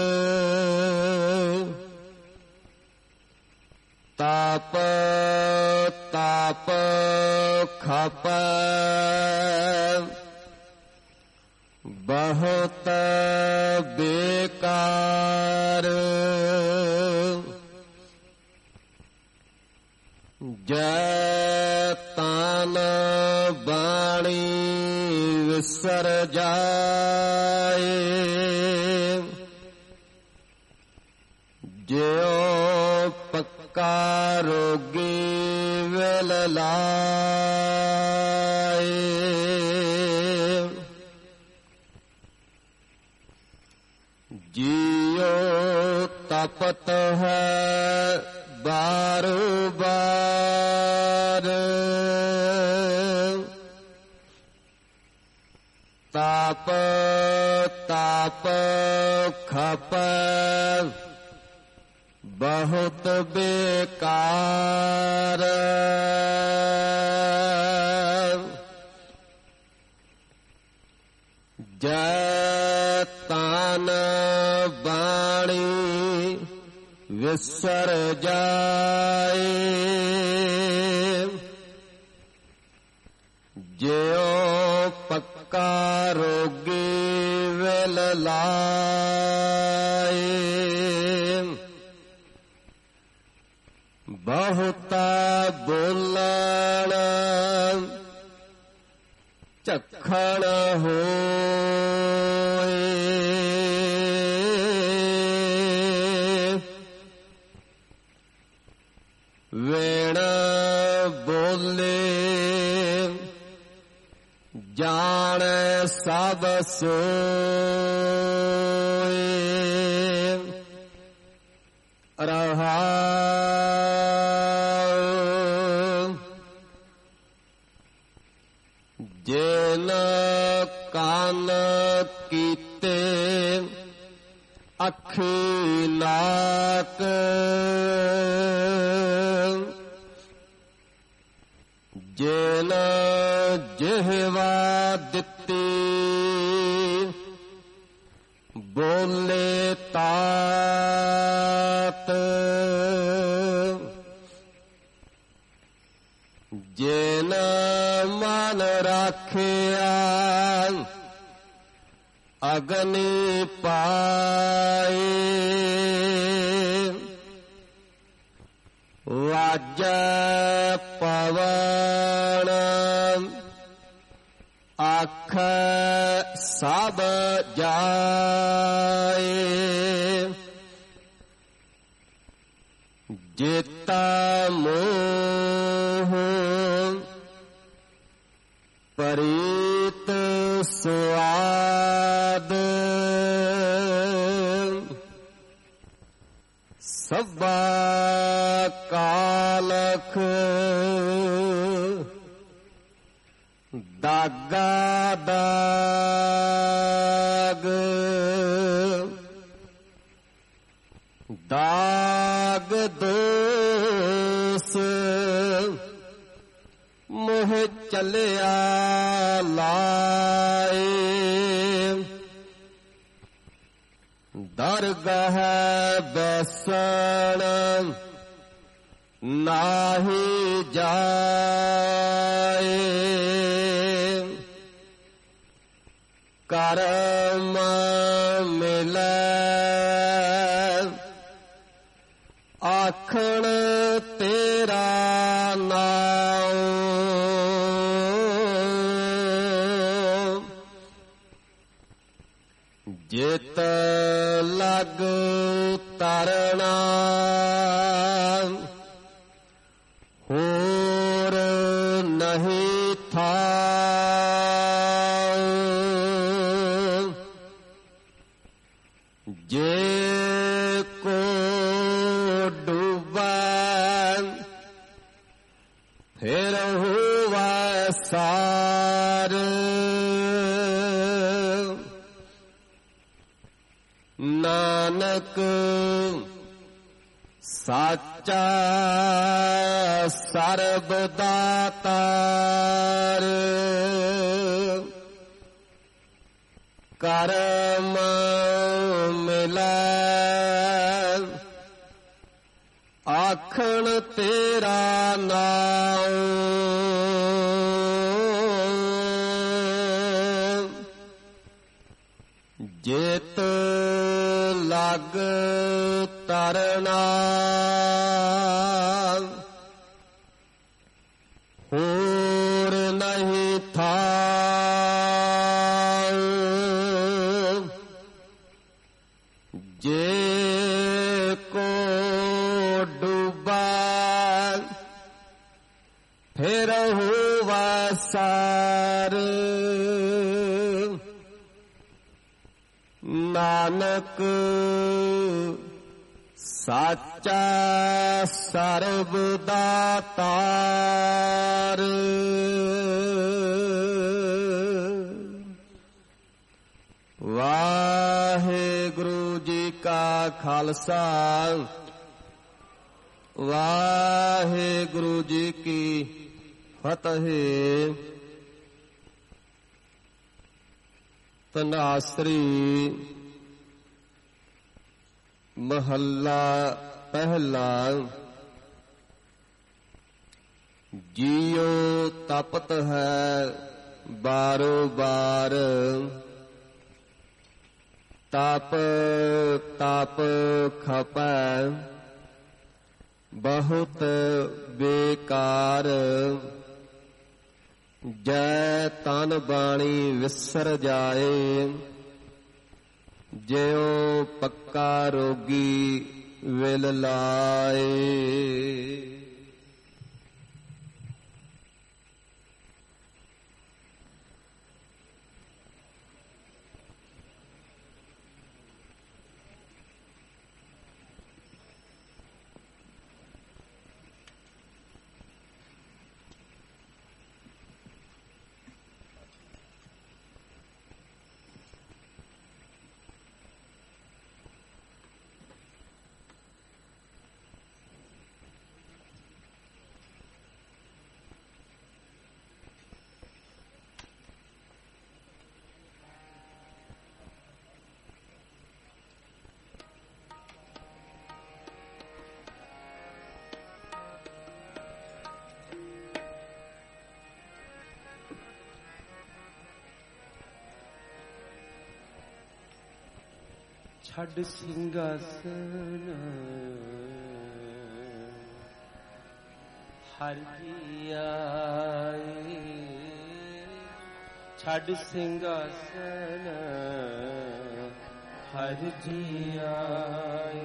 ਤਾਪ ਤਾਪ ਖਪੈ ਬਹੁਤ ਬੇਕਾਰ ਜੈ ਤਨ ਬਾਣੀ ਵਿਸਰ ਜਾਏ ਜਿਉ ਪੱਕਾ ਰੋਗੀ ਵਿਲ ਲਾਏ ਜੀਉ ਤਪਤ ਹੈ ਬਾਰ ਬਾਰ ਤਾਪ ਤਾਪ ਖਪੈ ਬਹੁਤ ਬੇਕਾਰ ਜੈ ਤਨ ਬਾਣੀ ਵਿਸਰ ਜਾਏ ਜਿਉ ਪੱਕਾ ਰੋਗੀ ਵਿਲ ਲਾਏ ਬਹੁਤਾ ਬੋਲਣ ਝੱਖਣ ਹੋਏ ਵੇਣ ਬੋਲੇ ਜਾਣ ਸਭ ਸੋਏ ਰਹਾਉ ਜਿਨ ਕੰਨ ਕੀਤੇ ਅੱਖੀ ਨਾਕ ਜਿਨ ਜਿਹਵਾ ਦਿੱਤੀ ਬੋਲੇ ਤਾਤ ਜਿਨ ਮਨ ਰਾਖਿਆ ਅਗਨੀ ਪਾਏ ਵਾਜੈ ਪਵਨ ਆਖ ਸਭ ਜਾਏ ਜੇਤਾ ਮੋਹ ਪਰੀਤ ਸੁਆਦ ਸਭਾ ਕਾਲਖ ਦਾਗਾ ਦਾਗ ਦਾਗ ਦੋਸ ਮੋਹ ਚੱਲਿਆ ਲਾਏ ਦਰਗਾਹ ਬੈਸਣ ਨਾਹੀ ਜਾਏ ਕਰਮ ਮਿਲੈ ਆਖਣ ਤੇਰਾ ਨਾਮ ਜਿਤ ਲਗ ਤਰਣਾ ਹੋਰ ਨਹੀਂ ਥਾਂ ਜੇ ਕੋ ਡੁਬੈ ਫਿਰ ਹੋਵੈ ਸਾਰ ਨਾਨਕ ਸਾਚਾ ਸਰਬ ਦਾਤਾਰ ਕਰਮ ਮਿਲੈ ਆਖਣ ਤੇਰਾ ਨਾਮ ਜਿਤ ਲਗ ਤਰਨਾ ਹੋਰ ਨਹੀਂ ਥਾਂ ਜੇ ਕੋ ਡੁਬੈ ਫਿਰ ਹੋਵੈ ਸਾਰ ਨਾਨਕ ਸਾਚਾ ਸਰਬ ਦਾਤਾਰ ਵਾਹਿਗੁਰੂ ਜੀ ਕਾ ਖਾਲਸਾ ਵਾਹਿਗੁਰੂ ਜੀ ਕੀ ਫਤਿਹ। ਤਨਾਸਰੀ ਮਹੱਲਾ ਪਹਿਲਾ। ਜੀਉ ਤਪਤ ਹੈ ਬਾਰੋ ਬਾਰ, ਤਪ ਤਪ ਖਪੈ ਬਹੁਤ ਬੇਕਾਰ। ਜੈ ਤਨ ਬਾਣੀ ਵਿਸਰ ਜਾਏ, ਜਿਉ ਪੱਕਾ ਰੋਗੀ ਵਿਲ ਲਾਏ। ਛੱਡ ਸਿੰਘਾਸਨ ਹਰਿ ਜੀ ਆਏ, ਛੱਡ ਸਿੰਘਾਸਨ ਹਰਿ ਜੀ ਆਏ।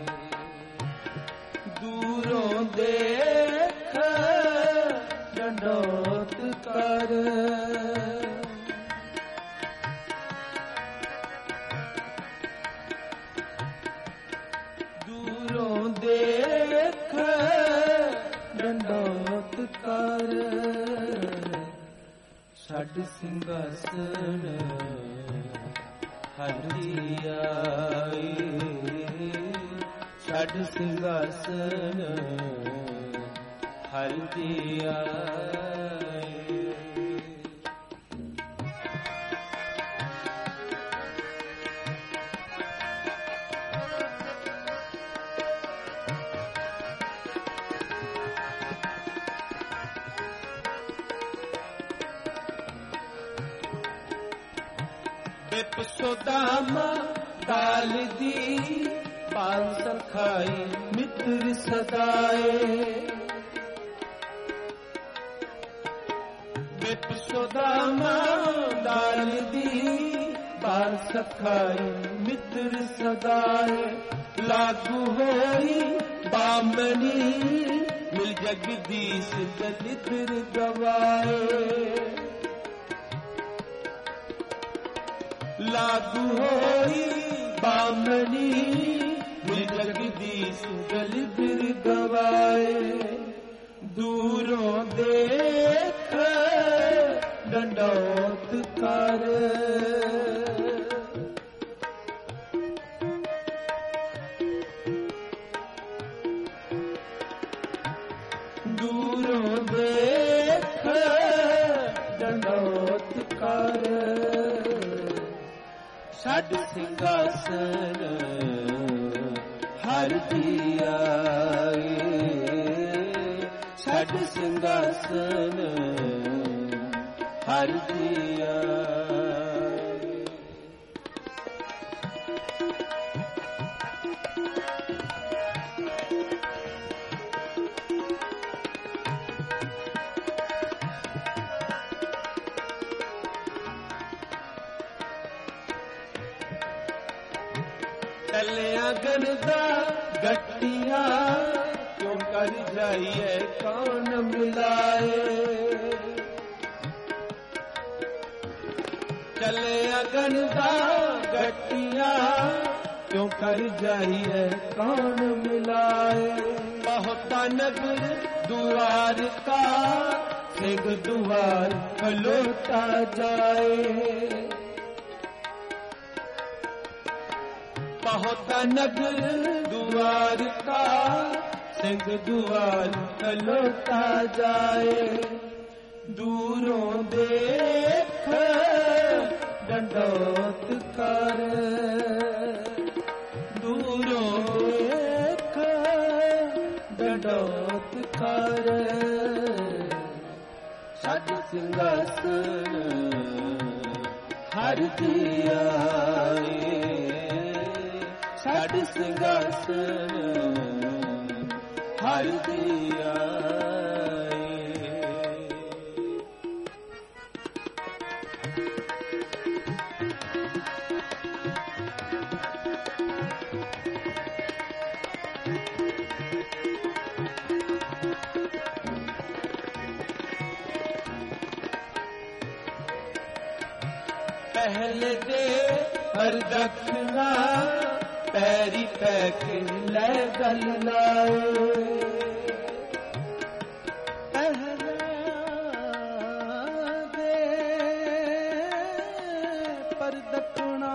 ਦੂਰੋਂ ਦੇਖ ਡੰਡੋਤ ਕਰ, ਛੱਡ ਸਿੰਘਾਸਨ ਹਰਿ ਦੀ ਆਏ, ਛੱਡ ਸਿੰਘਾਸਨ ਹਰਿ ਦੀ ਆਏ। ਬਿਪਸੋਦਾਮਾ ਦਾਲ ਦੀ ਪਾਲ ਸਖਾਈ ਮਿੱਤਰ ਸਦਾਏ। ਬਿਪਸੋਦਾਮਾ ਦਾਲ ਦੀ ਪਾਲ ਸਖਾਈ ਮਿੱਤਰ ਸਦਾਏ। ਲਾਗੂ ਹੋਈ ਬਾਮਣੀ ਮਿਲ ਜਗਦੀਸ਼ ਦਲਿਦਰ ਗਵਾਏ। ਲਾਗੂ ਹੋਈ ਬਾਮਣੀ ਮਿਲ ਜਗਦੀਸ਼ ਦਲਿਦਰ ਗਵਾਏ। ਦੂਰੋਂ ਦੇਖ ਡੰਡੌਤ ਕਰ, ਦੂਰੋਂ ਦੇਖ ਡੰਡੌਤ ਕਰ। ਛੱਡ ਸਿੰਘਾਸਨ ਹਰਿ ਦੀ ਆਏ, ਛੱਡ ਸਿੰਘਾਸਨ ਹਰਿ ਦੀ ਆਏ। ਟੱਲਿਆਂ ਗਰਦਾ ਗੱਟੀਆਂ ਕਿਉਂ ਕਰ ਜਾਈਏ ਕੌਣ ਮਿਲਾਏ। ਟੱਲਿਆਂ ਗਰਦਾ ਗੱਟੀਆਂ ਕਿਉਂ ਕਰ ਜਾਈਏ ਕੌਣ ਮਿਲਾਏ। ਬਹੁਤਾ ਨਗਰ ਦੁਆਰ ਕਾ ਸਿੰਘ ਦੁਆਰ ਖਲੋਤਾ ਜਾਏ। बहुत नगर दुआर का सिंह दुआर खलोता जाए। दूरों देख डंडौत कर, दूरों देख डंडौत कर। छड ਸਿੰਘਾਸਨ हरि दी आए, ਛੱਡ ਸਿੰਘਾਸਨ ਹਰਿ ਦੀ ਆਏ। ਪਹਿਲੇ ਦੇ ਹਰ ਦਖਣਾ ਪੈਰੀ ਪੈ ਕੇ ਲੈ ਗਲ ਲਾਏ। ਪਹਿਲੇ ਦੇ ਪਰ ਦਖਣਾ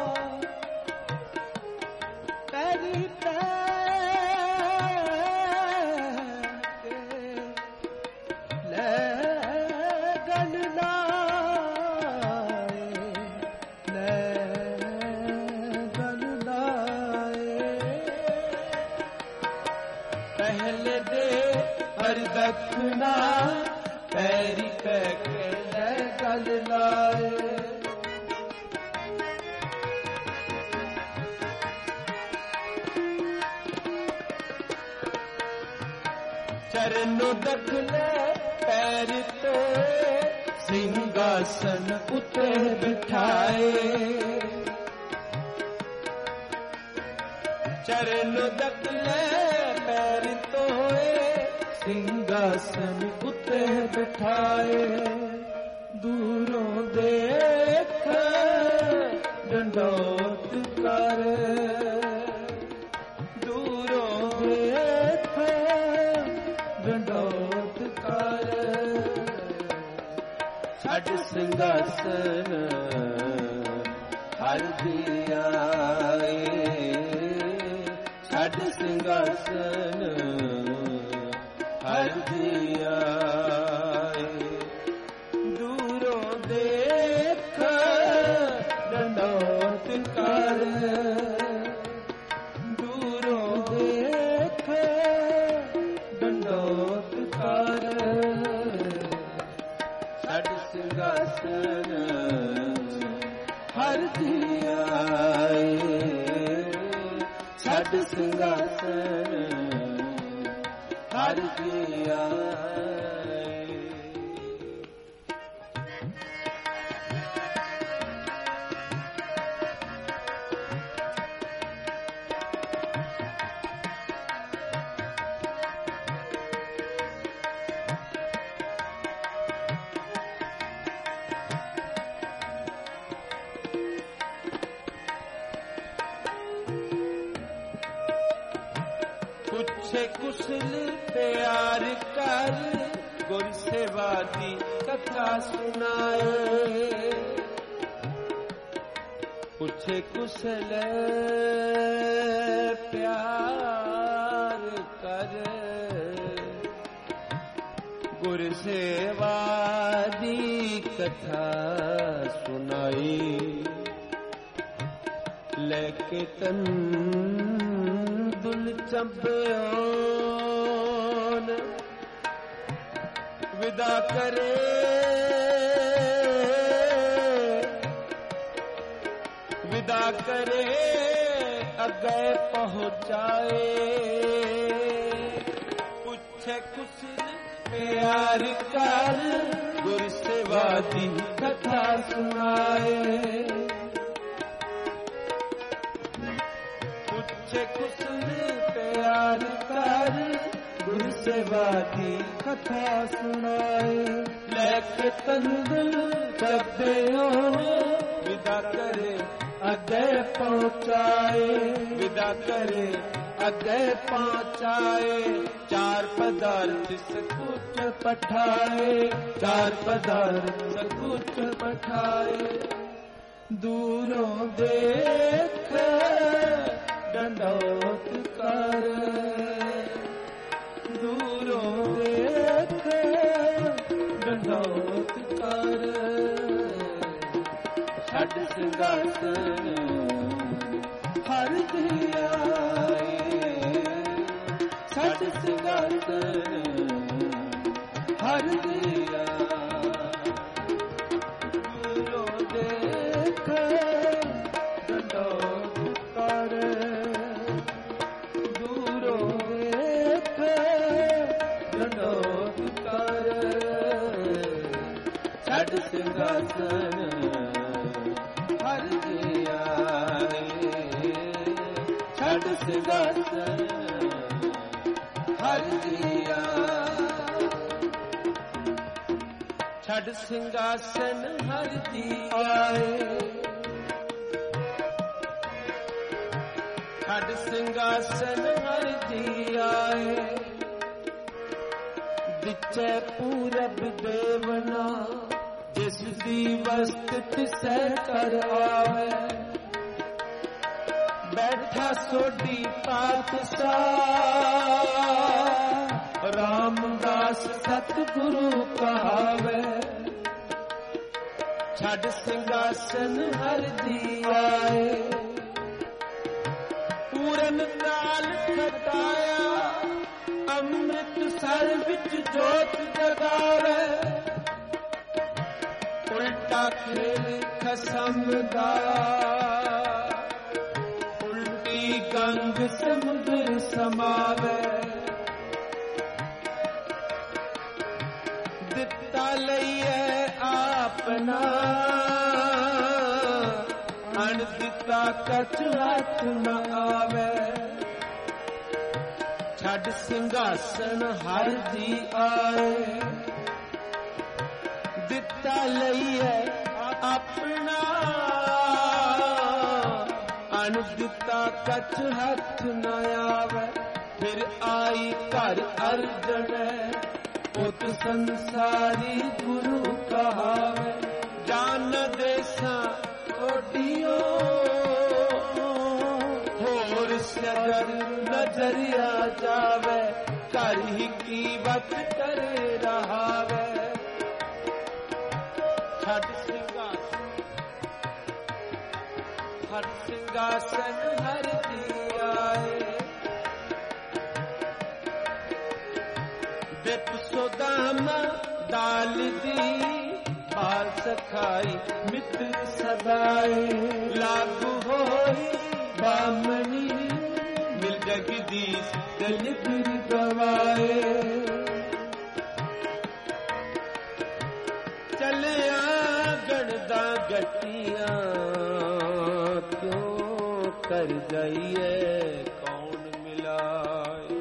ਪੈਰੀ ਪੈ ਕੇ ਲੈ ਗਲ ਲਾਏ, ਲੈ ਪਹਿਲੇ ਦੇ ਹਰ ਦਖਣਾ ਪੈਰੀ ਪੈ ਕੇ ਲੈ ਗਲ ਲਾਏ। ਚਰਨੋਂ ਦਖਲੇ ਪੈਰ ਤੇ ਸਿੰਘਾਸਨ ਉਤੇ ਬਿਠਾਏ। ਚਰਨ ਦਖਲੇ ਪੈਰ ਤੋਏ ਸਿੰਘਾਸਨ ਉਤੇ ਬਿਠਾਏ। ਦੂਰੋਂ ਦੇਖ ਡੰਡੌਤ ਕਰ, ਦੂਰੋਂ ਦੇਖ ਡੰਡੌਤ ਕਰ। ਛੱਡ ਸਿੰਘਾਸਨ ਹਰ ਦੀ ਆਏ ਛੱਡ ਸਿੰਘਾਸਨ ਹਰ ਦੀ ਆਏ ਦੂਰੋਂ ਦੇਖ ਡੰਡੋਤ ਕਰ ਦੂਰੋਂ ਦੇਖ ਡੰਡੋਤ ਕਰ ਛੱਡ ਸਿੰਘਾਸਨ ਹਰ ਦੀ ਆਏ ਛੱਡ ਸਿੰਘਾਸਨ ਹਰ ਦੀ ਆਏ ਪੁੱਛੇ ਕੁਸ਼ਲ ਪਿਆਰ ਕਰ ਗੁਰ ਸੇਵਾ ਦੀ ਕਥਾ ਸੁਣਾਏ ਪੁੱਛੇ ਕੁਸ਼ਲ ਪਿਆਰ ਕਰ ਗੁਰ ਸੇਵਾ ਦੀ ਕਥਾ ਸੁਣਾਈ ਲੈ ਕੇ ਤਨ ਦੁਲ ਚੰਬਿਓਨ ਵਿਦਾ ਕਰੇ ਵਿਦਾ ਕਰੇ ਅੱਗੇ ਪਹੁੰਚਾਏ ਪੁੱਛੇ ਕੁਸ਼ਲ ਪਿਆਰ ਕਰ ਗੁਰ ਸੇਵਾ ਦੀ ਕਥਾ ਸੁਣਾਏ ਪੁੱਛੇ ਕੁਸ਼ਲ ਪਿਆਰ ਕਰ ਗੁਰ ਸੇਵਾ ਦੀ ਕਥਾ ਸੁਣਾਏ ਲੈ ਕੇ ਤੰਦੁਲ ਚੱਬਿਓ ਵਿਦਾ ਕਰੇ ਅੱਗੇ ਪਹੁੰਚਾਏ ਵਿਦਾ ਕਰੇ ਅੱਗੇ ਪਹੁੰਚਾਏ ਚਾਰ ਪਦਾਰਥ ਸकुच ਪਠਾਏ ਚਾਰ ਪਦਾਰਥ ਸकुच ਪਠਾਏ ਦੂਰੋਂ ਦੇਖ ਡੰਡੋਤ ਕਰ ਦੂਰੋਂ ਦੇਖ ਡੰਡੋਤ ਕਰ ਛੱਡ ਸਿੰਘਾਸਨ ਹਰ ਦੀ ਆਏ ਛੱਡ ਸਿੰਘਾਸਨ ਹਰ ਦੀ ਆਏ ਦੂਰੋਂ ਦੇਖ ਡੰਡੋਤ ਕਰ ਦੂਰੋਂ ਦੇਖ ਡੰਡੋਤ ਕਰ ਛੱਡ ਸਿੰਘਾਸਨ ਹਰ ਦੀ ਆਏ ਛੱਡ ਸਿੰਘਾਸਨ ਹਰ ਦੀ ਆਏ ਛੱਡ ਸਿੰਘਾਸਨ ਹਰ ਦੀ ਆਏ ਛੱਡ ਸਿੰਘਾਸਨ ਹਰ ਦੀ ਆਏ ਵਿਚੇ ਪੂਰਬ ਦੇਵਨਾ ਜਿਸ ਦੀ ਵਸਤ ਤਿਸੈ ਕਰ ਆਵੇ ਬੈਠਾ ਸੋਢੀ ਪਾਤਸ਼ਾਹ ਰਾਮਦਾਸ ਸਤਿਗੁਰੂ ਕਹਾਵੇ ਛੱਡ ਸਿੰਘਾਸਨ ਹਰ ਦੀ ਆਏ ਪੂਰਨ ਕਾਲ ਖਟਾਇਆ ਅੰਮ੍ਰਿਤ ਸਰ ਵਿੱਚ ਜੋਤ ਜਗਾਵੇ ਉਲਟਾ ਖੇਲ ਖਸਮ ਦਾ ਉਲਟੀ ਗੰਗ ਸਮੁੰਦਰ ਸਮਾਵੇ ਦਿੱਤਾ ਲਈਏ ਆਪਣਾ ਅਣ ਦਿੱਤਾ ਕਛ ਹੱਥ ਨ ਆਵੇ ਛੱਡ ਸਿੰਘਾਸਨ ਹਰ ਦੀ ਆਏ ਦਿੱਤਾ ਲਈਏ ਆਪਣਾ ਅਣ ਦਿੱਤਾ ਕਛ ਹੱਥ ਨ ਆਵੇ ਫਿਰ ਆਈ ਘਰ ਅਰਜਨ ਪੁੱਤ ਸੰਸਾਰੀ ਗੁਰੂ ਕਹਾਵੇ, ਜਾਨ ਦੇਸਾਂ ਕੋਡੀਓ ਹੋਰ ਸਗਰ ਨਜ਼ਰਿਆ ਜਾਵੇ, ਘਰ ਹੀ ਕੀ ਵਤ ਕਰੇ ਰਹਾਵੇ। ਛੱਡ ਸਿੰਘਾਸਨ ਹਰ ਸਿੰਘਾਸਨ ਹਰ ਦੀ ਆਏ, ਬਿਪ ਸੁਦਾਮਾ ਦਾਲ ਦੀ ਬਾਲ ਸਖਾਈ ਮਿੱਤਰ ਸਦਾਏ, ਲਾਗੂ ਹੋਈ ਬਾਮਣੀ ਮਿਲ ਜਗਦੀਸ਼ ਦਿਲ ਫਿਰ ਗਵਾਏ। ਚਲਿਆ ਗਣਦਾ ਗੱਟੀਆਂ ਕਿਉਂ ਕਰ ਜਾਈਏ, ਕੌਣ ਮਿਲਾਏ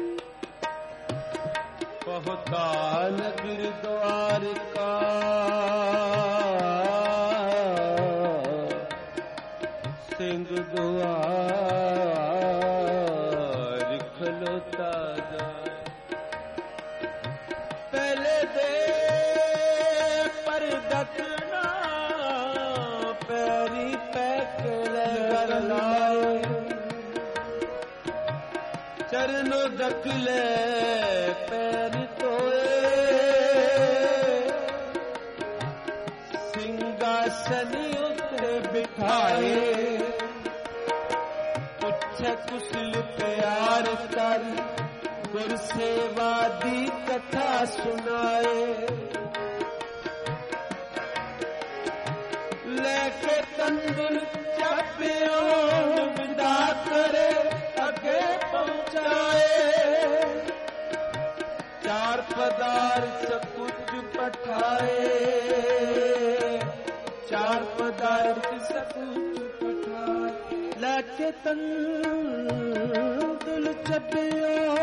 ਪਹੁੰਚਾ ਨਗਰ ਦੁਆਰ ਕਾ, ਸਿੰਘ ਦੁਆਰ ਖਲੋਤਾ ਜਾਏ। ਪਹਿਲੇ ਦੇ ਪਰ ਦਕਣਾ ਪੈਰੀ ਪੈਕਲੇ ਕਰ ਲਾਏ, ਚਰਨੋ ਦਕਲੇ ਪੈਰ ਧੋਏ, ਸਿੰਘਾਸਨ ਉੱਤੇ ਬਿਠਾਏ, ਪੁੱਛੇ ਕੁਸ਼ਲ ਪਿਆਰ ਕਰ, ਗੁਰ ਸੇਵਾ ਦੀ ਕਥਾ ਸੁਣਾਏ। ਲੈ ਕੇ ਤੰਦੁਲ ਚਾਪਿਓ ਵਿਦਾ ਕਰੇ, ਅੱਗੇ ਪਹੁੰਚਾਏ। ਚਾਰ ਪਦਾਰਥ ਕੁਝ ਪਠਾਏ, ਚਾਰ ਪਦਾਰਥ ਸकुच ਪਠਾਏ। ਲੈ ਕੇ ਤੰਦੁਲ ਚਾਪਿਓ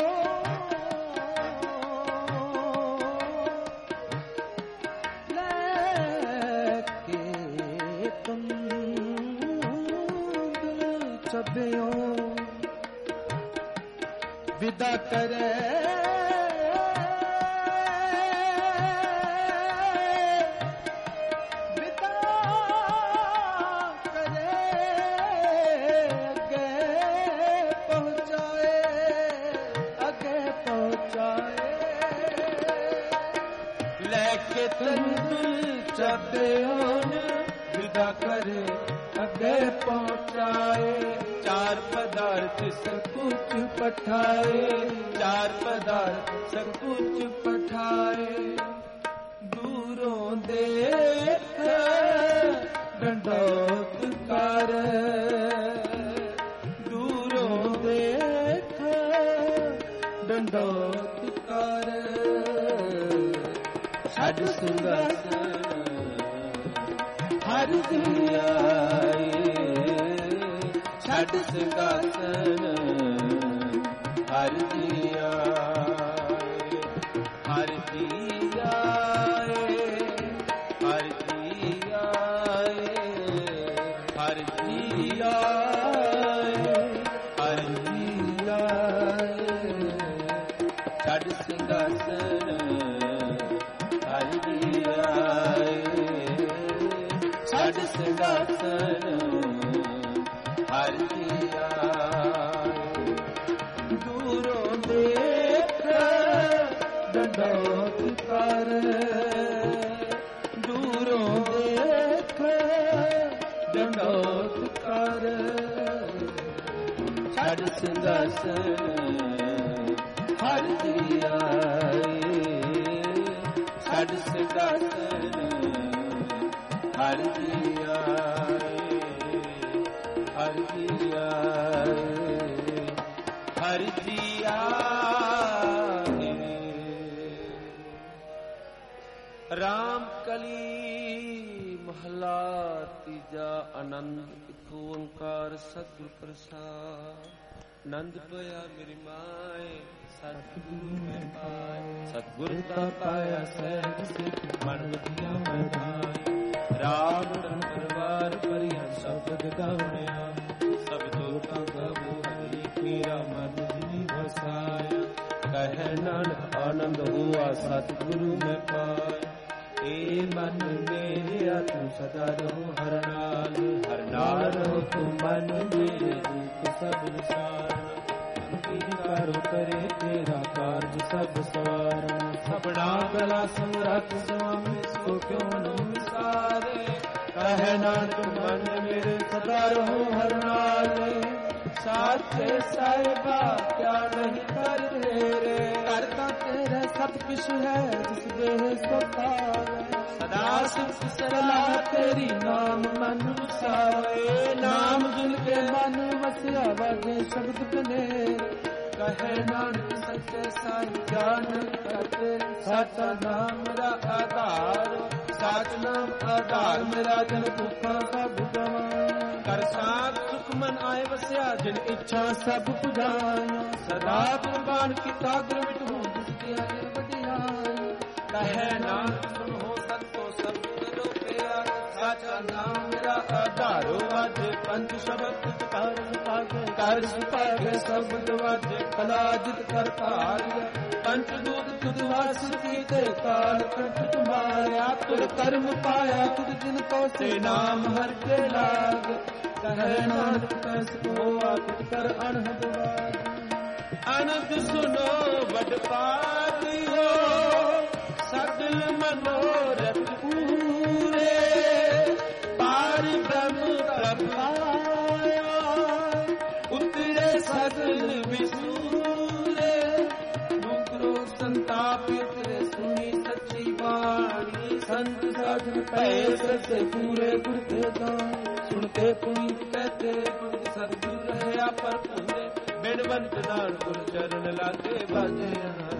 ਵਿਦਾ ਕਰੇ, ਵਿਦਾ ਕਰੇ, ਅੱਗੇ ਪਹੁੰਚਾਏ, ਅੱਗੇ ਪਹੁੰਚਾਏ। ਲੈ ਕੇ ਤੰਦੁਲ ਚੱਬਿਓਨ ਵਿਦਾ ਕਰੇ, ਅੱਗੇ ਪਹੁੰਚਾਏ। ਚਾਰ ਪਦਾਰਥ ਸकुच ਪਠਾਏ, ਚਾਰ ਪਦਾਰਥ ਸकुच ਪਠਾਏ। ਦੂਰੋਂ ਦੇਖ ਡੰਡੋਤ ਕਰ, ਦੂਰੋਂ ਦੇਖ ਡੰਡੋਤ ਕਰ। ਛੱਡ ਸਿੰਘਾਸਨ ਹਰ ਦੀ ਆਏ, ਛੱਡ ਸਿੰਘਾਸਨ ਹਰ ਦੀ ਆਏ, ਹਰ ਦੀ ਆਏ, ਹਰ ਦੀ ਆਏ, ਹਰ ਦੀ ਆਏ, ਹਰ ਦੀ ਆਏ। ਛੱਡ ਸਿੰਘਾਸਨ ਹਰ ਦੀ ਆਏ, ਛੱਡ ਸਿੰਘਾਸਨ ਹਰ ਦੀ ਆਏ। ਦੂਰੋਂ ਦੇਖ ਡੰਡੋਤ ਕਰ, ਦੂਰੋਂ ਦੇਖ ਡੰਡੋਤ ਕਰ। ਛੱਡ ਸਿੰਘਾਸਨ ਹਰ ਦੀ ਆਏ, ਛੱਡ ਸਿੰਘਾਸਨ ਹਰ ਦੀ ਆਏ, ਹਰ ਦੀ ਆਏ, ਹਰ ਦੀ ਆਏ। ਰਾਮ ਕਲੀ ਮਹਲਾ ਤੀਜਾ ਆਨੰਦ। ਇੱਕ ਓੰਕਾਰ ਸਤਿਗੁਰ ਪ੍ਰਸਾਦ। ਆਨੰਦ ਪਿਆ ਮੇਰੀ ਮਾਏ, ਸਤਿਗੁਰੂ ਮੈਂ ਪਾਇਆ, ਸਤਿਗੁਰ ਦਾ ਪਾਇਆ ਸਹਿਜ ਸਿੱਖ ਮਨ ਵਧੀਆ ਵਧਾਈ। ਰਾਮ ਪਰਿਵਾਰ ਭਰਿਆ ਸ਼ਬਦ ਗਾਵਣਿਆ, ਸਭ ਤੋਂ ਕਾ ਗਾਵੋ ਹਰੀ ਮੇਰਾ ਮਨ ਜੀ ਵਸਾਇਆ। ਕਹੈ ਕਹਿ ਨਾਨਕ ਆਨੰਦ ਹੋਆ ਸਤਿਗੁਰੂ ਮੈਂ ਪਾਇਆ। ਏ ਮਨ ਮੇਰਿਆ ਤੂੰ ਸਦਾ ਰਹੋ ਹਰ ਨਾਲ, ਹਰ ਨਾਲ ਰਹੋ ਤੂੰ ਮਨ ਮੇਰੇ ਦੁਖ ਸਭ ਵਿਸਾਰਨਾ। ਕਰੋ ਕਰੇ ਤੇਰਾ ਕਾਰਜ ਸਭ ਸਵਾਰਨਾ। ਸਭਨਾ ਗਲਾ ਸਮਰੱਥ ਸੁਆਮੀ ਸੋ ਕਿਉ ਨ ਵਿਸਾਰੇ। ਕਹਿ ਨਾਨਕ ਮਨ ਮੇਰੇ ਸਦਾ ਰਹੋ ਹਰ ਨਾਲ। ਸਾਚੇ ਸਾਹਿਬਾ ਕਿਆ ਨਹੀਂ ਕਰ ਤੇਰੇ, ਕਰਤਾ ਤੇਰੇ ਸਭ ਕੁਛ ਹੈ ਜਿਸ ਦੇ ਸਤਾਵੇ। ਸਦਾ ਸੁਖ ਸਲਾਹ ਤੇਰੀ ਨਾਮ ਮਨ ਵਸਾਵੇ। ਨਾਮ ਜੁਨ ਕੇ ਮਨ ਵਸਿਆ ਵਾਜੇ ਸ਼ਬਦ ਕਨੇ। ਕਹੇ ਨਾਨਕ ਸੱਚੇ ਸਾਹਿਬ ਗਿਆਨ ਕਰਤੇ। ਸਾਚਾ ਨਾਮ ਮੇਰਾ ਆਧਾਰ, ਸਾਚ ਨਾਮ ਆਧਾਰ ਮੇਰਾ ਜਨ ਦੁੱਖਾਂ ਸਭ ਗਵਾਂ। ਕਰ ਸਾਧ ਸੁਖ ਮਨ ਆਏ ਵਸਿਆ ਜਿਨ ਇੱਛਾ ਸਭ ਪੁਜਾਇਆ। ਸਦਾ ਕੁਰਬਾਨ ਕੀਤਾ ਗੁਰ ਵਿਟੂ ਦਿਸਤਿਆ ਵਡਿਆਈ। ਕਹੇ ਨਾਨਕ ਸੁਣੋ ਸੰਤੋ ਸਭ ਕਰੋ ਪਿਆਰ। ਸਾਚਾ ਨਾਮ ਮੇਰਾ ਆਧਾਰੋ ਵਾਜੇ ਪੰਜ ਸ਼ਬਦ ਕਰ ਸੁਭਾਗੇ। ਕਰ ਸੁਭਾਗੇ ਸ਼ਬਦ ਵਾਜੇ ਕਲਾ ਜਿਤ ਕਰ ਧਾਰਿਆ। ਪੰਚ ਦੂਤ ਤੁਧ ਵਾਸ ਕੀਤੇ ਕਾਲ ਕੰਠ ਤੁਮਾਰਿਆ। ਤੁਰ ਕਰਮ ਪਾਇਆ ਤੁਧ ਜਿਨ ਕੋ ਸੇ ਨਾਮ ਹਰ ਕੇ ਲਾਗ। ਕਹੇ ਨਾਨਕ ਕੈਸ ਕੋ ਆਪ ਕਰ ਅਨਹਦ ਵਾਗ। ਅਨੰਦ ਸੁਨੋ ਵਡ ਪਾਤਿਓ ਸਗਲ ਮਨੋਰਥ ਪੂਰੇ। ਪਾਰ ਬ੍ਰਹਮ ਪ੍ਰਭ ਆਇਆ ਉਤਰੇ ਸਗਲ ਵਿਸੂਰੇ। ਮੁਕਰੋ ਸੰਤਾਪਿਤ ਸੁਣੀ ਸੱਚੀ ਬਾਣੀ। ਸੰਤ ਸਾਧਨ ਭੈ ਸੱਚੇ ਪੂਰੇ ਗੁਰ ਤੇ ਦਾਨ। ਸੁਣਤੇ ਪੁਨੀਤ ਕਹਤੇ ਗੁਰ ਸਤਿਗੁਰ ਰਹਿਆ ਪਰ ਭੂਰੇ। ਬਿਨਵੰਤ ਨਾਨ ਗੁਰ ਚਰਨ ਲਾਗੇ ਬਾਜੇ ਅਨੰਦ।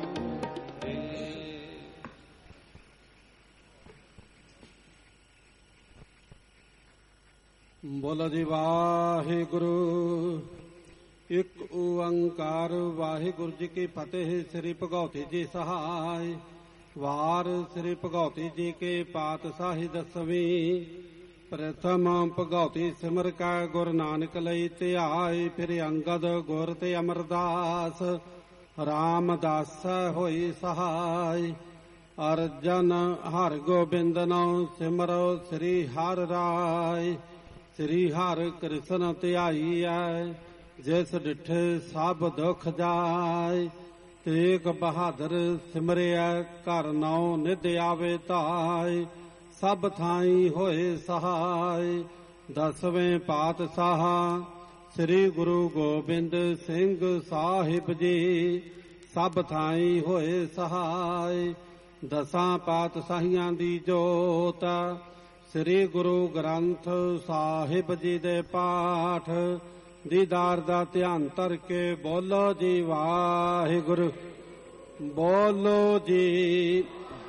ਬੋਲੋ ਜੀ ਵਾਹਿਗੁਰੂ। ਇੱਕ ਓੰਕਾਰ ਵਾਹਿਗੁਰੂ ਜੀ ਕੀ ਫਤਿਹ। ਸ੍ਰੀ ਭਗਉਤੀ ਜੀ ਸਹਾਇ। ਵਾਰ ਸ੍ਰੀ ਭਗਉਤੀ ਜੀ ਕੇ ਪਾਤਸ਼ਾਹੀ ਦਸਵੀਂ। ਪ੍ਰਥਮ ਭਗਉਤੀ ਸਿਮਰ ਕੈ ਗੁਰ ਨਾਨਕ ਲਈ ਧਿਆਏ। ਫਿਰ ਅੰਗਦ ਗੁਰ ਤੇ ਅਮਰਦਾਸ ਰਾਮਦਾਸ ਹੋਈ ਸਹਾਇ। ਅਰਜਨ ਹਰਿ ਗੋਬਿੰਦ ਨਉ ਸਿਮਰੋ ਸ੍ਰੀ ਹਰਿ ਰਾਇ। ਸ੍ਰੀ ਹਰਿ ਕ੍ਰਿਸ਼ਨ ਧਿਆਈਐ ਜਿਸ ਡਿਠੇ ਸਭ ਦੁਖ ਜਾਏ। ਤੇਗ ਬਹਾਦਰ ਸਿਮਰਿਆ ਘਰ ਨਉ ਨਿਧ ਆਵੇ ਧਾਇ। ਸਭ ਥਾਈ ਹੋਏ ਸਹਾਇ। ਦਸਵੇਂ ਪਾਤਸ਼ਾਹ ਸ੍ਰੀ ਗੁਰੂ ਗੋਬਿੰਦ ਸਿੰਘ ਸਾਹਿਬ ਜੀ ਸਭ ਥਾਈ ਹੋਏ ਸਹਾਇ। ਦਸਾਂ ਪਾਤਸ਼ਾਹੀਆਂ ਦੀ ਜੋਤ ਸ੍ਰੀ ਗੁਰੂ ਗ੍ਰੰਥ ਸਾਹਿਬ ਜੀ ਦੇ ਪਾਠ ਦੀਦਾਰ ਦਾ ਧਿਆਨ ਧਰ ਕੇ ਬੋਲੋ ਜੀ ਵਾਹਿਗੁਰੂ। ਬੋਲੋ ਜੀ।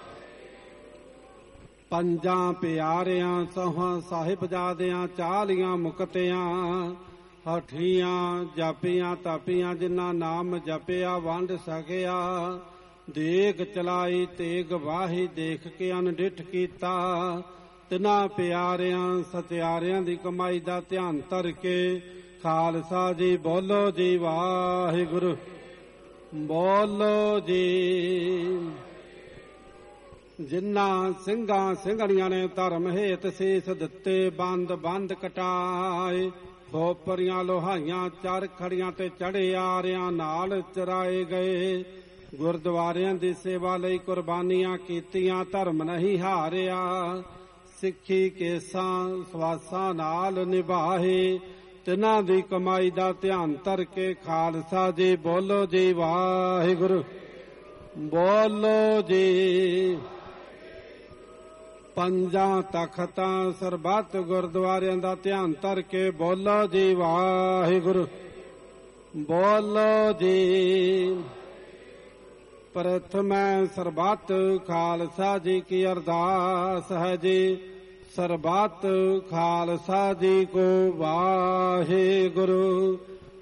ਪੰਜਾਂ ਪਿਆਰਿਆਂ ਸੋਹਾਂ ਸਾਹਿਬਜ਼ਾਦਿਆਂ ਚਾਲੀਆਂ ਮੁਕਤਿਆਂ। ਹਠੀਆਂ ਜਾਪੀਆਂ ਤਾਪੀਆਂ ਜਿਨ੍ਹਾਂ ਨਾਮ ਜਪਿਆ ਵੰਡ ਸਕਿਆ। ਦੇਗ ਚਲਾਈ ਤੇਗ ਵਾਹੀ ਦੇਖ ਕੇ ਅਨਡਿਠ ਕੀਤਾ। ਤਿਨਾਂ ਪਿਆਰਿਆਂ ਸਤਿਆਰਿਆਂ ਦੀ ਕਮਾਈ ਦਾ ਧਿਆਨ ਧਰ ਕੇ ਖਾਲਸਾ ਜੀ ਬੋਲੋ ਜੀ ਵਾਹਿਗੁਰੂ। ਬੋਲੋ ਜੀ। ਜਿਨ੍ਹਾਂ ਸਿੰਘਾਂ ਸਿੰਘਣੀਆਂ ਨੇ ਧਰਮ ਹੇਤ ਸੀਸ ਦਿੱਤੇ ਬੰਦ ਬੰਦ ਕਟਾਏ। ਖੋਪਰੀਆਂ ਲੋਹਾਈਆਂ ਚਰ ਖੜੀਆਂ ਤੇ ਚੜੇ ਆਰਿਆਂ ਨਾਲ ਚਰਾਏ ਗਏ। ਗੁਰਦੁਆਰਿਆਂ ਦੀ ਸੇਵਾ ਲਈ ਕੁਰਬਾਨੀਆਂ ਕੀਤੀਆਂ ਧਰਮ ਨਹੀਂ ਹਾਰਿਆ। ਸਿੱਖੀ ਕੇਸਾਂ ਸਵਾਸਾਂ ਨਾਲ ਨਿਭਾਏ। ਤਿਨਾਂ ਦੀ ਕਮਾਈ ਦਾ ਧਿਆਨ ਧਰ ਕੇ ਖਾਲਸਾ ਜੀ ਬੋਲੋ ਜੀ ਵਾਹਿਗੁਰੂ। ਬੋਲੋ ਜੀ। ਪੰਜਾਂ ਤਖਤਾਂ ਸਰਬੱਤ ਗੁਰਦੁਆਰਿਆਂ ਦਾ ਧਿਆਨ ਧਰ ਕੇ ਬੋਲੋ ਜੀ ਵਾਹਿਗੁਰੂ। ਬੋਲੋ ਜੀ। ਪ੍ਰਥਮੈ ਸਰਬੱਤ ਖਾਲਸਾ ਜੀ ਕੀ ਅਰਦਾਸ ਹੈ ਜੀ। ਸਰਬੱਤ ਖਾਲਸਾ ਜੀ ਕੋ ਵਾਹਿਗੁਰੂ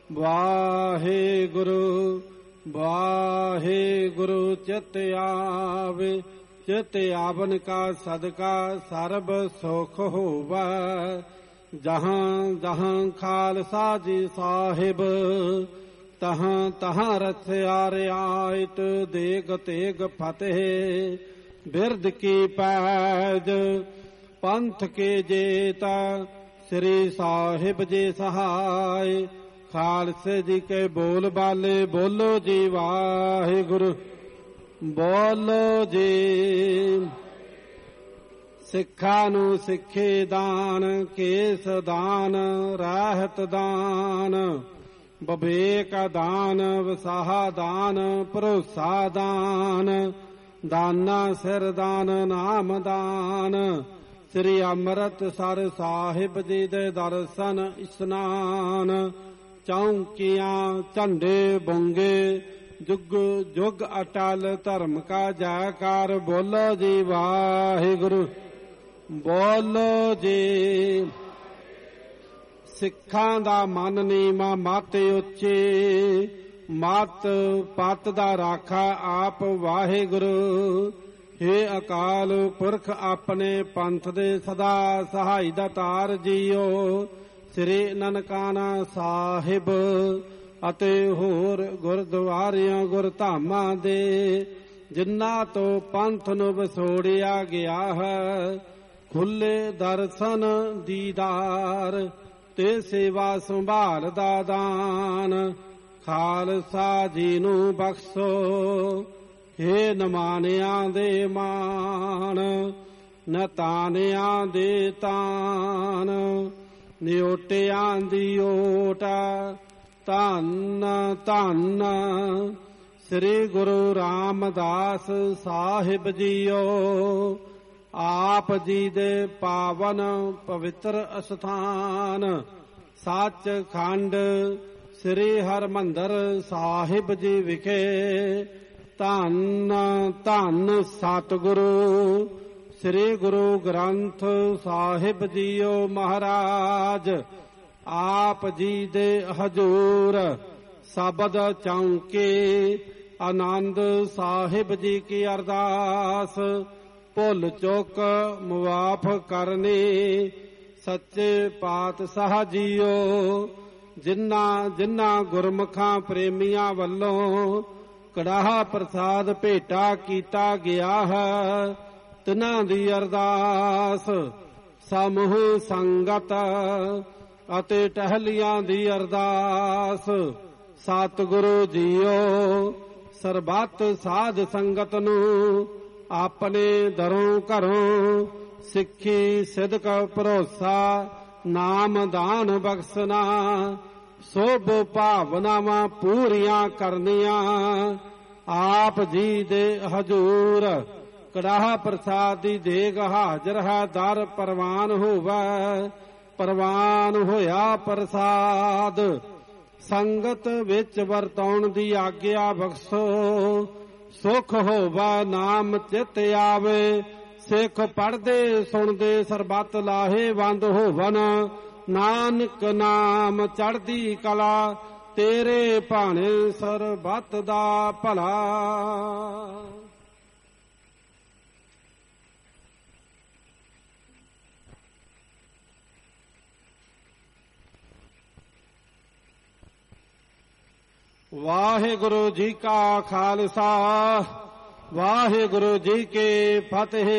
ਵਾਹਿਗੁਰੂ ਵਾਹਿਗੁਰੂ। ਚਿਤ ਆਵੇ ਚਿਤ ਆਵਨ ਕਾ ਸਦਕਾ ਸਰਬ ਸੁਖ ਹੋਵੈ। ਜਹਾਂ ਜਹਾਂ ਖਾਲਸਾ ਜੀ ਸਾਹਿਬ ਤਹਾਂ ਤਹਾਂ ਰਥਿਆ ਰਿਆਇਤ ਦੇਗ ਤੇਗ ਫਤਿਹ ਬਿਰਦ ਕੀ ਪੈਜ ਪੰਥ ਕੇ ਜੇਤਾ ਸ੍ਰੀ ਸਾਹਿਬ ਜੀ ਸਹਾਇ ਖਾਲਸੇ ਜੀ ਕੇ ਬੋਲ ਬਾਲੇ ਬੋਲੋ ਜੀ ਵਾਹਿਗੁਰੂ ਬੋਲੋ ਜੀ। ਸਿੱਖਾਂ ਨੂੰ ਸਿੱਖੇ ਦਾਨ ਕੇਸ ਦਾਨ ਰਹਿਤ ਦਾਨ ਵਿਵੇਕ ਦਾਨ ਵਸਾਹ ਦਾਨ ਭਰੋਸਾ ਦਾਨ ਦਾਨਾ ਸਿਰ ਦਾਨ ਨਾਮ ਦਾਨ ਸ੍ਰੀ ਅੰਮ੍ਰਿਤਸਰ ਸਾਹਿਬ ਜੀ ਦੇ ਦਰਸ਼ਨ ਇਸ਼ਨਾਨ ਚੌਂਕੀਆਂ ਝੰਡੇ ਬੁੰਗੇ ਜੁਗ ਜੁਗ ਅਟਲ ਧਰਮ ਕਾ ਜੈਕਾਰ ਬੋਲੋ ਜੀ ਵਾਹਿਗੁਰੂ ਬੋਲੋ ਜੀ। ਸਿੱਖਾਂ ਦਾ ਮਨ ਨੀਵਾਂ ਮਤ ਉੱਚੀ ਮਤ ਪਤ ਦਾ ਰਾਖਾ ਆਪ ਵਾਹਿਗੁਰੂ। ਹੇ ਅਕਾਲ ਪੁਰਖ ਆਪਣੇ ਪੰਥ ਦੇ ਸਦਾ ਸਹਾਈ ਦਾ ਤਾਰ ਜੀਓ ਸ੍ਰੀ ਨਨਕਾਣਾ ਸਾਹਿਬ ਅਤੇ ਹੋਰ ਗੁਰਦੁਆਰਿਆਂ ਗੁਰਧਾਮਾਂ ਦੇ ਜਿਨ੍ਹਾਂ ਤੋਂ ਪੰਥ ਨੂੰ ਵਿਛੋੜਿਆ ਗਿਆ ਹੈ ਖੁੱਲੇ ਦਰਸ਼ਨ ਦੀਦਾਰ ਤੇ ਸੇਵਾ ਸੰਭਾਲ ਦਾ ਦਾਨ ਖਾਲਸਾ ਜੀ ਨੂੰ ਬਖਸ਼ੋ। ਹੇ ਨਮਾਨਿਆਂ ਦੇ ਮਾਣ ਨਤਾਨਿਆਂ ਦੇ ਤਾਨ ਨਿਓਟਿਆਂ ਦੀ ਓਟ ਧੰਨ ਧੰਨ ਸ੍ਰੀ ਗੁਰੂ ਰਾਮਦਾਸ ਸਾਹਿਬ ਜੀਓ। ਆਪ ਜੀ ਦੇ ਪਾਵਨ ਪਵਿੱਤਰ ਅਸਥਾਨ ਸੱਚਖੰਡ ਸ੍ਰੀ ਹਰਿਮੰਦਰ ਸਾਹਿਬ ਜੀ ਵਿਖੇ ਧੰਨ ਧੰਨ ਸਤਿਗੁਰੂ ਸ੍ਰੀ ਗੁਰੂ ਗ੍ਰੰਥ ਸਾਹਿਬ ਜੀਓ ਮਹਾਰਾਜ ਆਪ ਜੀ ਦੇ ਹਜ਼ੂਰ ਸ਼ਬਦ ਚੌਂਕੇ ਆਨੰਦ ਸਾਹਿਬ ਜੀ ਕੀ ਅਰਦਾਸ ਭੁੱਲ ਚੁੱਕ ਮੁਆਫ ਕਰਨੀ ਸੱਚੇ ਪਾਤਸ਼ਾਹ ਜੀਓ। ਜਿਨ੍ਹਾਂ ਜਿਨ੍ਹਾਂ ਗੁਰਮੁਖਾਂ ਪ੍ਰੇਮੀਆਂ ਵੱਲੋਂ ਕੜਾਹ ਪ੍ਰਸਾਦ ਭੇਟਾ ਕੀਤਾ ਗਿਆ ਹੈ ਤਿਨਾਂ ਦੀ ਅਰਦਾਸ ਸਮੂਹ ਸੰਗਤ ਅਤੇ ਟਹਿਲੀਆਂ ਦੀ ਅਰਦਾਸ ਸਤਿਗੁਰੂ ਜੀਓ ਸਰਬੱਤ ਸਾਧ ਸੰਗਤ ਨੂੰ ਆਪਣੇ ਦਰੋਂ ਘਰੋਂ ਸਿੱਖੀ ਸਿਦਕ ਭਰੋਸਾ ਨਾਮ ਦਾਨ ਬਖਸ਼ਣਾ ਸੋਭ ਭਾਵਨਾਵਾਂ ਪੂਰੀਆਂ ਕਰਨੀਆਂ ਆਪ ਜੀ ਦੇ ਹਜ਼ੂਰ ਕੜਾਹ ਪ੍ਰਸਾਦ ਦੀ ਦੇਗ ਹਾਜ਼ਰ ਹੈ ਦਰ ਪ੍ਰਵਾਨ ਹੋਵੇ ਪ੍ਰਵਾਨ ਹੋਇਆ ਪ੍ਰਸਾਦ ਸੰਗਤ ਵਿੱਚ ਵਰਤਾਉਣ ਦੀ ਆਗਿਆ ਬਖਸ਼ੋ ਸੁਖ ਹੋਵਾ ਨਾਮ ਚਿਤ ਆਵੇ ਸਿੱਖ ਪੜ੍ਹਦੇ ਸੁਣਦੇ ਸਰਬੱਤ ਲਾਹੇਵੰਦ ਹੋਵਨ ਨਾਨਕ ਨਾਮ ਚੜ੍ਹਦੀ ਕਲਾ ਤੇਰੇ ਭਾਣੇ ਸਰਬੱਤ ਦਾ ਭਲਾ। ਵਾਹਿਗੁਰੂ ਜੀ ਕਾ ਖਾਲਸਾ ਵਾਹਿਗੁਰੂ ਜੀ ਕੀ ਫਤਿਹ।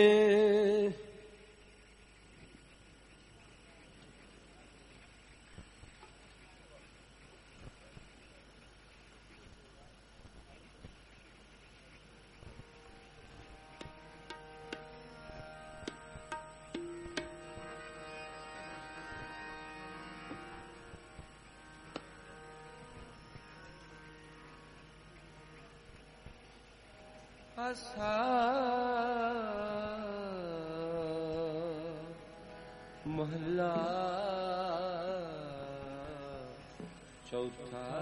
ਆਸਾ ਮਹਲਾ ਚੌਥਾ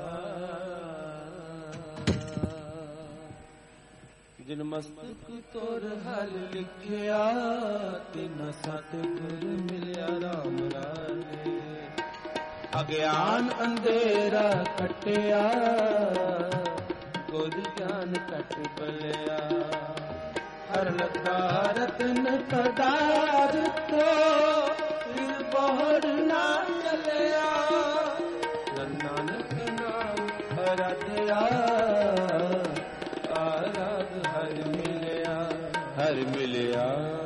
ਜਿਨ ਮਸਤਕ ਤੋਰ ਹਲ ਲਿਖਿਆ ਤਿਨ ਸਤਿਗੁਰ ਮਿਲਿਆ ਰਾਮ ਰਾਏ ਅਗਿਆਨ ਅੰਧੇਰਾ ਕਟਿਆ ਗੁਰ ਗਿਆਨ ਕਟ ਬਲਿਆ ਹਰ ਲਖਾ ਰਤਨ ਪਦਾਰਥੋ ਫਿਰ ਬੋੜ ਨਾ ਚਲਿਆ ਨਾਨਕ ਨਾਮ ਹਰ ਹਰ ਮਿਲਿਆ।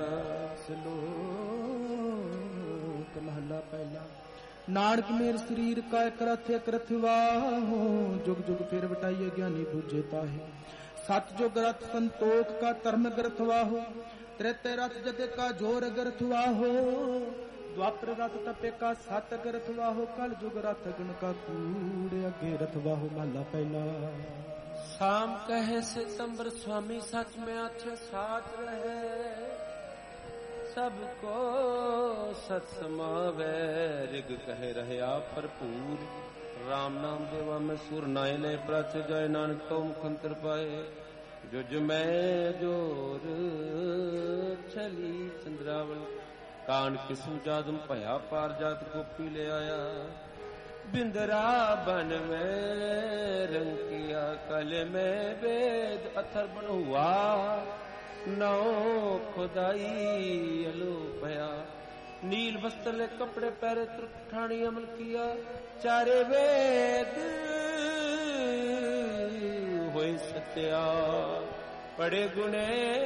ਸ਼ਲੋਕ ਮਹਲਾ ਪਹਿਲਾ। ਨਾਨਕ ਮੇਰ ਸਰੀਰ ਕਾ ਇਕ ਰਥ ਇਕ ਰਥ ਵਾਹੋ, ਜੁਗ ਜੁਗ ਫਿਰ ਵਟਾਈਏ ਗਿਆਨੀ ਬੁਝੇ ਤਾਹੇ। ਸਤ ਜੁਗ ਰਥ ਸੰਤੋਖ ਕਾ ਧਰਮ ਗ੍ਰਥ ਵਾਹੋ, ਤ੍ਰੇਤੇ ਰਥ ਜਤੇ ਕਾ ਜੋਰ ਗ੍ਰਥ ਵਾਹੋ। द्वापर रथ तपे का सत गरथ वाहो, कल जुग रथ गुण का कूड़ अगे रथ वाहो। महला पहला। शाम कहे सितंबर स्वामी सच में अच्छे साथ रहे, सबको सत समावे। ऋग कहे रहे आप भरपूर, राम नाम देवा में सुर नाय ने प्रच जय। नानक तो मुखंतर पाए जुज में जोर छली चंद्रावल। कान किसु जादम भया पार जात गोपी ले आया। बिंदरा बन में रंग किया कल में वेद अथर बन हुआ। नौ खुदाई अलो भया नील वस्त्र ले कपड़े पहरे त्रुठानी अमल किया। चारे वेद हुए सत्या पड़े गुने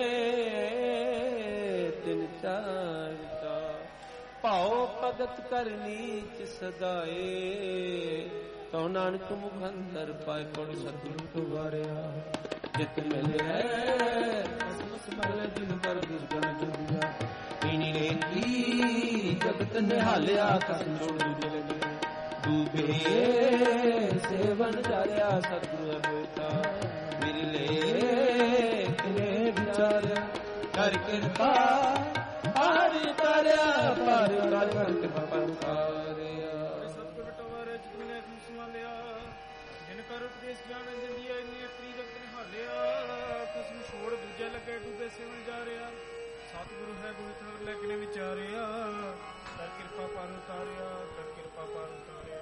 तिन चार। भाओ भगत कर नीच सदाए, तो नानक मुख अंदर पाए पड़ सतगुरु वारिया। जित मिले स्मरण दिन पर दुर्गन जुबिया। इनी रेती जगत निहालिया कसम छोड़ जलगे। डूबे सेवन जाया सतगुरु बेटा। मिले किने विचार कर कृपा पार तारिया पार कर कृपा पर तारिया। सतगुर बटवारे जित मिले तुम संभालिया। जिनका उपदेश ज्ञान दिंदिया इन्नी अपनी जगत निहालिया। कसम छोड़ दूजे लगे डूबे सेवन जा रहा। सतगुरु है गुरु थर लेकिन विचारिया। कर कृपा पार उतारिया कर कृपा पार उतारिया।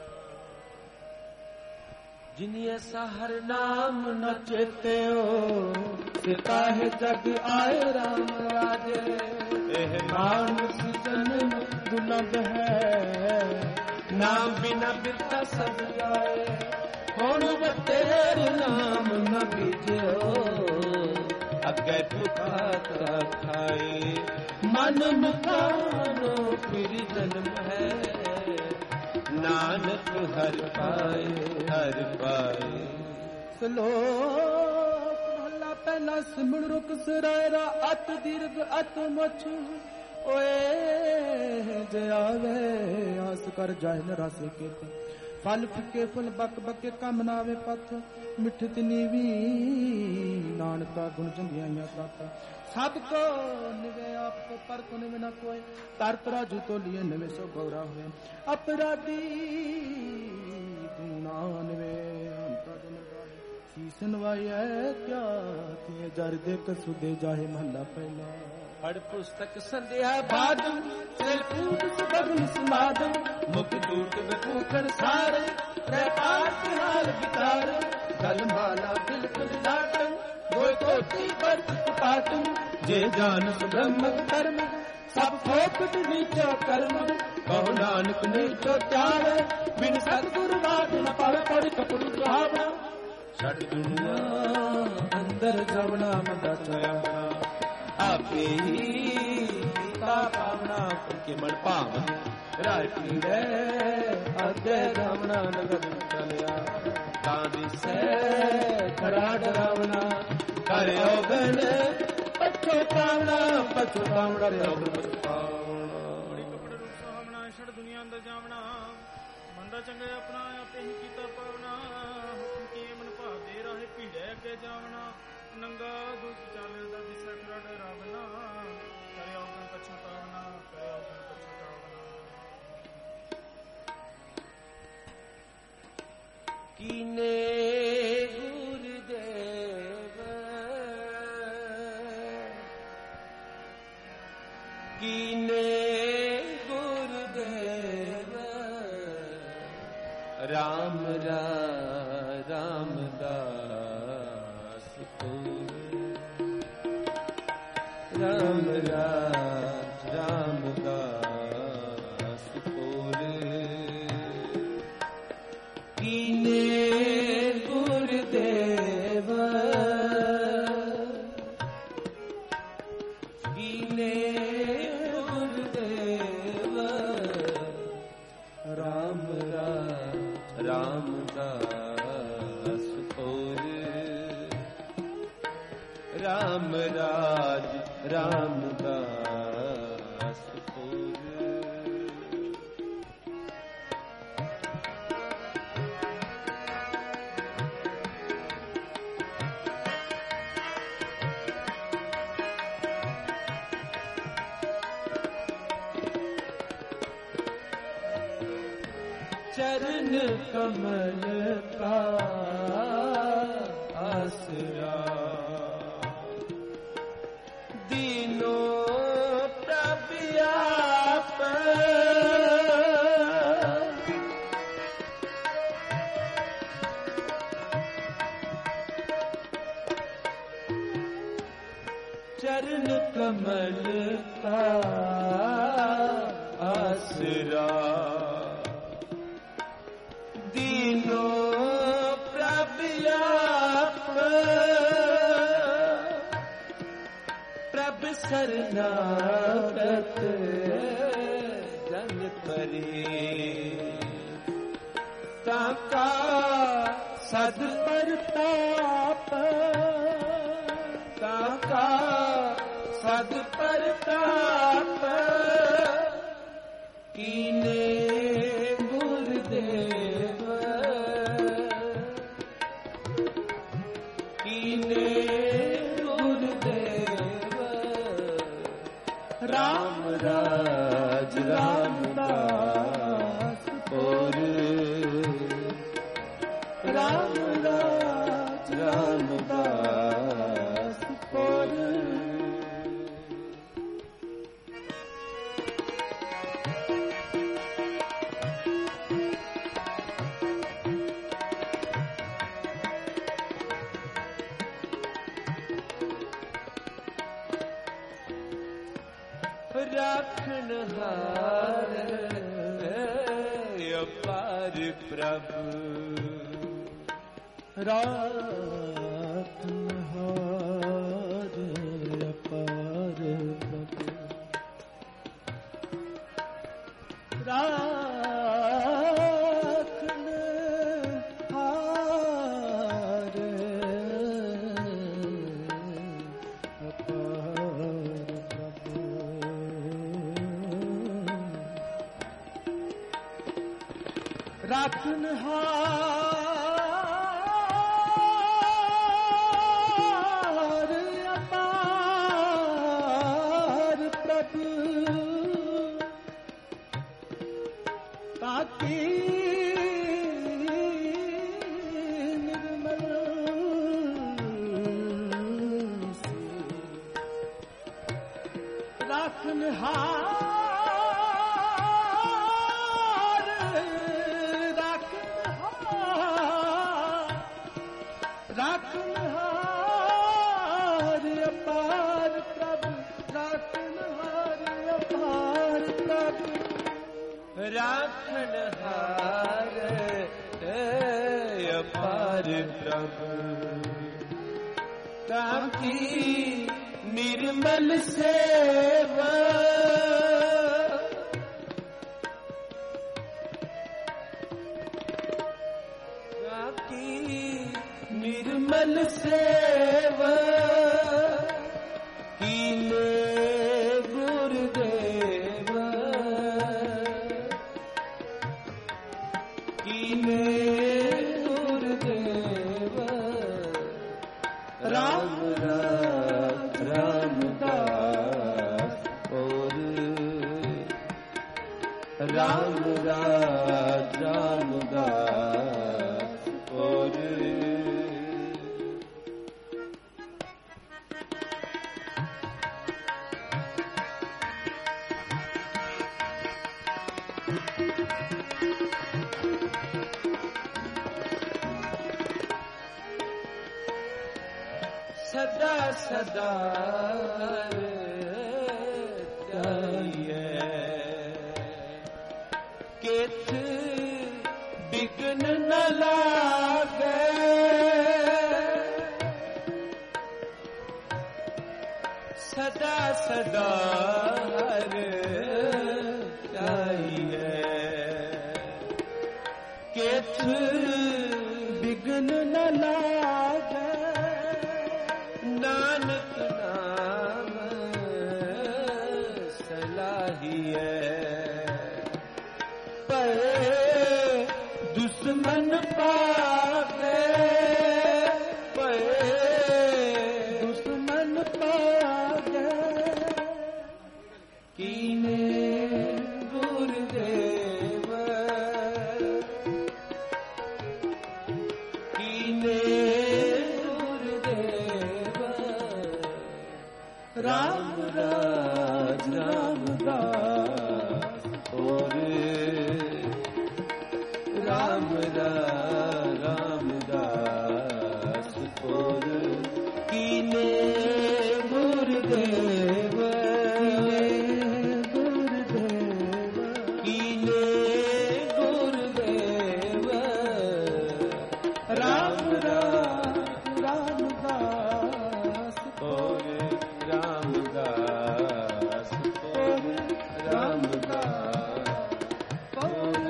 जिनी ऐसा हर नाम न चेते हो, सिता है जग आए राम राजे। एह मानुष जन्म दुर्लभ है, नाम बिना बिरता सब जाए। कौन बतेर नाम न बीजो, अगे पुकार खाए। मन मुखानो फिर जन्म है, नानक हर पाए हर पाए। श्लोक महला पहला। सिमण रुक सरायरा अत दीर्घ अत मुछ। ओए जयावे आस कर जाए न रस के। फल फिके फुल बक बके कम नावे पथ। मिठत नीवी नानका गुण जंगिया तत। सबको निवे आपको पर को निवे न कोई। तरत राजू तो लिए निवे सो गौरा हुए। अपराधी तू ना निवे अंता दिन गाहे। शीसन वाये क्या तिये जर दे कसुदे जाहे। महला पहला। पढ़ पुस्तक संध्या बाद चल कूद सुगम समादम। मुख टूट बकूकर सार व्यापार के हाल विकार। गल माला बिल्कुल दाटम वो कोटि पर पाटम। जे जान सुब्रह्म कर्म सब फोकट नीचो कर्म। कहो नानक नीचो त्याग बिन सतगुरु बात न पढ़ पढ़ कपड़ू सुहावना। छठ दुनिया अंदर जवना मदा चया। आपे ही गीता पावना के मन पावन। राय पीड़े अदे रावना नगर चलिया। कांदी से खड़ा डरावना करे ओगन। पछतावना पछतावना रे ओगन पछतावना। बड़ी कपड़े रूप सुहावना छड़ दुनिया अंदर जावना। मंदा चंगे अपना आपे ही कीता पावना। हुक्म किए मन भावे राहे पीड़े अगे जावना। नंगा दुख चाले दा दिसे खड़ा डरावना। करे ओगन पछतावना करे ओगन पछतावना। कीने गुरुदेव कीने गुरुदेव। राम रा रामदास को। राम रा रामदास को। कीने गुरुदेव कीने गुरुदेव राम राज रामदास पुर राम राज रामदास पुर चरण कमल का आसरा दीनों प्रभ आप चरण कमल का आसरा दीनों प्रभ आप प्रभ शरणागत जन परे ताका सद परताप ताका सद परताप कीने गुरुदेव कीने गुरुदेव राम राज रामदास पुर राम राज रामदास पुर राखन हार अपार प्रभु राखन हार अपार प्रभु राखन हार अपार राखन हार अपार प्रभु ताकि निर्मल राखन हार राखन हार अपार प्रभु राखन हार अपार प्रभु राखन हार अपार प्रभु ताकि निर्मल सेवा निर्मल सेवा कीने गुरुदेव कीने गुरुदेव राम राज रामदास पुर राम राज रामदास पुर सदा सदा चाहिए किथ बिघ्न न लागे ਸਦਾ ਸਦਾ ਹਰ ਧਿਆਈਐ ਕਿਛ ਬਿਗਨ ਨ ਲਾਗੈ ਨਾਨਕ ਨਾਮ ਸਲਾਹੀਐ ਪਏ ਦੁਸ਼ਮਨ ਪਾਵੇ ਪਏ ਦੁਸ਼ਮਨ ਪਾਵੇ ਕੀਨੇ ਗੁਰਦੇਵ ਕੀਨੇ ਗੁਰਦੇਵ ਰਾਮ ਰਾਜ ਰਾਮ ਦਾਸ ਹੋਰੇ ਰਾਮ ਰਾਮਦਾਸ ਕੋਰ ਕੀਨੇ ਗੁਰਦੇਵ ਕੀਨੇ ਗੁਰਦੇਵ ਰਾਮ ਰਾਮਦਾਸ ਕੋਰ ਰਾਮਦਾਸ ਕੋਰ ਰਾਮਦਾਸ ਕੋਰ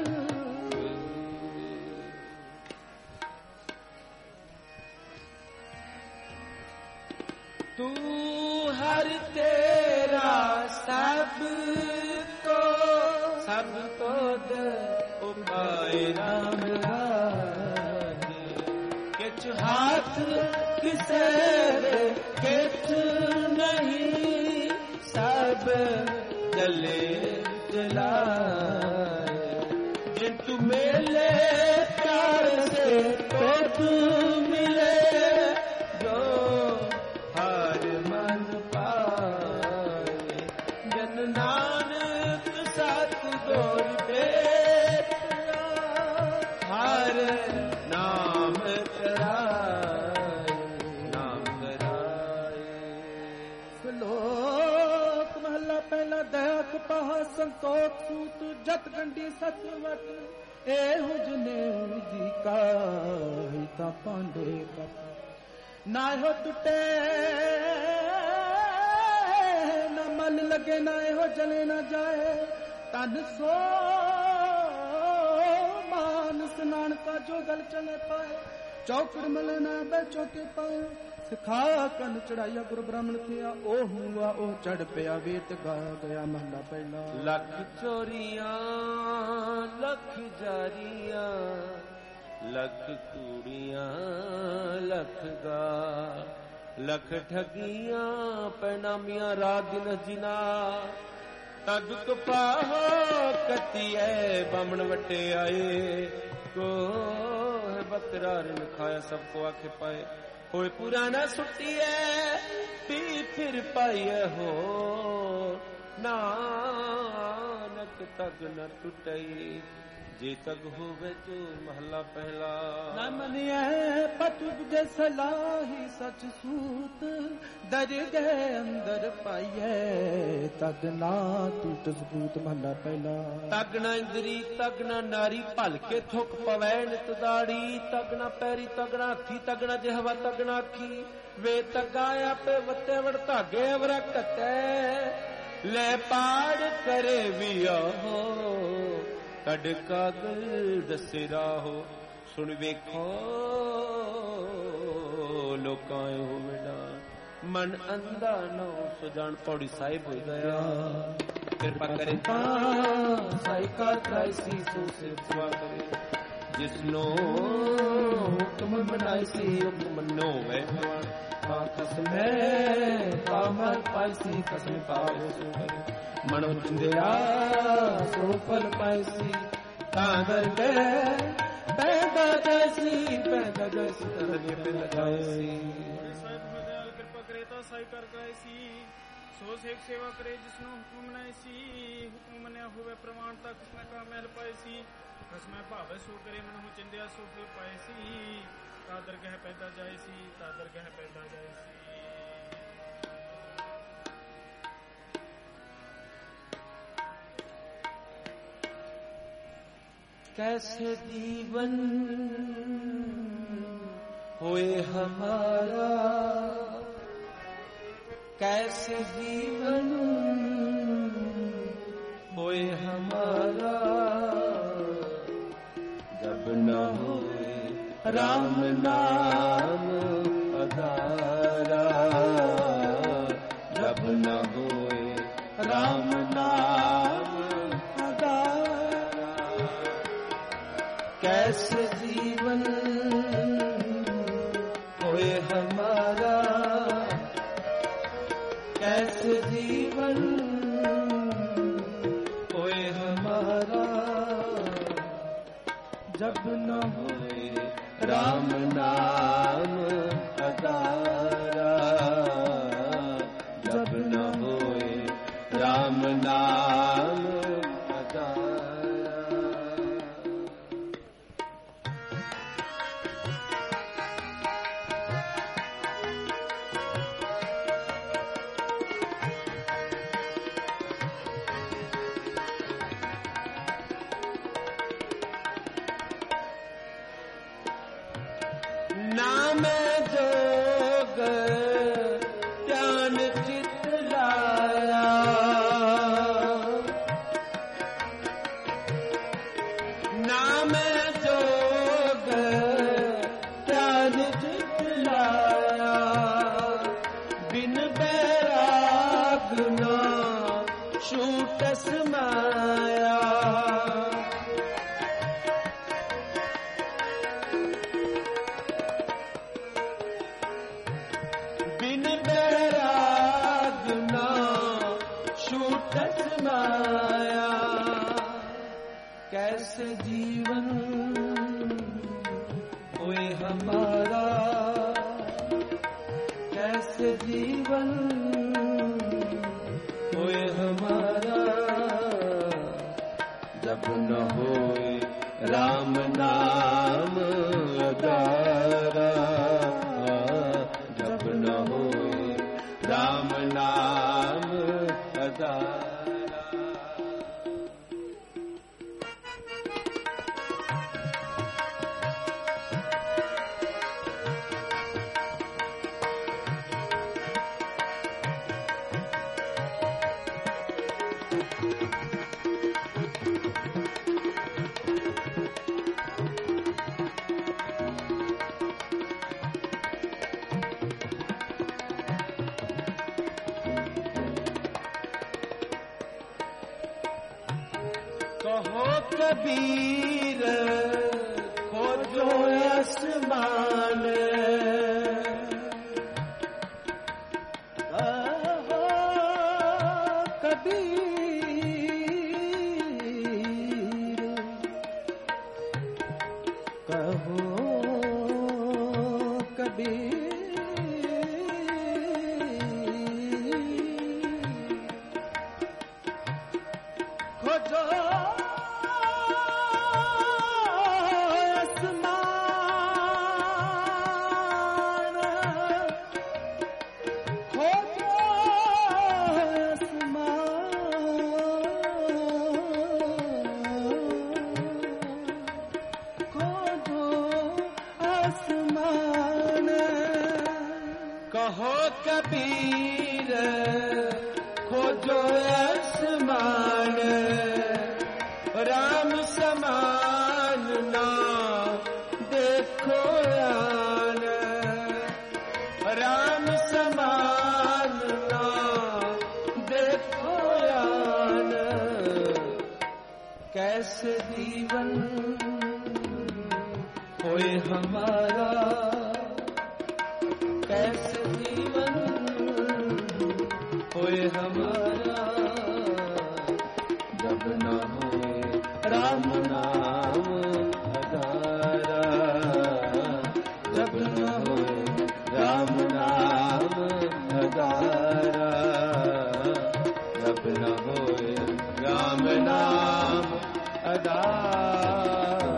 ਤੂੰ ਹਰ ਤੇਰਾ ਸਭ ਕੋ ਸਭ ਕੋ ਦੇ ਉਪਾਏ ਰਾਮ ਰਾਜੇ ਕਿਛ ਹਾਥ ਕਿਸੇ ਦੇ ਕਿਛ ਨਹੀਂ ਸਭ ਜਲੇ ਜਲਾਏ ਜੇ ਤੂੰ ਮੇਲੇ ਪਿਆਰ ਸੇ ਤੋ ਤੂੰ ਮਿਲੇ ਜੋ ਹਰ ਮਨ ਪਾਏ ਜਨ ਨਾਨਕ ਸਤ ਦੋਰ ਬੇਟਾ ਹਰ ਨਾਮ ਕਰਾਏ ਨਾਮ ਕਰਾਏ ਸ਼ਲੋਕ ਮਹਲਾ ਪਹਿਲਾ ਦਇਆ ਕਪਾਹ ਸੰਤੋਖ ਸੂਤ ਜਤ ਗੰਢੀ ਸਤਵਟ ਇਹੋ ਜਨੇ ਜੀ ਕਾਹੀ ਤਾਂ ਪਾਂਡੇ ਕਪ ਨਾ ਇਹੋ ਟੁੱਟੇ ਨਾ ਮਨ ਲਗੇ ਨਾ ਇਹੋ ਜਲੇ ਨਾ ਜਾਏ ਤਨ ਸੋ ਮਾਨਸ ਨਾਨਕਾ ਜੋ ਗਲ ਚਲੇ ਪਾਏ ਚੌਕੜ ਮਲੇ ਨਾ ਬੈਚੋ ਕੇ ਪਾਏ ਸਿਖਾ ਕੰਨ ਚੜਾਈਆ ਗੁਰੂ ਬ੍ਰਾਹਮਣ ਥਿਆ ਉਹ ਹੁਆ ਉਹ ਚੜ ਪਿਆ ਵੇਤ ਗਾ ਗਿਆ ਮਹਲਾ ਪਹਿਲਾ ਲੱਖ ਚੋਰੀਆਂ ਲੱਖ ਜਾਰੀਆਂ ਲੱਖ ਕੂੜੀਆਂ ਲੱਖ ਗਾ ਲੱਖ ਠਗੀਆਂ ਪੈਨਾਮੀਆਂ ਰਾਤ ਦਿਨ ਜਿਨਾ ਤਦ ਕਪਾਹੋ ਕਤੀਐ ਬਾਮਣ ਵਟੇ ਆਏ ਕੋ ਬਕਰਾ ਰਿਨ ਖਾਇਆ ਸਭ ਕੋ ਆਖੇ ਪਾਏ ਹੋਏ ਪੁਰਾਣਾ ਸੁੱਟੀਐ ਪੀ ਫਿਰ ਪਾਈਐ ਹੋ ਨਾਨਕ ਤਗ ਨ ਟੁੱਟਈ ਜੇ ਤਗ ਹੋਵੇ ਚੋਰ ਮਹੱਲਾ ਪਹਿਲਾ ਨਾ ਮਨਿਐ ਪਤੁ ਜੇ ਸਲਾਹੀ ਸਚ ਸੂਤ ਦਰ ਗਏ ਅੰਦਰ ਪਾਈਐ ਤਗ ਨਾ ਟੁੱਟ ਸਬੂਤ ਮਹੱਲਾ ਪਹਿਲਾ ਤਗ ਨਾ ਇੰਦਰੀ ਤਗ ਨਾ ਨਾਰੀ ਭਲ ਕੇ ਥੁੱਕ ਪਵੈ ਨਿਤ ਦਾੜੀ ਤਗ ਨਾ ਪੈਰੀ ਤਗ ਨਾ ਹੱਥੀ ਤਗ ਨਾ ਜਿਹਵਾ ਤਗ ਨਾ ਅੱਖੀ ਵੇ ਤਗਾ ਆਪੇ ਵੱਤੇ ਵੜ ਧਾਗੇ ਅਵਰਾ ਘਟੈ ਲੈ ਪਾੜ ਕਰੇ ਵੀ ਆਹੋ ਕੱਢ ਕਾਗਲ ਦੱਸੇ ਰਾਹੋ ਸੁਣ ਵੇਖੋ ਲੋਕਾਂ ਹੋਵੇ ਨਾ ਮਨ ਅੰਧਾ ਨੋ ਸੁਜਾਨ ਪੌੜੀ ਸਾਹਿਬ ਹੋ ਗਿਆ ਕਿਰਪਾ ਕਰੇ ਤਾਂ ਸਾਈ ਕਾ ਤ੍ਰਾਈਸੀ ਸੋ ਸੇਵਾ ਕਰੇ ਜਿਸਨੋ ਹੁਕਮ ਬਣਾਈ ਸੀ ਹੁਕਮ ਮੰਨੋ ਵੈ ਭਗਵਾਨ ਕਸਮੈ ਕਾਮਲ ਪਾਈਸੀ ਕਸਮ ਪਾਵੇ ਸੋ ਕਰੇ ਮਨੋ ਚਿੰਦਿਆ ਸੋ ਫਲ ਪਾਈਸੀ ਤਾਂ ਦਰਗੇ ਪੈਦਾ ਜੈਸੀ ਪੈਦਾ ਜੈਸੀ ਤਰਨੇ ਪੇ ਲਗਾਈ ਸਾਹਿਬ ਮਦਿਆਲ ਕਿਰਪਾ ਕਰੇ ਤਾਂ ਸਾਈ ਕਰ ਗਏ ਸੀ ਸੋ ਸੇਖ ਸੇਵਾ ਕਰੇ ਜਿਸਨੂੰ ਹੁਕਮ ਬਣਾਏ ਸੀ ਹੁਕਮ ਮੰਨਿਆ ਹੋਵੇ ਪ੍ਰਮਾਣ ਤੱਕ ਕਸਮੈ ਕਾ ਮਹਿਲ ਪਾਏ ਸੀ ਕਸਮੈ ਭਾਵੇ ਸੋ ਕਰੇ ਮਨੋ ਚਿੰਦਿਆ ਸੋ ਫਲ ਪਾਏ ਸੀ ਤਾਂ ਦਰਗਹਿ ਪੈਦਾ ਜਾਏ ਸੀ ਤਾਂ ਦਰਗਹਿ ਪੈਦਾ ਜਾਏ ਸੀ कैसे जीवन होए हमारा कैसे जीवन होए हमारा जब न होए राम नाम अधारा, जब न होए राम नाम अधारा। कैसे जीवन होए हमारा, कैसे जीवन होए हमारा जब न होए राम नाम अधारा, जब न होए राम नाम अधारा। नाम जोग ध्यान चित लाया, नाम जोग ध्यान चित लाया। बिन बैराग ना छूटस माया, बिन बैराग ना छूटस माया। कैसे जीवन होए हमारा, कैसे जीवन होए हमारा जब न होए राम नाम अधारा, जब न होए राम नाम अधारा। कहो कबीर खोजो आसमान, कहो कबीर कहो कबीर खोजो कहो कबीर खोजो आसमान, राम समान ना देखो यान, राम समान ना देखो यान। कैसे जीवन होए हमारा, कैसे जीवन होए हमारा जब न होए राम नाम अधारा, जब न होए राम नाम अधारा, जब न होए राम नाम अधारा।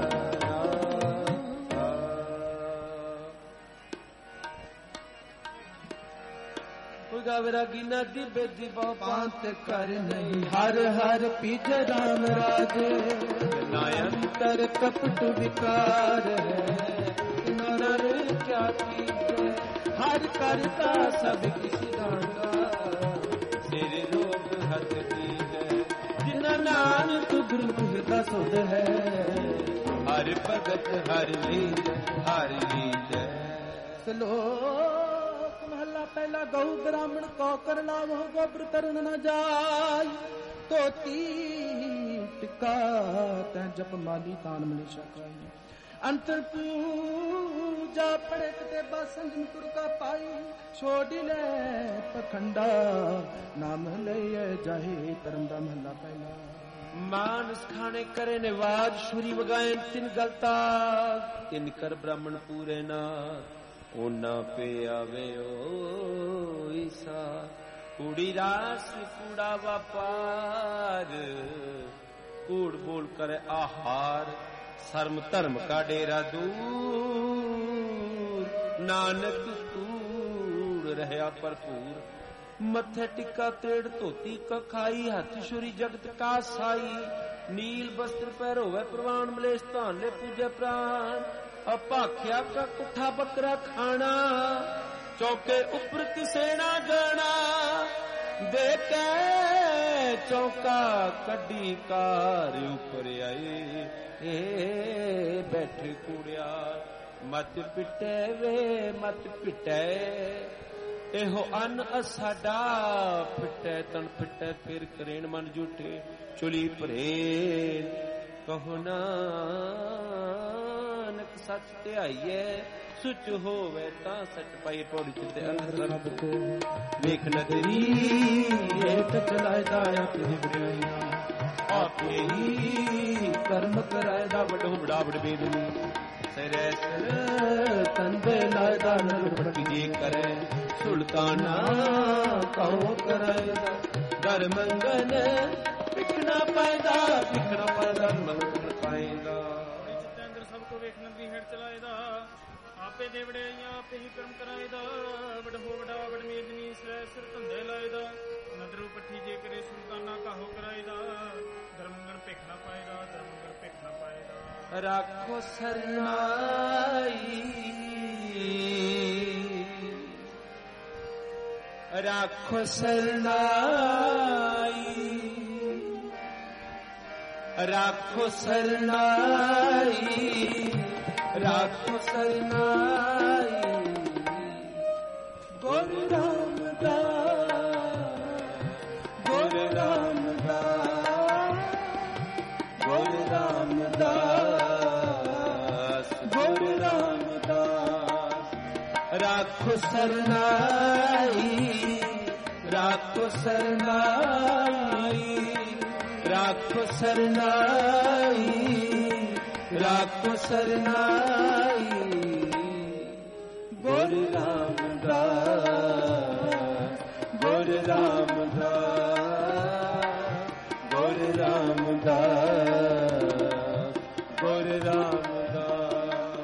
विरागी नदी बेदी बात कर नहीं, हर हर पीज राम राजे। नायंतर कपट विकार है नर क्या कीजे, हर करता सब किसी दाता। ਸਿਰ ਰੋਗ ਹੱਥ ਦੀ ਹੈ ਜਿਨਾ ਨਾਨਕ ਗੁਰੂ ਹਿਰਦਾ ਸੁਧ ਹੈ ਹਰ ਭਗਤ ਹਰ ਲੀਜ ਹਰ ਲੀਜ ਸ਼ਲੋਕ ਮਹਲਾ ਪਹਿਲਾ ਗਊ ਬ੍ਰਾਹਮਣ ਕੋ ਕਰ ਲਾਵੋ ਗੋਬਰ ਤਰਨ ਨ ਜਾਈ ਧੋਤੀ ਟਿਕਾ ਤੈ ਜਪ ਮਾਲੀ ਤਾਨ ਮਨੀਸ਼ਾ ਕਾਈ ਅੰਤਰ ਪੂਜਾ ਪੜੇ ਤੇ ਬਾਸੰਜਨ ਤੁਰਕਾ ਪਾਈ ਛੋੜੀ ਲੈ ਪਖੰਡਾ ਨਾਮ ਲਈਏ ਜਾਹੇ ਧਰਮ ਦਾ ਮਹਲਾ ਪਹਿਲਾ ਮਾਨਸ ਖਾਣੇ ਕਰੇ ਨਿਵਾਜ ਸ਼ੁਰੀ ਵਗਾਏ ਤਿੰਨ ਗਲਤਾ ਤਿੰਨ ਕਰ ਬ੍ਰਾਹਮਣ ਪੂਰੇ ਨਾ ਉਹਨਾਂ ਪੇ ਆਵੇ ਓ ਈਸਾ ਕੂੜੀ ਰਾਸ ਕੂੜਾ ਵਪਾਰ ਕੂੜ ਬੋਲ ਕਰ ਆਹਾਰ ਸਰਮ ਧਰਮ ਕਾ ਡੇਰਾ ਦੂਰ ਨਾਨਕ ਕੂੜ ਰਹਿਆ ਭਰਪੂਰ ਮੱਥੇ ਟਿੱਕਾ ਤੇੜ ਧੋਤੀ ਕਖਾਈ ਹੱਥ ਛੁਰੀ ਜਗਤ ਕਾ ਸਾਈ ਨੀਲ ਬਸਤਰ ਪਹਿਰੋਵੇ ਪ੍ਰਵਾਨ ਮਲੇਸ਼ ਧਾਨੇ ਪੂਜੇ ਪ੍ਰਾਨ ਅਪਾਖਿਆ ਕਾ ਕੁੱਠਾ ਬੱਕਰਾ ਖਾਣਾ ਚੌਕੇ ਉੱਪਰ ਕਿਸੇ ਨਾ ਜਾਣਾ ਦੇ ਕੇ ਚੌਕਾ ਕੱਢੀ ਕਾਰ ਉੱਪਰ ਆਏ ਏ ਬੈਠੇ ਕੂੜਿਆ ਮਤ ਪਿਟੇ ਵੇ ਮਤ ਪਿਟੇ ਇਹੋ ਅਨ ਅਸਾਡਾ ਫਿੱਟੇ ਤਨ ਫਿੱਟੇ ਫਿਰ ਕਰੇਣ ਮਨ ਝੂਠੇ ਚੁਲੀ ਭਰੇ ਕਹੋ ਨਾਨਕ ਸੱਚ ਧਿਆਈਏ ਸੁਚ ਹੋਵੇ ਤਾਂ ਸੱਚ ਪਾਈ ਪੌੜੀ ਤੇ ਅੰਦਰ ਕੋ ਵੇਖ ਨਗਰੀ ਏਕ ਚਲਾਇਦਾ ਆਪਣੀ ਬੜਾਈਆਂ ਆਪੇ ਹੀ ਕਰਮ ਕਰਾਇਦਾ ਵੱਡੋ ਬੜਾ ਬੜ ਬੇਦਨੀ ਸਰੇ ਸਰ ਤੰਦੇ ਲਾਇਦਾ ਨਰ ਬੜੀ ਜੀ ਕਰੇ ਸੁਲਤਾਨਾ ਕਉ ਕਰਾਇਦਾ ਦਰ ਮੰਗਨ ਪਿਖਣਾ ਪਾਇਦਾ ਪਿਖਣਾ ਪਾਇਦਾ ਮੰਗਨ ਪਾਇਦਾ ਚਿੱਤੇ ਅੰਦਰ ਸਭ ਕੋ ਵੇਖਣ ਦੀ ਹੇਠ ਚਲਾਇਦਾ ਆਪੇ ਦੇ ਵਡਿਆਈਆਂ ਆਪੇ ਹੀ ਕਰਮ ਕਰਾਇਦਾ ਵਡ ਹੋ ਵਡਾ ਵਡ ਮੇਦਨੀ ਸੈ ਸਿਰ ਧੰਦੇ ਲਾਇਦਾ ਨਦਰੂ ਪੱਠੀ ਜੇ ਕਰੇ ਸੁਲਤਾਨਾ ਕਾਹੋ ਕਰਾਇਦਾ ਧਰਮੰਗਣ ਭਿਖਣਾ ਪਾਇਦਾ ਧਰਮੰਗਣ ਭਿਖਣਾ ਪਾਇਦਾ ਰਾਖੋ ਸਰਨਾਈ ਰਾਖੋ ਸਰਨਾਈ ਰਾਖੋ ਸਰਨਾਈ ਰਾਖੋ ਸਰਨਾਈ ਗੁਰ ਰਾਮਦਾਸ ਗੁਰ ਰਾਮਦਾਸ ਗੁਰ ਰਾਮਦਾਸ ਗੁਰ ਰਾਮਦਾਸ ਰਾਖੋ ਸਰਨਾਈ ਰਾਖੋ ਸਰਨਾਈ ਰਾਖੋ ਸਰਨਾਈ ਰਾਖੋ ਸਰਨਾਈ ਗੁਰ ਰਾਮਦਾਸ ਗੁਰ ਰਾਮਦਾਸ ਗੁਰ ਰਾਮਦਾਸ ਗੁਰ ਰਾਮਦਾਸ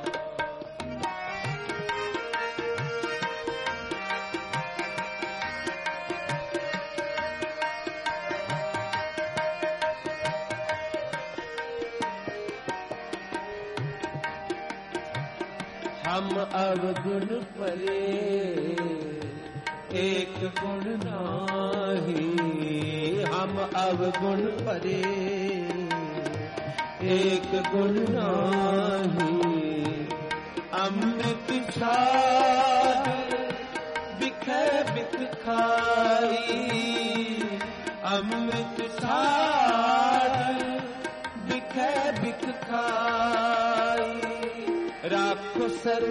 हम अवगुण परे एक गुण नाही हम अवगुण परे एक गुण नाही अमृत छाड़ बिखै बिख खाई अमृत छाड़ बिखै बिख खाई राखो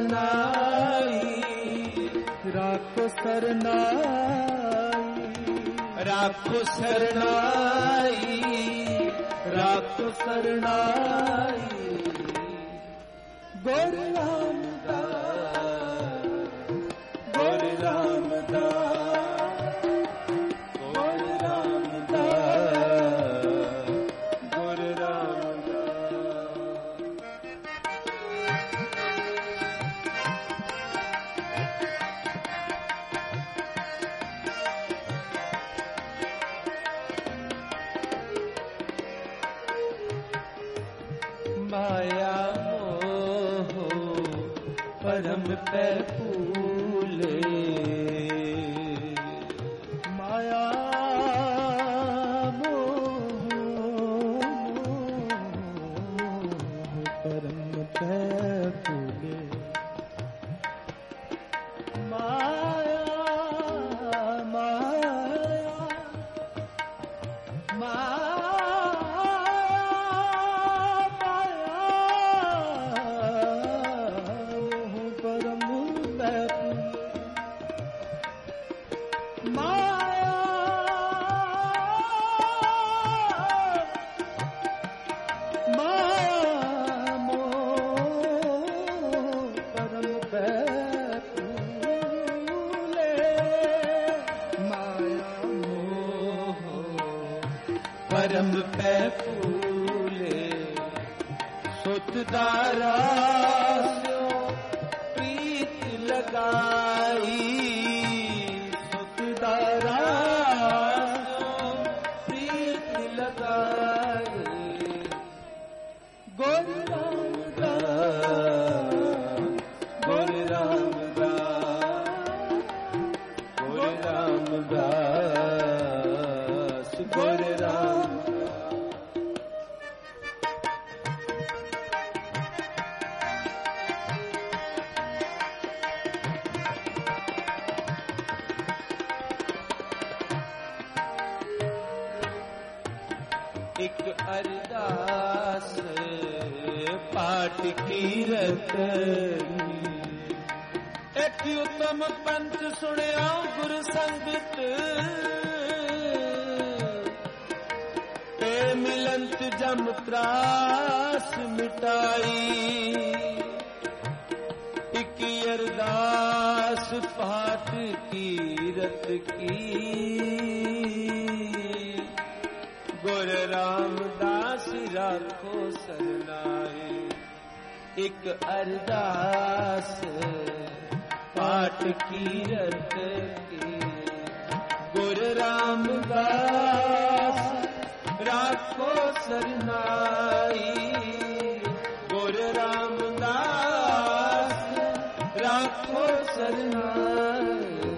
सरनाई राखो सरनाई राखो सरनाई राखो सरनाई गुर रामदास गुर रामदास गुर रामदास गुर माया मोह परम पे फूले ਕਰਮ ਪੈ ਫੂਲੇ ਸੁਤ ਦਾਰਾਸਿਓ ਪ੍ਰੀਤ ਲਗਾਈ ਸੁਤ ਦਾਰਾਸਿਓ ਪ੍ਰੀਤ ਲਗਾਈ ਗੁਰ ਰਾਮਦਾਸ ਗੁਰ ਰਾਮਦਾਸ ਗੁਰ ਰਾਮਦਾਸ ਗੁਰ ਰਾਮ ਇੱਕ ਅਰਦਾਸ ਪਾਠ ਕੀਰਤ ਇੱਕ ਉਤਮ ਪੰਥ ਸੁਣਿਆ ਗੁਰ ਸੰਗਤ ਤੇ ਮਿਲੰਤ ਜਮ ਤਰਾਸ ਮਿਟਾਈ ਇੱਕ ਅਰਦਾਸ ਪਾਠ ਕੀਰਤ ਕੀ ਗੁਰ ਰਾਮਦਾਸ ਰਾਖੋ ਸਰਨਾਏ ਇੱਕ ਅਰਦਾਸ ਪਾਠ ਕੀਰਤ ਕੀ ਗੁਰ ਰਾਮਦਾਸ ਰਾਖੋ ਸਰਨਾਈ ਗੁਰ ਰਾਮਦਾਸ ਰਾਖੋ ਸਰਨਾਈ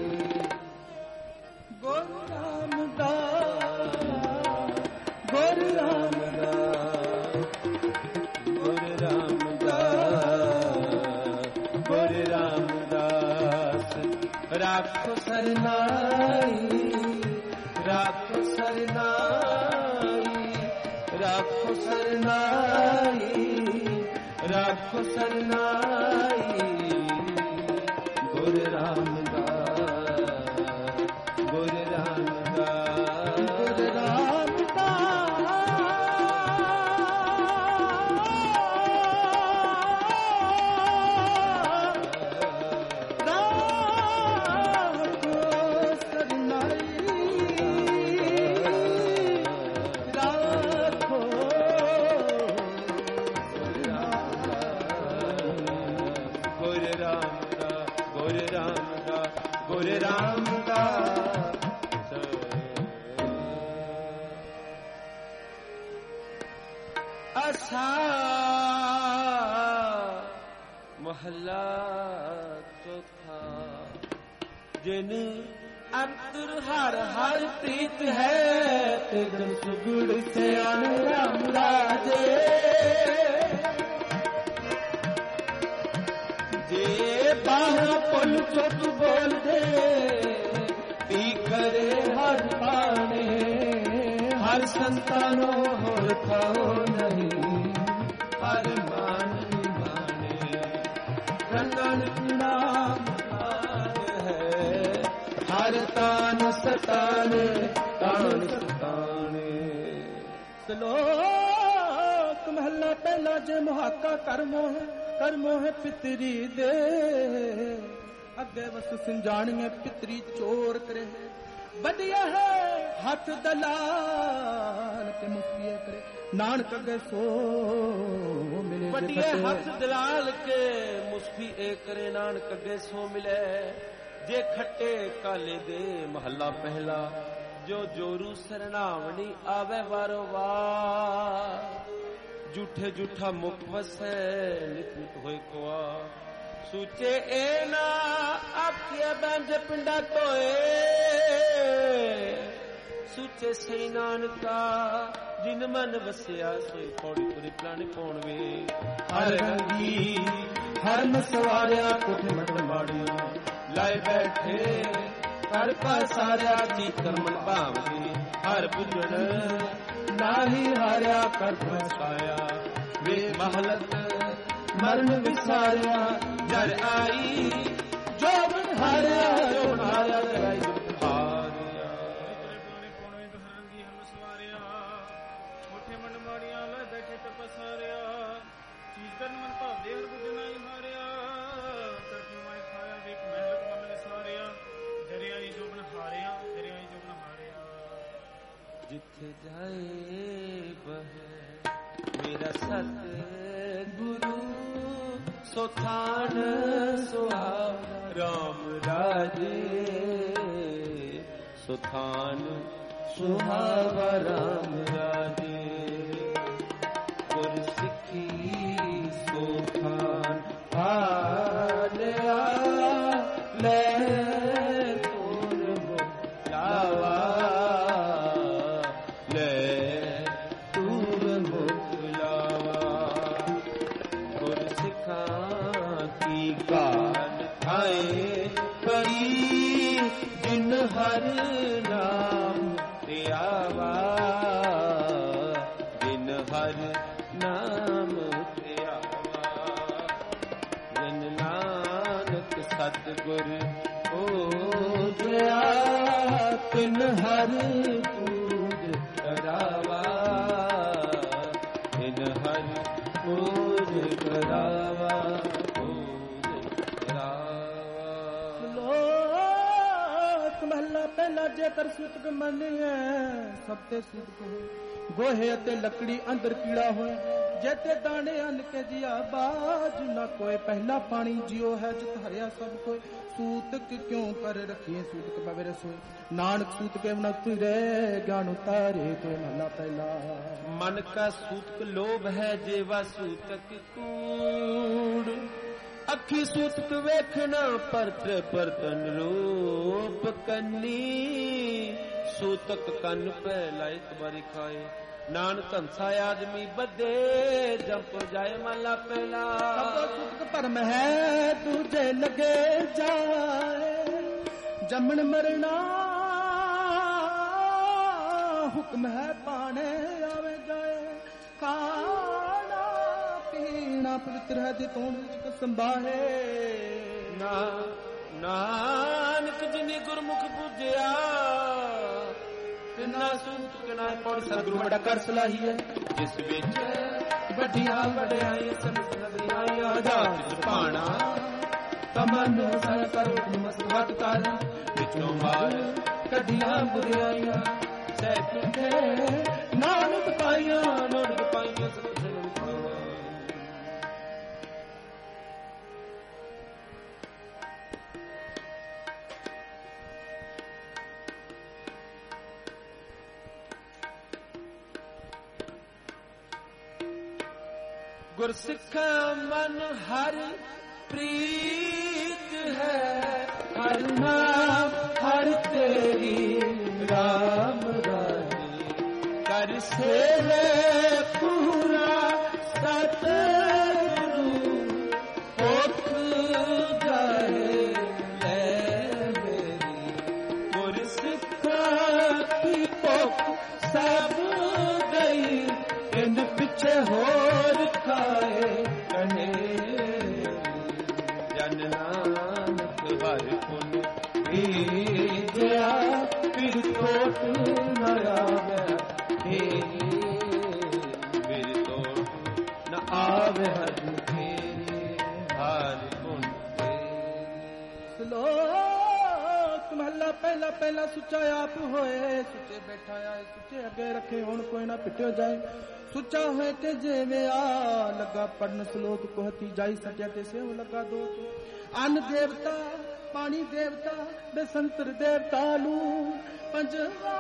ਗੁਰ ਰਾਮਦਾਸ ਗੁਰ ਰਾਮਦਾਸ ਗੁਰ ਰਾਮਦਾਸ ਗੁਰ ਰਾਮਦਾਸ ਰਾਖੋ ਸਰਨਾਈ ਰਾਖੋ ਸਰਨਾਈ ਰਾਖੋ ਸਰਨਾਈ ਰਾਖੋ ਸਰਨਾਈ ਗੁਰ ਰਾਮਦਾਸ ਗੁਰ ਰਾਮਦਾਸ ਗੁਰ ਗੁਰ ਰਾਮਦਾਸ ਅਸਾ ਮਹੱਲਾ ਚੌਥਾ ਜਿਨ ਅੰਤਰ ਹਰ ਹਰ ਪ੍ਰੀਤ ਹੈ ਤੇ ਦਿਨ ਸੁਗੜ ਸਿਆਣ ਰਾਮ ਰਾਜੇ ਜੇ ਬਾਹਾਂ ਪੁੱਲ ਚੁੱਕ ਬੋਲਦੇ ਪੀ ਕਰੇ ਹਰ ਪਾਣੇ ਹਰ ਸੰਤਾਨੋ ਹੋਰ ਖਾਓ ਨਹੀਂ ਹਰ ਮਾਨ ਮਾਨੇ ਰੰਗਨ ਨਾਮ ਹੈ ਹਰ ਤਾਨ ਸਤਾਨੇ ਤਾਨ ਸਤਾਨੇ ਸ਼ਲੋਕ ਮਹੱਲਾ ਪਹਿਲਾ ਜੇ ਮੁਹਾਕਾ ਕਰ ਮੋਹ ਕਰ ਮੋਹ ਪਿਤਰੀ ਦੇ ਅੱਗੇ ਵਸ ਸਿੰਜਾਣੀਏ ਪਿਤਰੀ ਚੋਰ ਕਰੇ ਵਧੀਆ ਹੈ ਹੱਥ ਦਲਾਲ ਕੇ ਮੁਕੀਏ ਕਰੇ ਨਾਨਕ ਅੱਗੇ ਸੋ ਮਿਲੇ ਵੱਡੀਏ ਹੱਥ ਦਲਾਲ ਕੇ ਮੁਸਫੀ ਏ ਕਰੇ ਨਾਨਕ ਅੱਗੇ ਸੋ ਮਿਲੇ ਜੇ ਖੱਟੇ ਕਾਲੇ ਦੇ ਮਹੱਲਾ ਪਹਿਲਾ ਜੋ ਜੋਰੂ ਸਰਨਾਵਣੀ ਆਵੇ ਵਾਰੋ ਵਾਰ ਝੂਠੇ ਝੂਠਾ ਮੁਖ ਵਸੈ ਨਿਤ ਨਿਤ ਹੋਏ ਕੋਆ ਸੂਚੇ ਏ ਨਾ ਆਖਿਆ ਬੰਜ ਪਿੰਡਾ ਤੋਏ ਸੂਚੇ ਸਹੀ ਨਾਨਕਾ ਜਿਨ ਮਨ ਵਸਿਆ ਸੋਈ ਪੌੜੀ ਪੁਰੀ ਪਲਾਣੇ ਪੌਣਵੇ ਹਰ ਰੰਗੀ ਹਰ ਮਸਵਾਰਿਆ ਕੋਠੇ ਮਟਨ ਮਾੜੀ ਲਾਏ ਬੈਠੇ ਹਰ ਪਸਾਰਿਆ ਚੀਤਰ ਮਨ ਭਾਵਦੀ ਹਰ ਬੁਝਣ ਨਾਹੀ ਹਾਰਿਆ ਕਰ ਫਸਾਇਆ ਵੇ ਮਹਲਤ ਮਰਨ ਵਿਸਾਰਿਆ ਜਰ ਆਈ ਜੋ ਮਨ ਹਾਰਿਆ ਜੋ ਹਾਰਿਆ ਜਰਾਈ ਜੋ ਹਾਰਿਆ ਤੇਰੇ ਪੁਰਾਣੇ ਪੌਣੇ ਘਰ ਰੰਗੀ ਹਮ ਸਵਾਰਿਆ ਕੋਠੇ ਮੰਡ ਮਾੜੀਆਂ ਲੈ ਬੈਠੇ ਕਰ ਪਸਾਰਿਆ ਚੀਜ਼ ਕਰਨ ਮਨ ਭਾਵਦੇ ਹਰ ਬੁਝਣਾ ਹੀ ਹਾਰਿਆ ਤਰਕ ਮਾਈ ਖਾਇਆ ਵੇਖ ਮਹਿਲਤ ਮਨ ਵਿਸਾਰਿਆ ਜਰਿਆਈ ਜੋ ਬਨ ਹਾਰਿਆ ਜਰਿਆਈ ਜੋ ਬਨ ਹਾਰਿਆ ਜਿੱਥੇ ਜਾਏ ਬਹਿ ਮੇਰਾ ਸਤ ਗੁਰੂ ਸੋ ਥਾਨ ਸੁਹਾਵ ਰਾਮ ਰਾਜੇ ਸੋ ਥਾਨ ਸੁਹਾਵਾ ਰਾਮ ਰਾਜੇ ਗੁਰ ਸਿੱਖੀ ਸੋ ਥਾਨ ਆਲਿਆ ਲੈ ਤੁਰ ਮੁਕਲਾਵਾ ਲੈ ਤੁਰ ਮੁਕਲਾਵਾ ਗੁਰ ਸਿੱਖਾਂ ਕੀ ਗਾਲ ਖਾਏ ਪਈ ਜਿਨ ਹਰ ਨਾਮ ਤੇ ਆਵਾ ਜਿਨ ਹਰ ਨਾਮ ਤੇ ਆਵਾ ਜਿਨ ਨਾਨਕ ਸਤਿਗੁਰ ਹੋਇਆ ਤਿਨ ਹਰ ਪੂਜ ਕਰਾਵਾ ਤਿਨ ਹਰ ਪੂਜ ਕਰਾਵਾ ਮਹਲਾ ਪਹਿਲਾ ਜੇਕਰ ਸੂਤਕ ਮੰਨਿਐ ਸਭ ਤੇ ਸੂਤਕ ਹੋਏ ਗੋਹੇ ਅਤੇ ਲੱਕੜੀ ਅੰਦਰ ਕੀੜਾ ਹੋਏ ਜੇਤੇ ਦਾਣੇ ਅੰਨ ਕੇ ਜਿਆ ਬਾਜ ਨਾ ਕੋਈ ਪਹਿਲਾ ਪਾਣੀ ਜਿਉ ਹੈ ਜਿਤ ਹਰਿਆ ਸਭ ਕੋਈ ਸੂਤਕ ਕਿਉਂ ਕਰ ਰਖੀਏ ਸੂਤਕ ਬਵੇ ਰਸੋਈ ਨਾਨਕ ਸੂਤਕੇ ਮਨ ਤੁਰੇ ਗਿਆਨ ਉਤਾਰੇ ਕੋਈ ਮਹਲਾ ਪਹਿਲਾ ਮਨ ਕਾ ਸੂਤਕ ਲੋਭ ਹੈ ਜੇਵਾ ਸੂਤਕ ਕੂੜ ਅੱਖੀ ਸੂਤਕ ਵੇਖਣਾ ਪਰਤ ਪਰਤਨ ਰੂਪ ਕੰਨੀ ਸੂਤਕ ਕੰਨ ਪੈ ਲਾਇਕ ਬਾਰੀ ਖਾਏ ਨਾਨਕ ਹੰਸਾ ਆਦਮੀ ਬੱਧੇ ਜੰਪ ਜਾਏ ਮਹਲਾ ਪਹਿਲਾ ਸਭ ਸੂਤਕ ਭਰਮ ਹੈ ਦੂਜੇ ਲਗੇ ਜਾਏ ਜੰਮਣ ਮਰਨਾ ਹੁਕਮ ਹੈ ਪਾਣੇ ਆਵੇ ਜਾਏ ਖਾਣਾ ਪੀਣਾ ਪਵਿੱਤਰ ਹੈ ਜੇ ਤੂੰ ਵਿੱਚ ਸੰਭਾਲੇ ਨਾ ਨਾਨਕ ਜਿਨੇ ਗੁਰਮੁਖ ਪੂਜਿਆ ਤਿਨਾ ਸੂਤਕ ਨਾ ਪੜ ਸਤਿਗੁਰੂ ਬੜਾ ਕਰ ਸਲਾਹੀ ਹੈ ਜਿਸ ਵਿੱਚ ਵੱਡੀਆਂ ਵਡਿਆਈ ਸੰਸਦਿਆਈਆਂ ਜਾਤ ਸੁਭਾਣਾ ਤਮਨ ਸਰ ਕਰੋ ਮਸਵਤ ਕਰ ਵਿੱਚੋਂ ਮਾਰ ਕੱਢੀਆਂ ਬੁਰਾਈਆਂ ਸਹਿ ਤੁਠੇ ਨਾਨਕ ਪਾਈਆਂ ਨਾਨਕ ਪਾਈਆਂ ਸਤਿਗੁਰੂ ਗੁਰਸਿੱਖਾ ਮਨ ਹਰ ਪ੍ਰੀਤ ਹੈ ਹਰ ਨਾਮ ਹਰ ਤੇਰੀ ਰਾਮ ਰਾਜੇ ਕਰ ਸੇਵੇ ਪੂਰਾ ਸਤਿਗੁਰੂ ਹੋਠ ਜਾਏ ਲੈ ਮੇਰੀ ਗੁਰਸਿੱਖਾ ਕੀ ਭੁੱਖ ਸਭ ਗਈ ਇਨ ਪਿੱਛੇ ਹੋਰ ਖਾਏ ਕਨੇ ਜਨ ਨਾਨਕ ਹਰ ਪੁਨ ਭੇਜਿਆ ਫਿਰ ਕੋਟ ਨ ਆਵੇ ਹੇ ਮੇਰੇ ਕੋਟ ਨ ਆਵੇ ਹਰ ਤੇਰੇ ਹਰ ਪੁਨ ਸਲੋਕ ਮਹਲਾ ਪਹਿਲਾ ਪਹਿਲਾ ਸੁੱਚਾ ਆਪ ਹੋਏ ਸੁੱਚੇ ਬੈਠਾ ਆਏ ਸੁੱਚੇ ਅੱਗੇ ਰੱਖੇ ਹੁਣ ਕੋਈ ਨਾ ਪਿੱਟਿਓ ਜਾਏ ਸੁੱਚਾ ਹੋਏ ਤੇ ਜਿਵੇਂ ਆ ਲੱਗਾ ਪੜਨ ਸਲੋਕ ਕੋਹਤੀ ਜਾਈ ਸਟਿਆ ਤੇ ਸੇਵ ਲੱਗਾ ਦੋ ਅੰਨ ਦੇਵਤਾ ਪਾਣੀ ਦੇਵਤਾ ਬਸੰਤਰ ਦੇਵਤਾ ਨੂੰ ਪੰਜਵਾ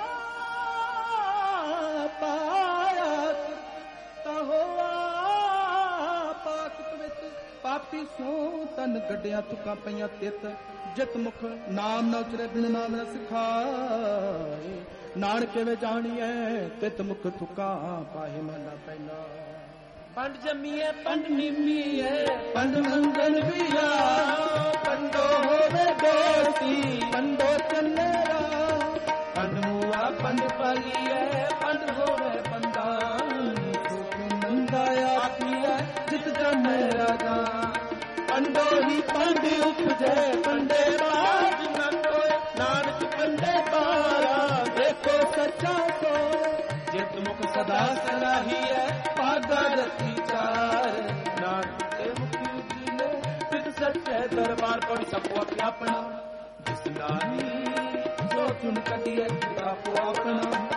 ਪਾਇਆ ਤਾ ਹੋਆ ਪਾਕ ਪਵਿੱਤ ਪਾਪੀ ਸੋ ਤਨ ਗੱਡਿਆ ਤੁਕਾਂ ਪਈਆਂ ਤਿੱਤ ਜਿਤ ਮੁਖ ਨਾਮ ਨਾ ਉਚਰੇ ਬਿਨ ਨਾਮ ਨਾ ਸਿਖਾਏ ਨਾਨਕੇ ਵੇ ਜਾਣੀਐ ਤਿਤ ਮੁਖ ਤੁਕਾਂ ਪਾਹੇ ਮਹਲਾ ਪਹਿਲਾ ਪੰਡ ਜੰਮੀਐ ਪੰਡ ਨਿੰਮੀਐ ਪੰਡ ਮੰਗਲ ਵੀਰਾ ਪੰਡੋ ਹੋਵੇ ਦੋਸਤੀ ਪੰਡੋ ਚੱਲੇਰਾ ਪੰਡ ਮੂਆ ਪੰਡ ਪਾਲੀਐ ਪੰਡ ਹੋਵੇ ਪੰਡਾਨੀ ਸੁਖ ਮੰਦਾ ਆਪੀਐ ਜਿਤ ਜਮੈ ਰਾਜਾ ਪੰਡੋ ਹੀ ਪੰਡ ਉਪਜੈ ਪੰਡੇ ਬਾਜ ਨੰਦੋਏ ਨਾਨਕ ਪੰਡੇ ਬਾਰਾ ਦੇਖੋ ਸੱਚਾ ਸੋ ਜਿਤ ਮੁਖ ਸਦਾ ਸਲਾਹੀਐ ਪਾਗਾ ਰਤੀ ਚਾਰ ਨਾਨਕ ਤੇ ਮੁਖੀ ਉਜਲੇ ਤਿਤ ਸੱਚੇ ਦਰਬਾਰ ਪੜੀ ਸਭੋ ਆਪਣਾ ਜਿਸ ਨਾਹੀ ਜੋ ਚੁਨ ਕਟਿਐ ਆਪੋ ਆਪਣਾ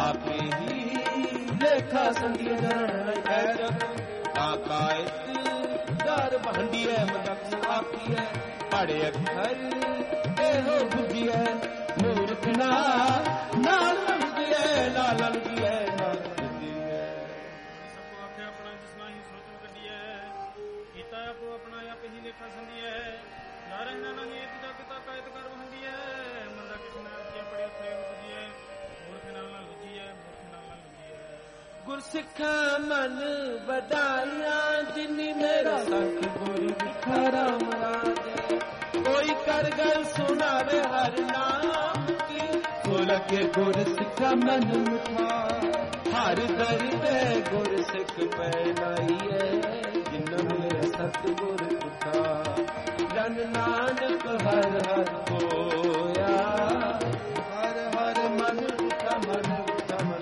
आपे ही लेखा संधिए जरण ऐरक काकायत दर बहंडिए मदक आखिए पड़े अखर एहो बुझिए मूर्ख ना नाल लंघिए ना लंघिए ना लंघिए सबको आखे अपना जिसना ही सोचो कडिए कीता आपो अपना आप ही लेखा संधिए नारे ना नहीं पिता पिता कायत कर बहंडिए मंदा किसने आखिए पड़े थे बुझिए मूर्ख नाल ना लुझिए मूर्ख नाल ना लुझिए गुरसिखा मन बधाइया जिनी मेरा सत गुरु दिखारा मराजे कोई कर गल सुनावे हर नाम की बोल के गुरसिखा मन उठा हर दर्द गुरसिख पहनाइए जिन मेरा सत गुरु उठा जन नानक हर हर होया हर हर मन उठा मन उठा मन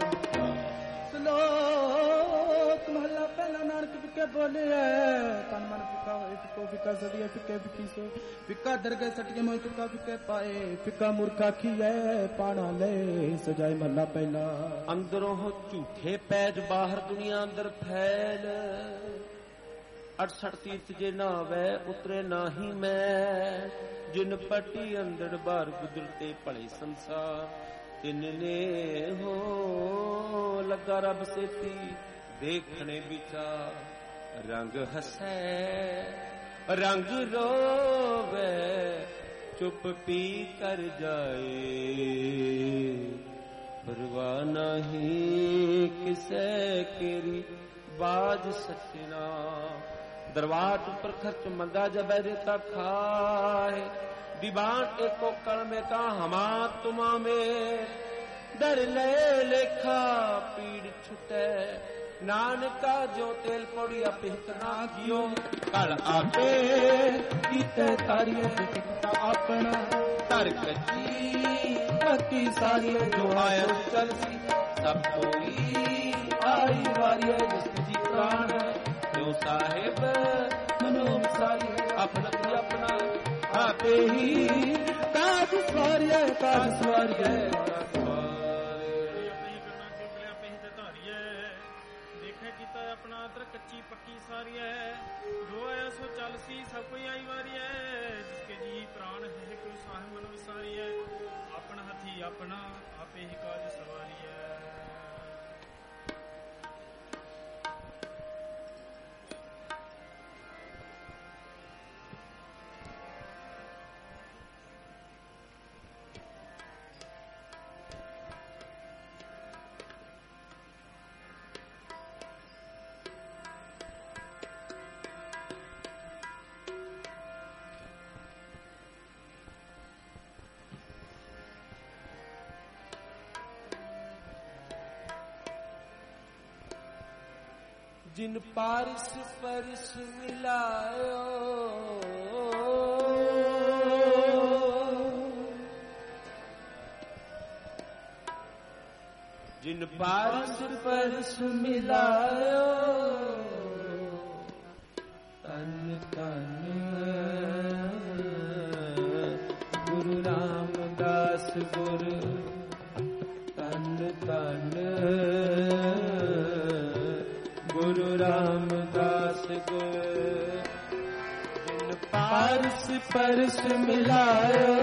बोले तन मन फिका होए फिको फिका सदिए फिके फिकी सो फिका दरगे सटिए मोय फिका फिके पाए फिका मूर्खा खिए पाना ले सजाए महला पहला अंदरों हो झूठे पैज बाहर दुनिया अंदर फैल अड़सठ तीर्थ जे नावे उतरे नाही मैं जिन पटी अंदर बार गुजरते पड़े संसार तिनने हो लगा रब सेती देखने विचार रंग हसे रंग रोवे चुप पी कर जाए परवाह नहीं किसे केरी बाज सचना दरवार पर खर्च मंगा जब देता खाए दीवान एको कण में का हमा तुमा में दर ले लेखा पीड़ छुटे नानका जो तेल पौड़ी अपित ना जियो कल आपे कीते तारिये दिखता अपना तर्क जी पति सारिये जो आया चलसी सब कोई आई वारिये जिस जी प्राण जो साहेब मनो सारिये अपना अपना आपे ही काज स्वारिये काज स्वारिये अपना तर कच्ची पक्की सारी है जो आया सो चल सी सब कोई आई वारी है जिसके जी प्राण है कोई साहिब मन विसारी है अपना हथी अपना आपे ही काज सवारी है जिन पारिस परिस मिलायो जिन पारिस परिस मिलायो तन तन गुरु रामदास गुरु तन तन गुरु रामदास गुरु जिन पारस परस मिलायो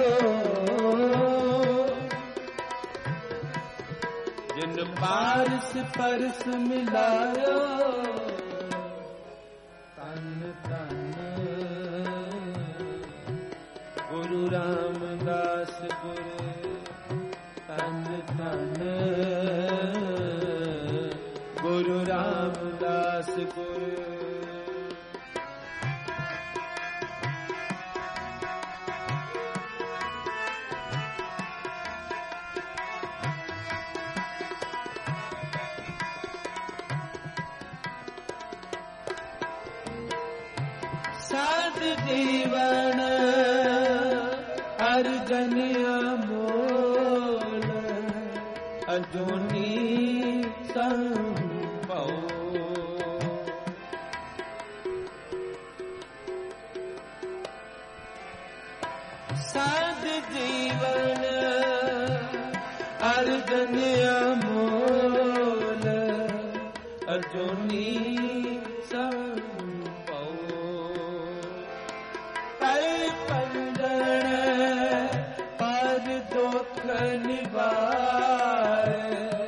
जिन पारस परस मिलायो तन तन गुरु रामदास गुरु तन तन गुरु रामदास गुरु साध जीवन अर्जन अमोल अजोनी संभव साध जीवन अर्जन अमोल ਸੋਨੀ ਸੰਭਉ ਕੈ ਪੰਜਣ ਪਰ ਦੁਖ ਨਿਵਾਰੇ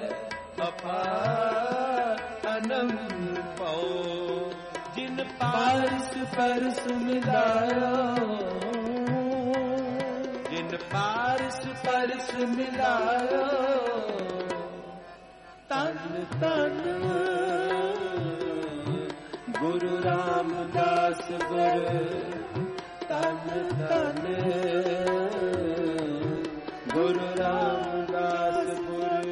ਅਪਾਰ ਅਨੰਦ ਪਉ ਜਿਨ ਪਾਰਸ ਪਰਸ ਮਿਲਾਇਓ ਜਿਨ ਪਾਰਸ ਪਰਸ ਮਿਲਾਇਓ ਤਨ ਤਨ ਗੁਰੂ ਰਾਮਦਾਸ ਗੁਰ ਤਨ ਤਨ ਗੁਰੂ ਰਾਮਦਾਸ ਗੁਰ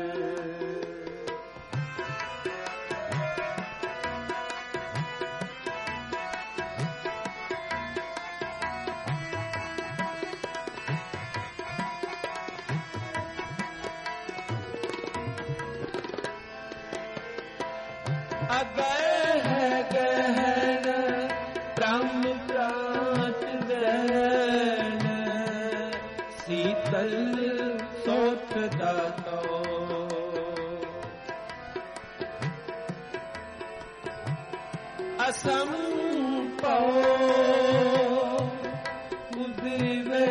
ਅਗੈ ਹੈ ਗਹਿਨ ਬ੍ਰਹਮ ਪ੍ਰਾਤ ਦੇਨ ਸੀਤਲ ਸੋਠ ਦਾਤੋ ਅਸੰਭਉ ਉਦਿਵੇ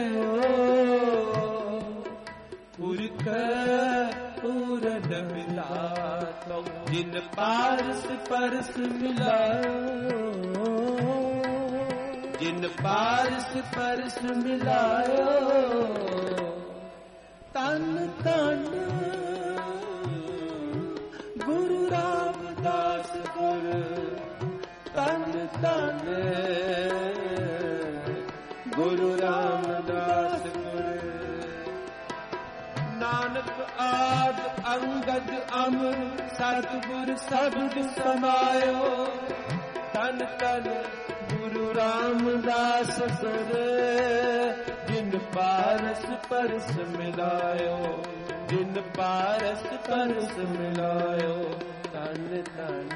ਪੁਰਖ ਪੂਰਨ ਮਿਲਾਤੋ ਜਿਨ ਪਾਰਸ ਪਰਸ ਮਿਲਾਇਓ ਜਿਨ ਪਾਰਸ ਪਰਸ ਮਿਲਾਇਓ ਤਨ ਤਨ ਗੁਰੂ ਰਾਮਦਾਸ ਗੁਰ ਤਨ ਤਨ ਗੁਰੂ ਰਾਮਦਾਸ ਗੁਰ ਨਾਨਕ ਆਦ ਅੰਗਦ ਅਮਰ ਸਤਿਗੁਰ ਸਬਦ ਸਮਾਇਓ ਤਨ ਤਨ ਗੁਰੂ ਰਾਮਦਾਸ ਗੁਰ ਜਿਨ ਪਾਰਸ ਪਰਸ ਮਿਲਾਇਓ ਜਿਨ ਪਾਰਸ ਪਰਸ ਮਿਲਾਇਓ ਤਨ ਤਨ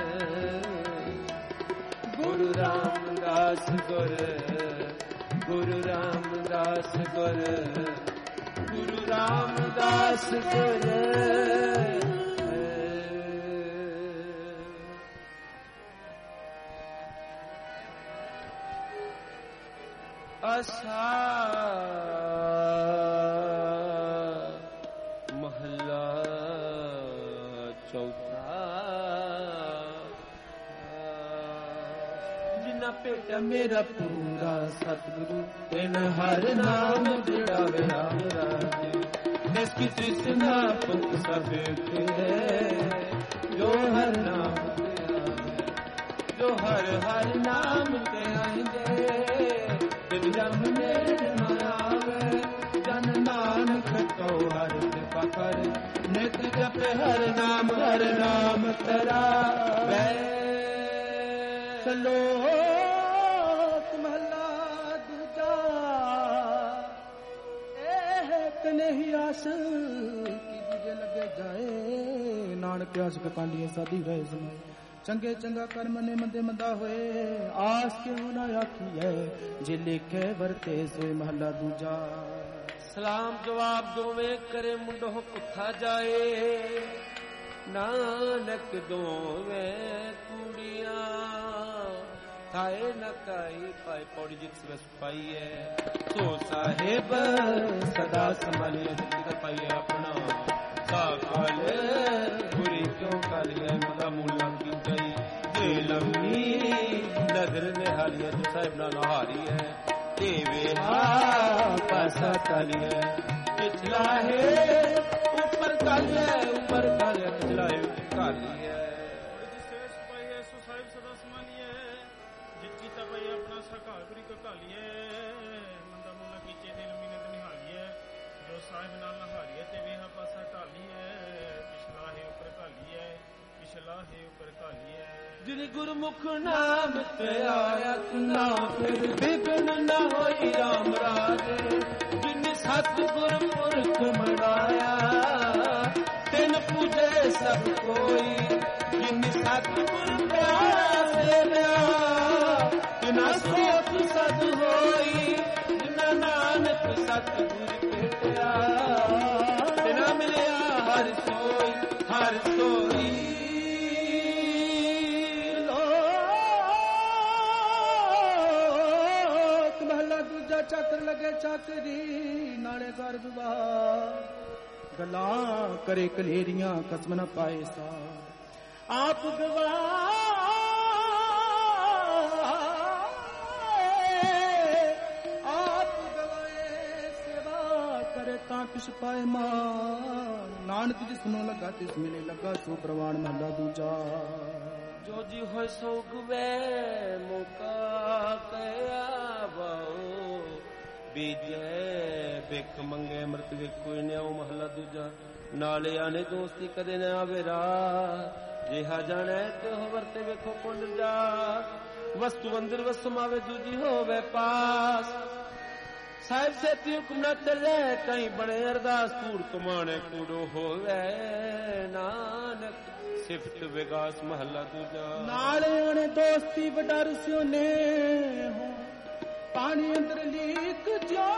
ਗੁਰੂ ਰਾਮਦਾਸ ਗੁਰ ਗੁਰੂ ਰਾਮਦਾਸ ਗੁਰ ਗੁਰੂ ਰਾਮਦਾਸ ਗੁਰ ਅਸਾ ਮਹਲਾ ਚੌਥਾ ਜਿਨਾ ਭੇਟਿਆ ਮੇਰਾ ਪੂਰਾ ਸਤਿਗੁਰੂ ਤਿਨ ਹਰ ਨਾਮ ਜੜਾਵੇ ਰਾਮ ਰਾਜੇ ਜਿਸ ਕੀ ਤ੍ਰਿਸ਼ਨਾ ਪੁੱਤ ਸਭ ਹੈ ਜੋ ਹਰ ਨਾਮ ਤੇ ਆਵੇ ਜੋ ਹਰ ਹਰ ਨਾਮ ਤੇ ਆਂਦੇ ਤਿਨ ਜਮ ਮੇਰੇ ਨ ਆਵੇ ਜਨ ਨਾਨਕ ਕੋ ਹਰ ਕਿਰਪਾ ਕਰ ਨਿਤ ਜਪੇ ਹਰ ਨਾਮ ਹਰ ਨਾਮ ਤੇਰਾ ਵੈ ਸਲੋਕ ਮਹਲਾ ਦੂਜਾ ਇਹ ਕਨਹੀ ਆਸ ਕੀ ਦੂਜੇ ਲੱਗੇ ਜਾਏ ਨਾਨਕ ਆਸ਼ਕ ਕਾਂਡੀਆਂ ਸਾਧੀ ਰਹੇ ਸਮਾਏ ਚੰਗੇ ਚੰਗਾ ਕਰਮ ਨੇ ਮੰਦੇ ਮੰਦਾ ਹੋਏ ਆਸ ਕਿਉ ਨਾ ਆਖੀਐ ਜੇ ਲਿਖੇ ਵਰਤੇ ਸੋਏ ਮਹਲਾ ਦੂਜਾ ਸਲਾਮ ਜਵਾਬ ਦੋਵੇਂ ਕਰੇ ਮੁੰਡੋ ਪੁੱਠਾ ਜਾਏ ਨਾਨਕ ਦੋਵੇਂ ਕੁੜੀਆਂ ਥਾਏ ਨ ਕਾਈ ਪਾਏ ਪੌੜੀ ਜਿਤ ਸਵਸ ਪਾਈਐ ਸੋ ਸਾਹਿਬ ਸਦਾ ਸੰਭਾਲਿਐ ਜਿਤ ਪਾਈਐ ਆਪਣਾ ਸਾਖਲ ਬੁਰੀ ਕਿਉਂ ਕਰੀਐ ਮਦਾ ਮੂਲਾ ਕੀ ਗਈ ਜੇ ਲੰਮੀ ਨਜ਼ਰ ਨਿਹਾਲੀਐ ਜੋ ਸਾਹਿਬ ਨਾਲ ਨਹਾਰੀਐ ਤੇ ਵੇਹਾ ਪਾਸਾ ਤਾਲੀਐ ਪਿਛਲਾ ਹੈ ਉੱਪਰ ਕਾਲਿਐ ਉੱਪਰ ਕਾਲਿਐ ਪਿਛਲਾ ਹੈ ਕਾਲੀਐ ਸਾਹਿਬ ਨਾਲ ਨਹਾਰੀਏ ਤੇ ਵੇਹਾ ਪਾਸਾ ਢਾਲੀਏ ਪਿਛਲਾ ਹੈ ਉੱਪਰ ਘਾਲੀਏ ਪਿਛਲਾ ਹੈ ਉੱਪਰ ਘਾਲੀਏ ਜਿਨ ਗੁਰਮੁਖ ਨਾਮ ਤੇ ਆਇਆ ਨਾ ਫਿਰ ਬਿਗਨ ਨਾ ਹੋਈ ਰਾਮ ਰਾਜੇ ਜਿਨ ਸਤਿਗੁਰ ਪੁਰਖ ਮਨਾਇਆ ਤਿਨ ਪੂਜੇ ਸਭ ਕੋਈ ਜਿਨ ਸਤਿਗੁਰ ਪਿਆਰਾ ਸੇਵਿਆ ਤਿਨਾ ਸੋਚ ਸਦ ਹੋਈ ਜਿਨਾ ਨਾਨਕ ਸਤਿਗੁਰ ਤਿਨਾ ਮਿਲਿਆ ਹਰ ਸੋਈ ਹਰ ਸੋਈ ਚਾਕਰੀ ਨਾਲੇ ਘਰ ਵਿਵਾਹ, ਗੱਲਾਂ ਕਰੇ ਕਲੇਰੀਆਂ ਕਸਮ ਨਾ ਪਾਏ ਸਾ, ਆਪ ਗਵਾਏ ਆਪ ਗਵਾਏ ਸੇਵਾ ਕਰੇ ਤਾਂ ਕਿਛ ਪਾਏ ਮਾਨ, ਨਾਨਕ ਜਿਸ ਨੂੰ ਲੱਗਾ ਤਿਸ ਮਿਲੇ ਲੱਗਾ ਸੋ ਪ੍ਰਵਾਨ ਮਹਲਾ ਦੂਜਾ। ਜੋ ਜੀ ਹੋਇ ਸੋ ਗਵੇ ਮੌਕਾ ਕਹਿਆ ਬਾਉ, ਬੀਜੇ ਬਿਕ ਮੰਗੇ ਅੰਮ੍ਰਿਤ ਵੇ ਕੋਈ ਨਿਆਉ ਮਹਲਾ ਦੂਜਾ। ਨਾਲੇ ਆਨੇ ਦੋਸਤੀ ਕਦੇ ਨਾ ਆਵੇ ਰਾਹ, ਜਿਹਾ ਜਾਣੈ ਤੇ ਹੋ ਵਰਤੇ ਵੇਖੋ ਕੁੰਡ ਜਾ, ਵਸਤੂ ਅੰਦਰ ਵਸਮਾਵੇ ਦੂਜੀ ਹੋਵੇ ਪਾਸ, ਸਾਹਿਬ ਸੇਤੀ ਹੁਕਮ ਨਾ ਚੱਲੇ ਕਈ ਬਣੇ ਅਰਦਾਸ, ਕੂੜ ਕਮਾਣੇ ਕੂੜੋ ਹੋਵੇ ਨਾਨਕ ਸਿਫਤ ਵਿਗਾਸ ਮਹੱਲਾ ਦੂਜਾ। ਨਾਲੇ ਆਣੇ ਦੋਸਤੀ ਵੱਡਾ ਰਸਿਓ ਨੇ ਹੋ, ਪਾਣੀ ਅੰਦਰ ਲੀਕ ਜੋ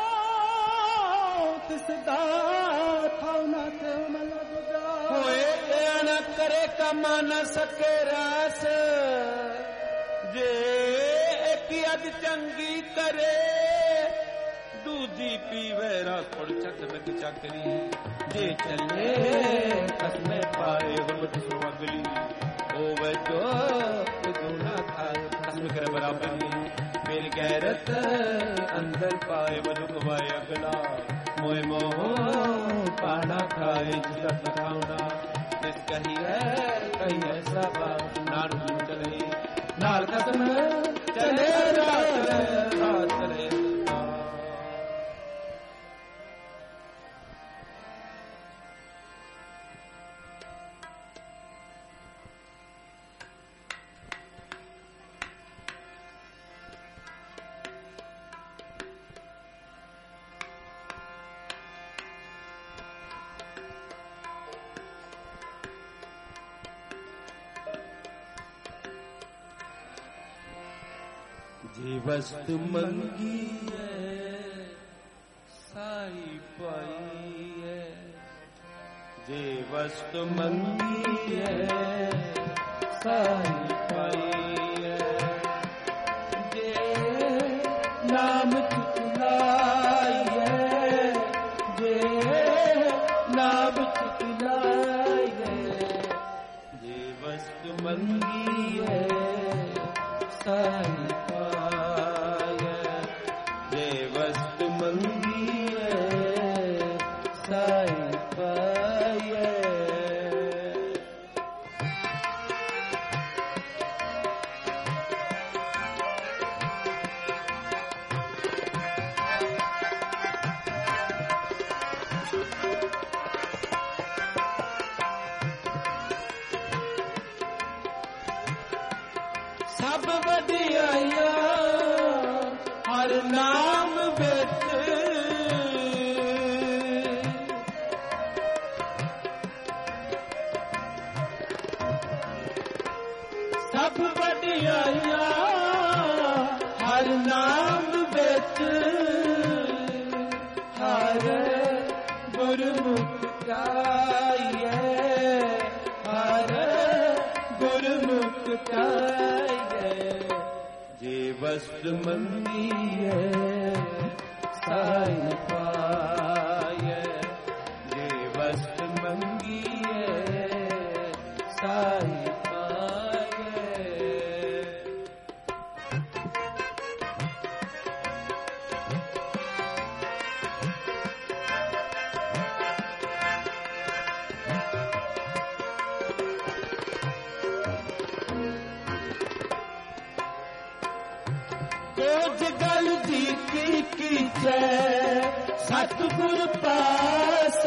ਤਿਸ ਦਾ ਥਾਉ ਨਾ ਤੇ ਮਹੱਲਾ ਦੂਜਾ। ਹੋਏ ਇਹ ਨਾ ਕਰੇ ਕਮਾ ਨਾ ਸਕੇ ਰਾਸ, ਜੇ ਇੱਕ ਅਦ ਚੰਗੀ ਕਰੇ ਦੂਜੀ ਪੀਵੇ ਰਾਸ ਪੜ ਚੱਕ ਲੱਗ ਚੱਕਰੀ, ਜੇ ਚੱਲੇ ਕਸਮੇ ਪਾਏ ਹੁਮਤ ਸੁਵਗਲੀ, ਹੋਵੇ ਜੋ ਗੁਨਾ ਖਾਏ ਕਸਮ ਕਰ ਬਰਾਬਰੀ, ਮੇਰੀ ਗੈਰਤ ਅੰਦਰ ਪਾਏ ਮਨੁ ਕਵਾਏ ਅਗਲਾ, ਮੋਏ ਮੋਹ ਪਾਣਾ ਖਾਏ ਜਿਸਤ ਖਾਉਣਾ, ਇਸ ਕਹੀ ਹੈ ਕਹੀ ਐਸਾ ਬਾਤ ਨਾਨਕ ਚਲੇ, ਨਾਲ ਕਸਮ ਚਲੇ ਰਾਤ ਰਾਤ ਚਲੇ। ਜੇ ਵਸਤੂ ਮੰਗੀ ਹੈ ਸਾਈ ਪਾਈ ਹੈ, ਜੇ ਵਸਤੂ ਮੰਗੀ ਹੈ ਸਾਈ ਪਾਈ ਹੈ, ਜੇ ਨਾਮ ਚੁਕਲਾਈ ਹੈ, ਜੇ ਨਾਮ ਚੁਕਲਾਈ ਹੈ, ਜੇ ਵਸਤੂ ਮੰਗੀ ਹੈ ਸਾਈ ਸਭ ਵਡਿਆਈਆਂ ਹਰ ਨਾਮ ਵਿੱਚ, ਸਭ ਵਡਿਆਈਆਂ ਹਰ ਨਾਮ ਵਿੱਚ, ਹਰ ਗੁਰਮੁਖ ਕਾਈਏ, ਹਰ ਗੁਰਮੁਖ ਕਾਈਏ, ਜੇ ਵਸਤ ਮੰਗੀਏ ਸਾਈ ਪਾਈਏ, ਜੇ ਵਸਤ ਮੰਗੀਏ ਸਾਈ ਪਾਈਏ। ਕੋਜ ਗਲ ਦੀ ਕੀ ਕੀਚੈ ਸਤਿਗੁਰ ਪਾਸ,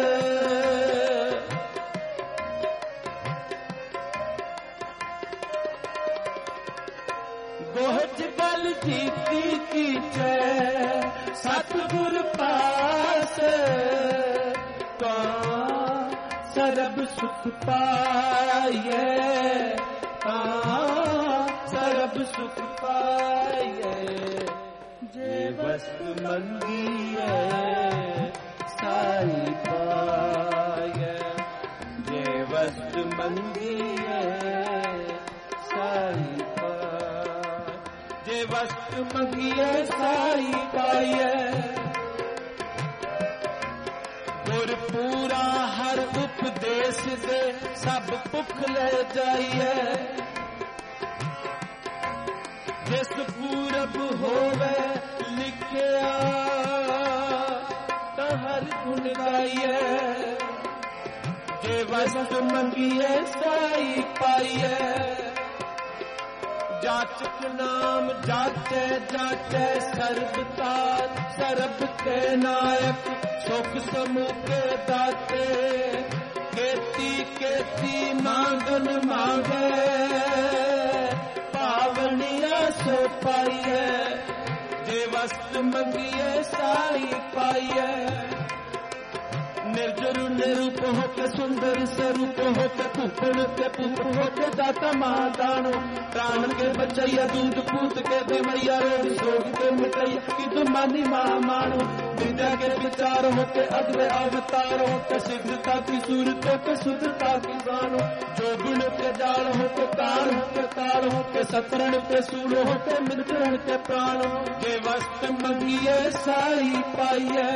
ਕੋਜ ਗਲ ਦੀ ਕੀ ਕੀਚੈ ਸਤਿਗੁਰ ਪਾਸ, ਤਾਂ ਸਰਬ ਸੁਖ ਪਾਈਏ, ਤਾਂ ਸਰਬ ਸੁਖ ਪਾਈਏ, ਜੇ ਵਸਤ ਮੰਗੀਏ ਸਾਈ ਪਾਈਏ, ਜੇ ਵਸਤ ਮੰਗੀਏ ਸਾਈ ਪਾਈਏ, ਜੇ ਵਸਤ ਮੰਗੀਏ ਸਾਈ ਪਾਈਐ ਗੁਰ ਪੂਰਾ ਹਰ ਉਪਦੇਸ਼ ਦੇ ਸਭ ਭੁੱਖ ਲੈ ਜਾਈਐ ਜਿਸ ਪੂਰਬ ਹੋਵੇ ਲਿਖਿਆ ਤਾਂ ਹਰ ਗੁਣ ਗਾਈਐ ਜੇ ਵਸਤ ਮੰਗੀਏ ਸਾਈ ਪਾਈਐ ਜਾਚਕ ਨਾਮ ਜਾਚੈ ਜਾਚੈ ਸਰਬਤਾਰ ਸਰਬ ਕੇ ਨਾਇਕ ਸੁਖ ਸਮੂਕੇ ਦਾਤੇ ਕੇਤੀ ਕੇਤੀ ਮੰਗਨ ਮੰਗੇ ਪਾਵਨੀਆ ਸੋ ਪਾਈਐ ਜੇ ਵਸਤ ਮੰਗੀਏ ਸਾਈ ਪਾਈਐ निर्जर निरूप हो के सुंदर स्वरूप हो के भूपण के पुत्र हो के दाता महादानो प्राण के बचैया दूध पूत के देवैया रोग सोग के मिटैया कि तुम मानी महामानो विद्या के विचार हो के अग्र अवतार हो के सिद्धता की सूरत हो के शुद्धता की जानो जो गुण के जाल हो के काल हो के काल हो के सतरण के सूर हो के मित्रन के प्राण हो जे वस्त मंगिए साई पाइए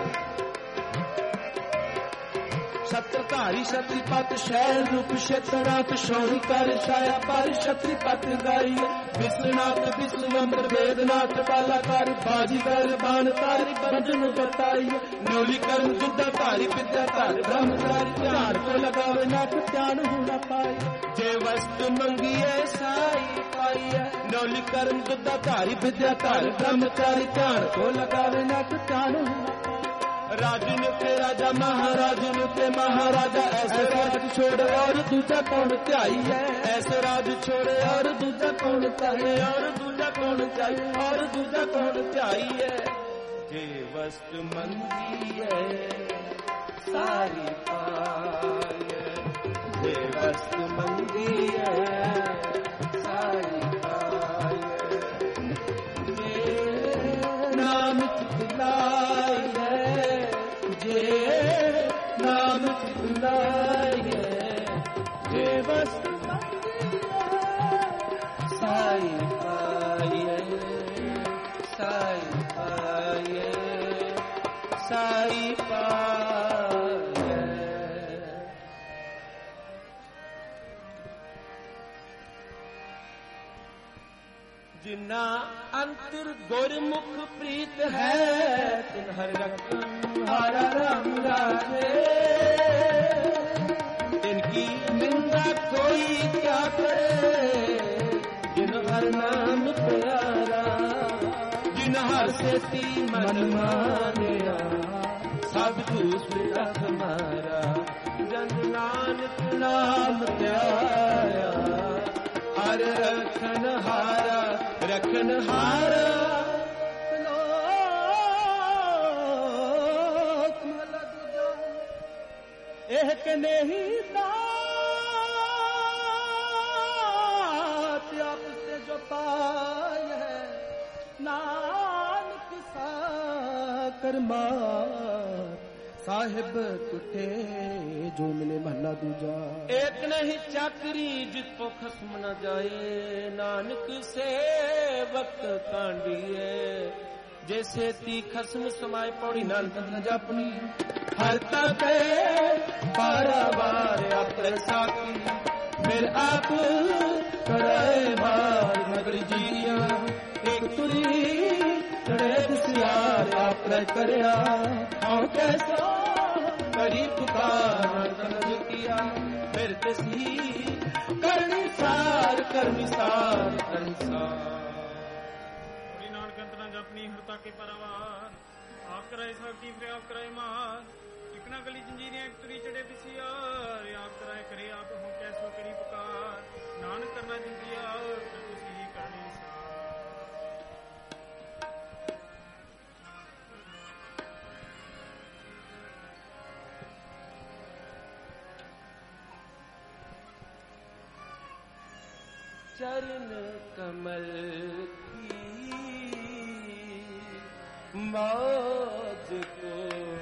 सत्रधारी छत्रीपत शैल रूप क्षेत्रनाथ शौरी कर छाया पर छत्रीपत गाई विश्वनाथ विश्वम्बर वेदनाथ बालाकार बाजीगर बाणकारी बंधन बताई नौली कर्म दुद्धा धारी विद्या धारी ब्रह्मचारी ध्यान को लगावे नाथ ध्यान होना पाए जे वस्तु मंगिए साई पाइए नौली कर्म दुद्धा धारी विद्या धारी ब्रह्मचारी ध्यान को लगावे नाथ ध्यान होना राजन के राजा महाराजन के महाराजा ऐसे राज छोड़े और दूजा कौन चाहिए ऐसे राज छोड़े और दूजा कौन चाहिए और दूजा कौन चाहिए और दूजा कौन चाहिए जे वस्तु मंगिए सारी पाए जे वस्तु मंगिए सारी पाए जे नाम चितलाए जे नाम चितलाए जे वस्तु साई पाए साई पाए साई पाए जिन्ना अंतर गुरमुख प्रीत है तिन हर रखन हरा राम राजे इनकी निंदा कोई क्या करे जिन हर नाम प्यारा जिन हर से ती मन मानिया सब दूसरा हमारा जन नानक नाम प्यारा हर रखन हारा रखन हारा एक नहीं दात आपसे जो पाए है नानक सा कर्मा साहिब टूटे जो मिले महला दूजा एक नहीं चाकरी जिसको खस्म न जाए नानक से वक्त कांडिए जैसे ती खस्म समाए पौड़ी नानक न जापनी हरता पे पारावार अपने साथी फिर आप कराए बार नगरी जिया एक तुरी चढ़े दुसियार आपने करया और कैसा करी पुकार किया फिर किसी करनी सार करनी सार करनी सार नानक अंतना जपनी हरता के पारावार आप कराए साथी फिर आप कराए मार इकना गली जंजीरियां एक तुरी चढ़े बिसियार आप कराए करे आप हो कैसो करी पुकार नानक करना जिंदिया फिर तुसी ही करनी चरण कमल की मौज को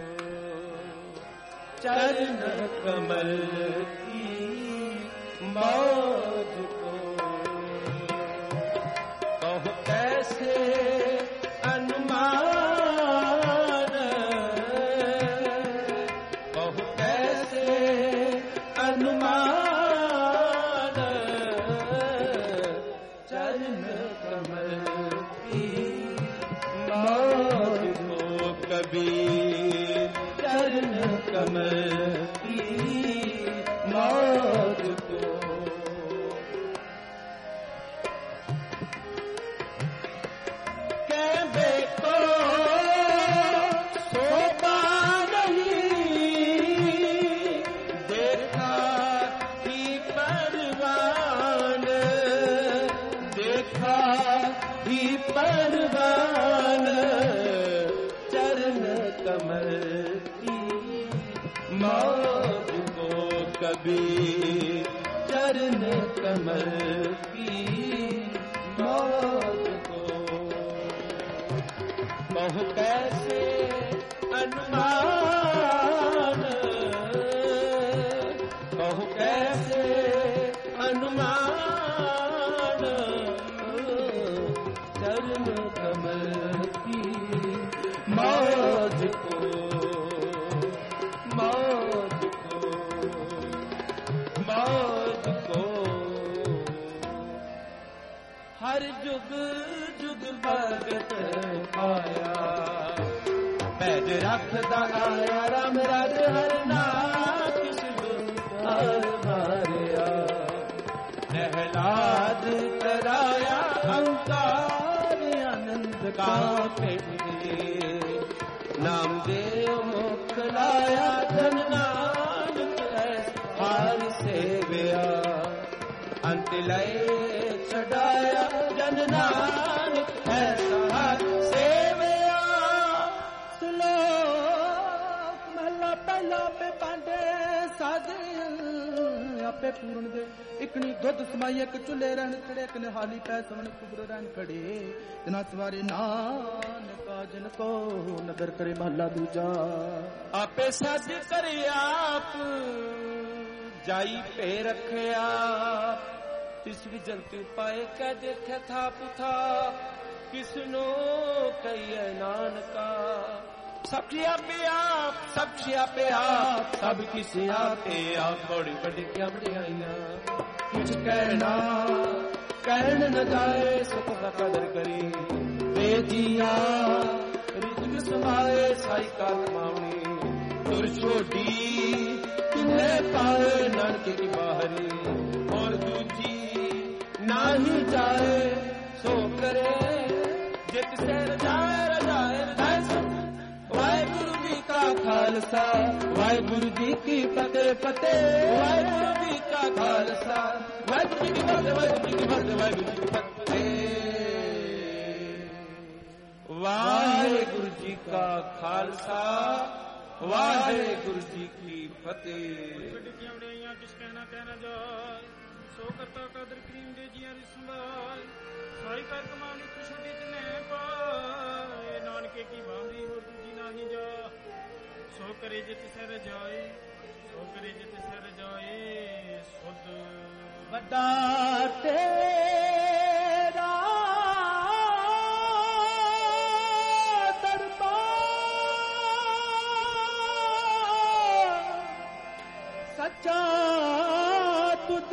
चरण कमल की मौज को कहो कैसे कैसे अनुमान चरण कमल की मौज को कबीर चरण कमल की मौज को कहबे को शोभा नहीं देखा ही परवान देखा ही परवान चरण कमल की मौज को कबीर चरण कमल की मौज को बहु कैसे अनुमान बहु कैसे अनुमान चरण कमल की मौज को मौज को मौज को हर जुग जुग भगत पाया पैज रखदा आया राम राज हर नाथ किस दुआर मारिया प्रहलाद कराया अंकार आनंद का पेटे नाम देव मुख लाया धन नानक हार सेविया अंत लय छड़ाया जन नानक ऐसा सेविया श्लोक महला पहला पे पांडे साजे आपे पूर्ण दे इकनी दुध समाई एक चुले रहन खड़े एक निहाली पै सवन कुबर रहन खड़े जना सवारे नानका जन को नगर करे महला दूजा आपे सज करे आप जाई पे रखया तिस भी जलती उपाय कह देखे था पुथा किसनो कहिए नानका सब आपे आप सब आपे आप सब किसी आपे आप बड़ी बड़ी क्या बढ़िया कुछ कहना कहन न जाए सुख का कदर करी बेजिया रिजक समाए साई का कमावनी तुर छोटी किन्ने पाए नानक की बाहरी और दूजी ना ही जाए सो करे जित से रजाए रजाए रजाए वाहिगुरु जी का खालसा वाहिगुरु जी की फतेह फतेह वाहिगुरु जी का खालसा वाहिगुरु जी की फतेह वाहिगुरु जी की फतेह वाहिगुरु जी की फतेह वाहिगुरु जी का खालसा वाहिगुरु जी की फतेह किस कहना कहना जाए सो करता कदर करीम दे जिया संभाल साई कर कमानी खुशबू तिने पाए नानके की बांधी और दूजी नाही जा सो करे जित सर जाए सो करे जित सर जाए सुध वड्डा तेरा दरबार सच्चा तुद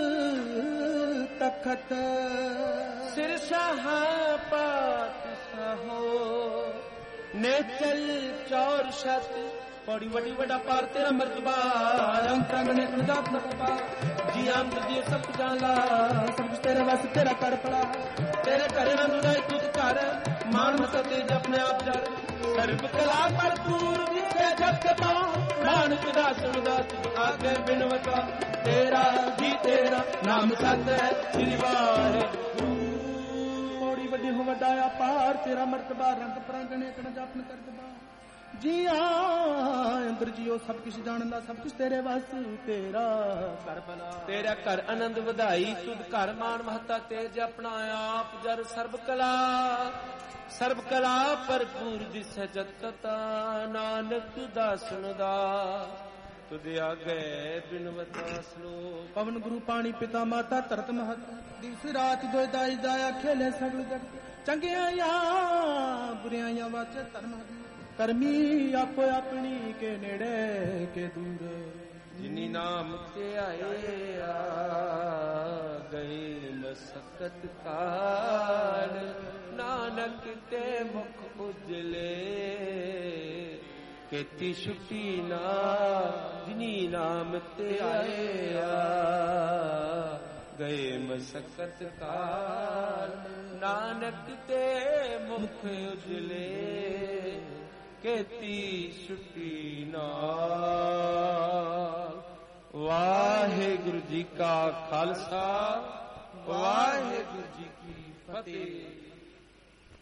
तखत सिर शाह पात सहो ने चल चौर शत बड़ी बड़ी बड़ा पार तेरा मर्तबा अंत ने खुदा नकबा जी आम तुझे सब जानला सब कुछ तेरे बस तेरा कर पड़ा तेरे करे न दुदाई तुझ कर मान मत तेज अपने आप जर सर्व कला भरपूर जिसे जग पा नानक दास दास आगे बिनवता तेरा जी तेरा नाम सत है श्री वाहिगुरु मोड़ी वड्डी हो वड्डाया पार तेरा मर्तबा रंग प्रांगणे कण जापन कर दबा जी अंदर जियो सब कुछ जानदा सब कुछ तेरे वास तेरा कर बना तेरा कर आनंद ਵਧਾਈ ਤੁਧ ਘਰ ਮਾਨ ਮਹਤਾ ਤੇਜ ਆਪਣਾ ਆਪ ਜਰ ਸਰਬ ਕਲਾ ਸਰਬ ਕਲਾ ਭਰਪੂਰ ਦਿਸੈ ਜਤ ਕਤਾ ਨਾਨਕ ਦਾਸਨ ਦਾ ਤੁਧ ਆਗੇ ਬਿਨਵਤਾ ਸਲੋਕ पवन गुरु पानी पिता माता तरत महत दिवस रात दोय दाई दाया खेले सगल जग चंगिया या बुरिया या वाचे धर्म ਕਰਮੀ ਆਪੋ ਆਪਣੀ ਕੇ ਨੇੜੇ ਕੇ ਦੂਰ ਜਿਨੀ ਨਾਮ ਤੇ ਆਏ ਆ ਗਏ ਮਸਕਤ ਕਾਲ ਨਾਨਕ ਤੇ ਮੁਖ ਉਜਲੇ ਕੀਤੀ ਛੁੱਟੀ ਨਾ ਜਿਨੀ ਨਾਮ ਤੇ ਆਏ ਆ ਗਏ ਮਸਕਤ ਕਾਲ ਨਾਨਕ ਤੇ ਮੁਖ ਉਜਲੇ ਕੀਤੀ ਛੁੱਟੀ ਨਾਲ। ਵਾਹਿਗੁਰੂ ਜੀ ਕਾ ਖਾਲਸਾ ਵਾਹਿਗੁਰੂ ਜੀ ਕੀ ਫਤਿਹ।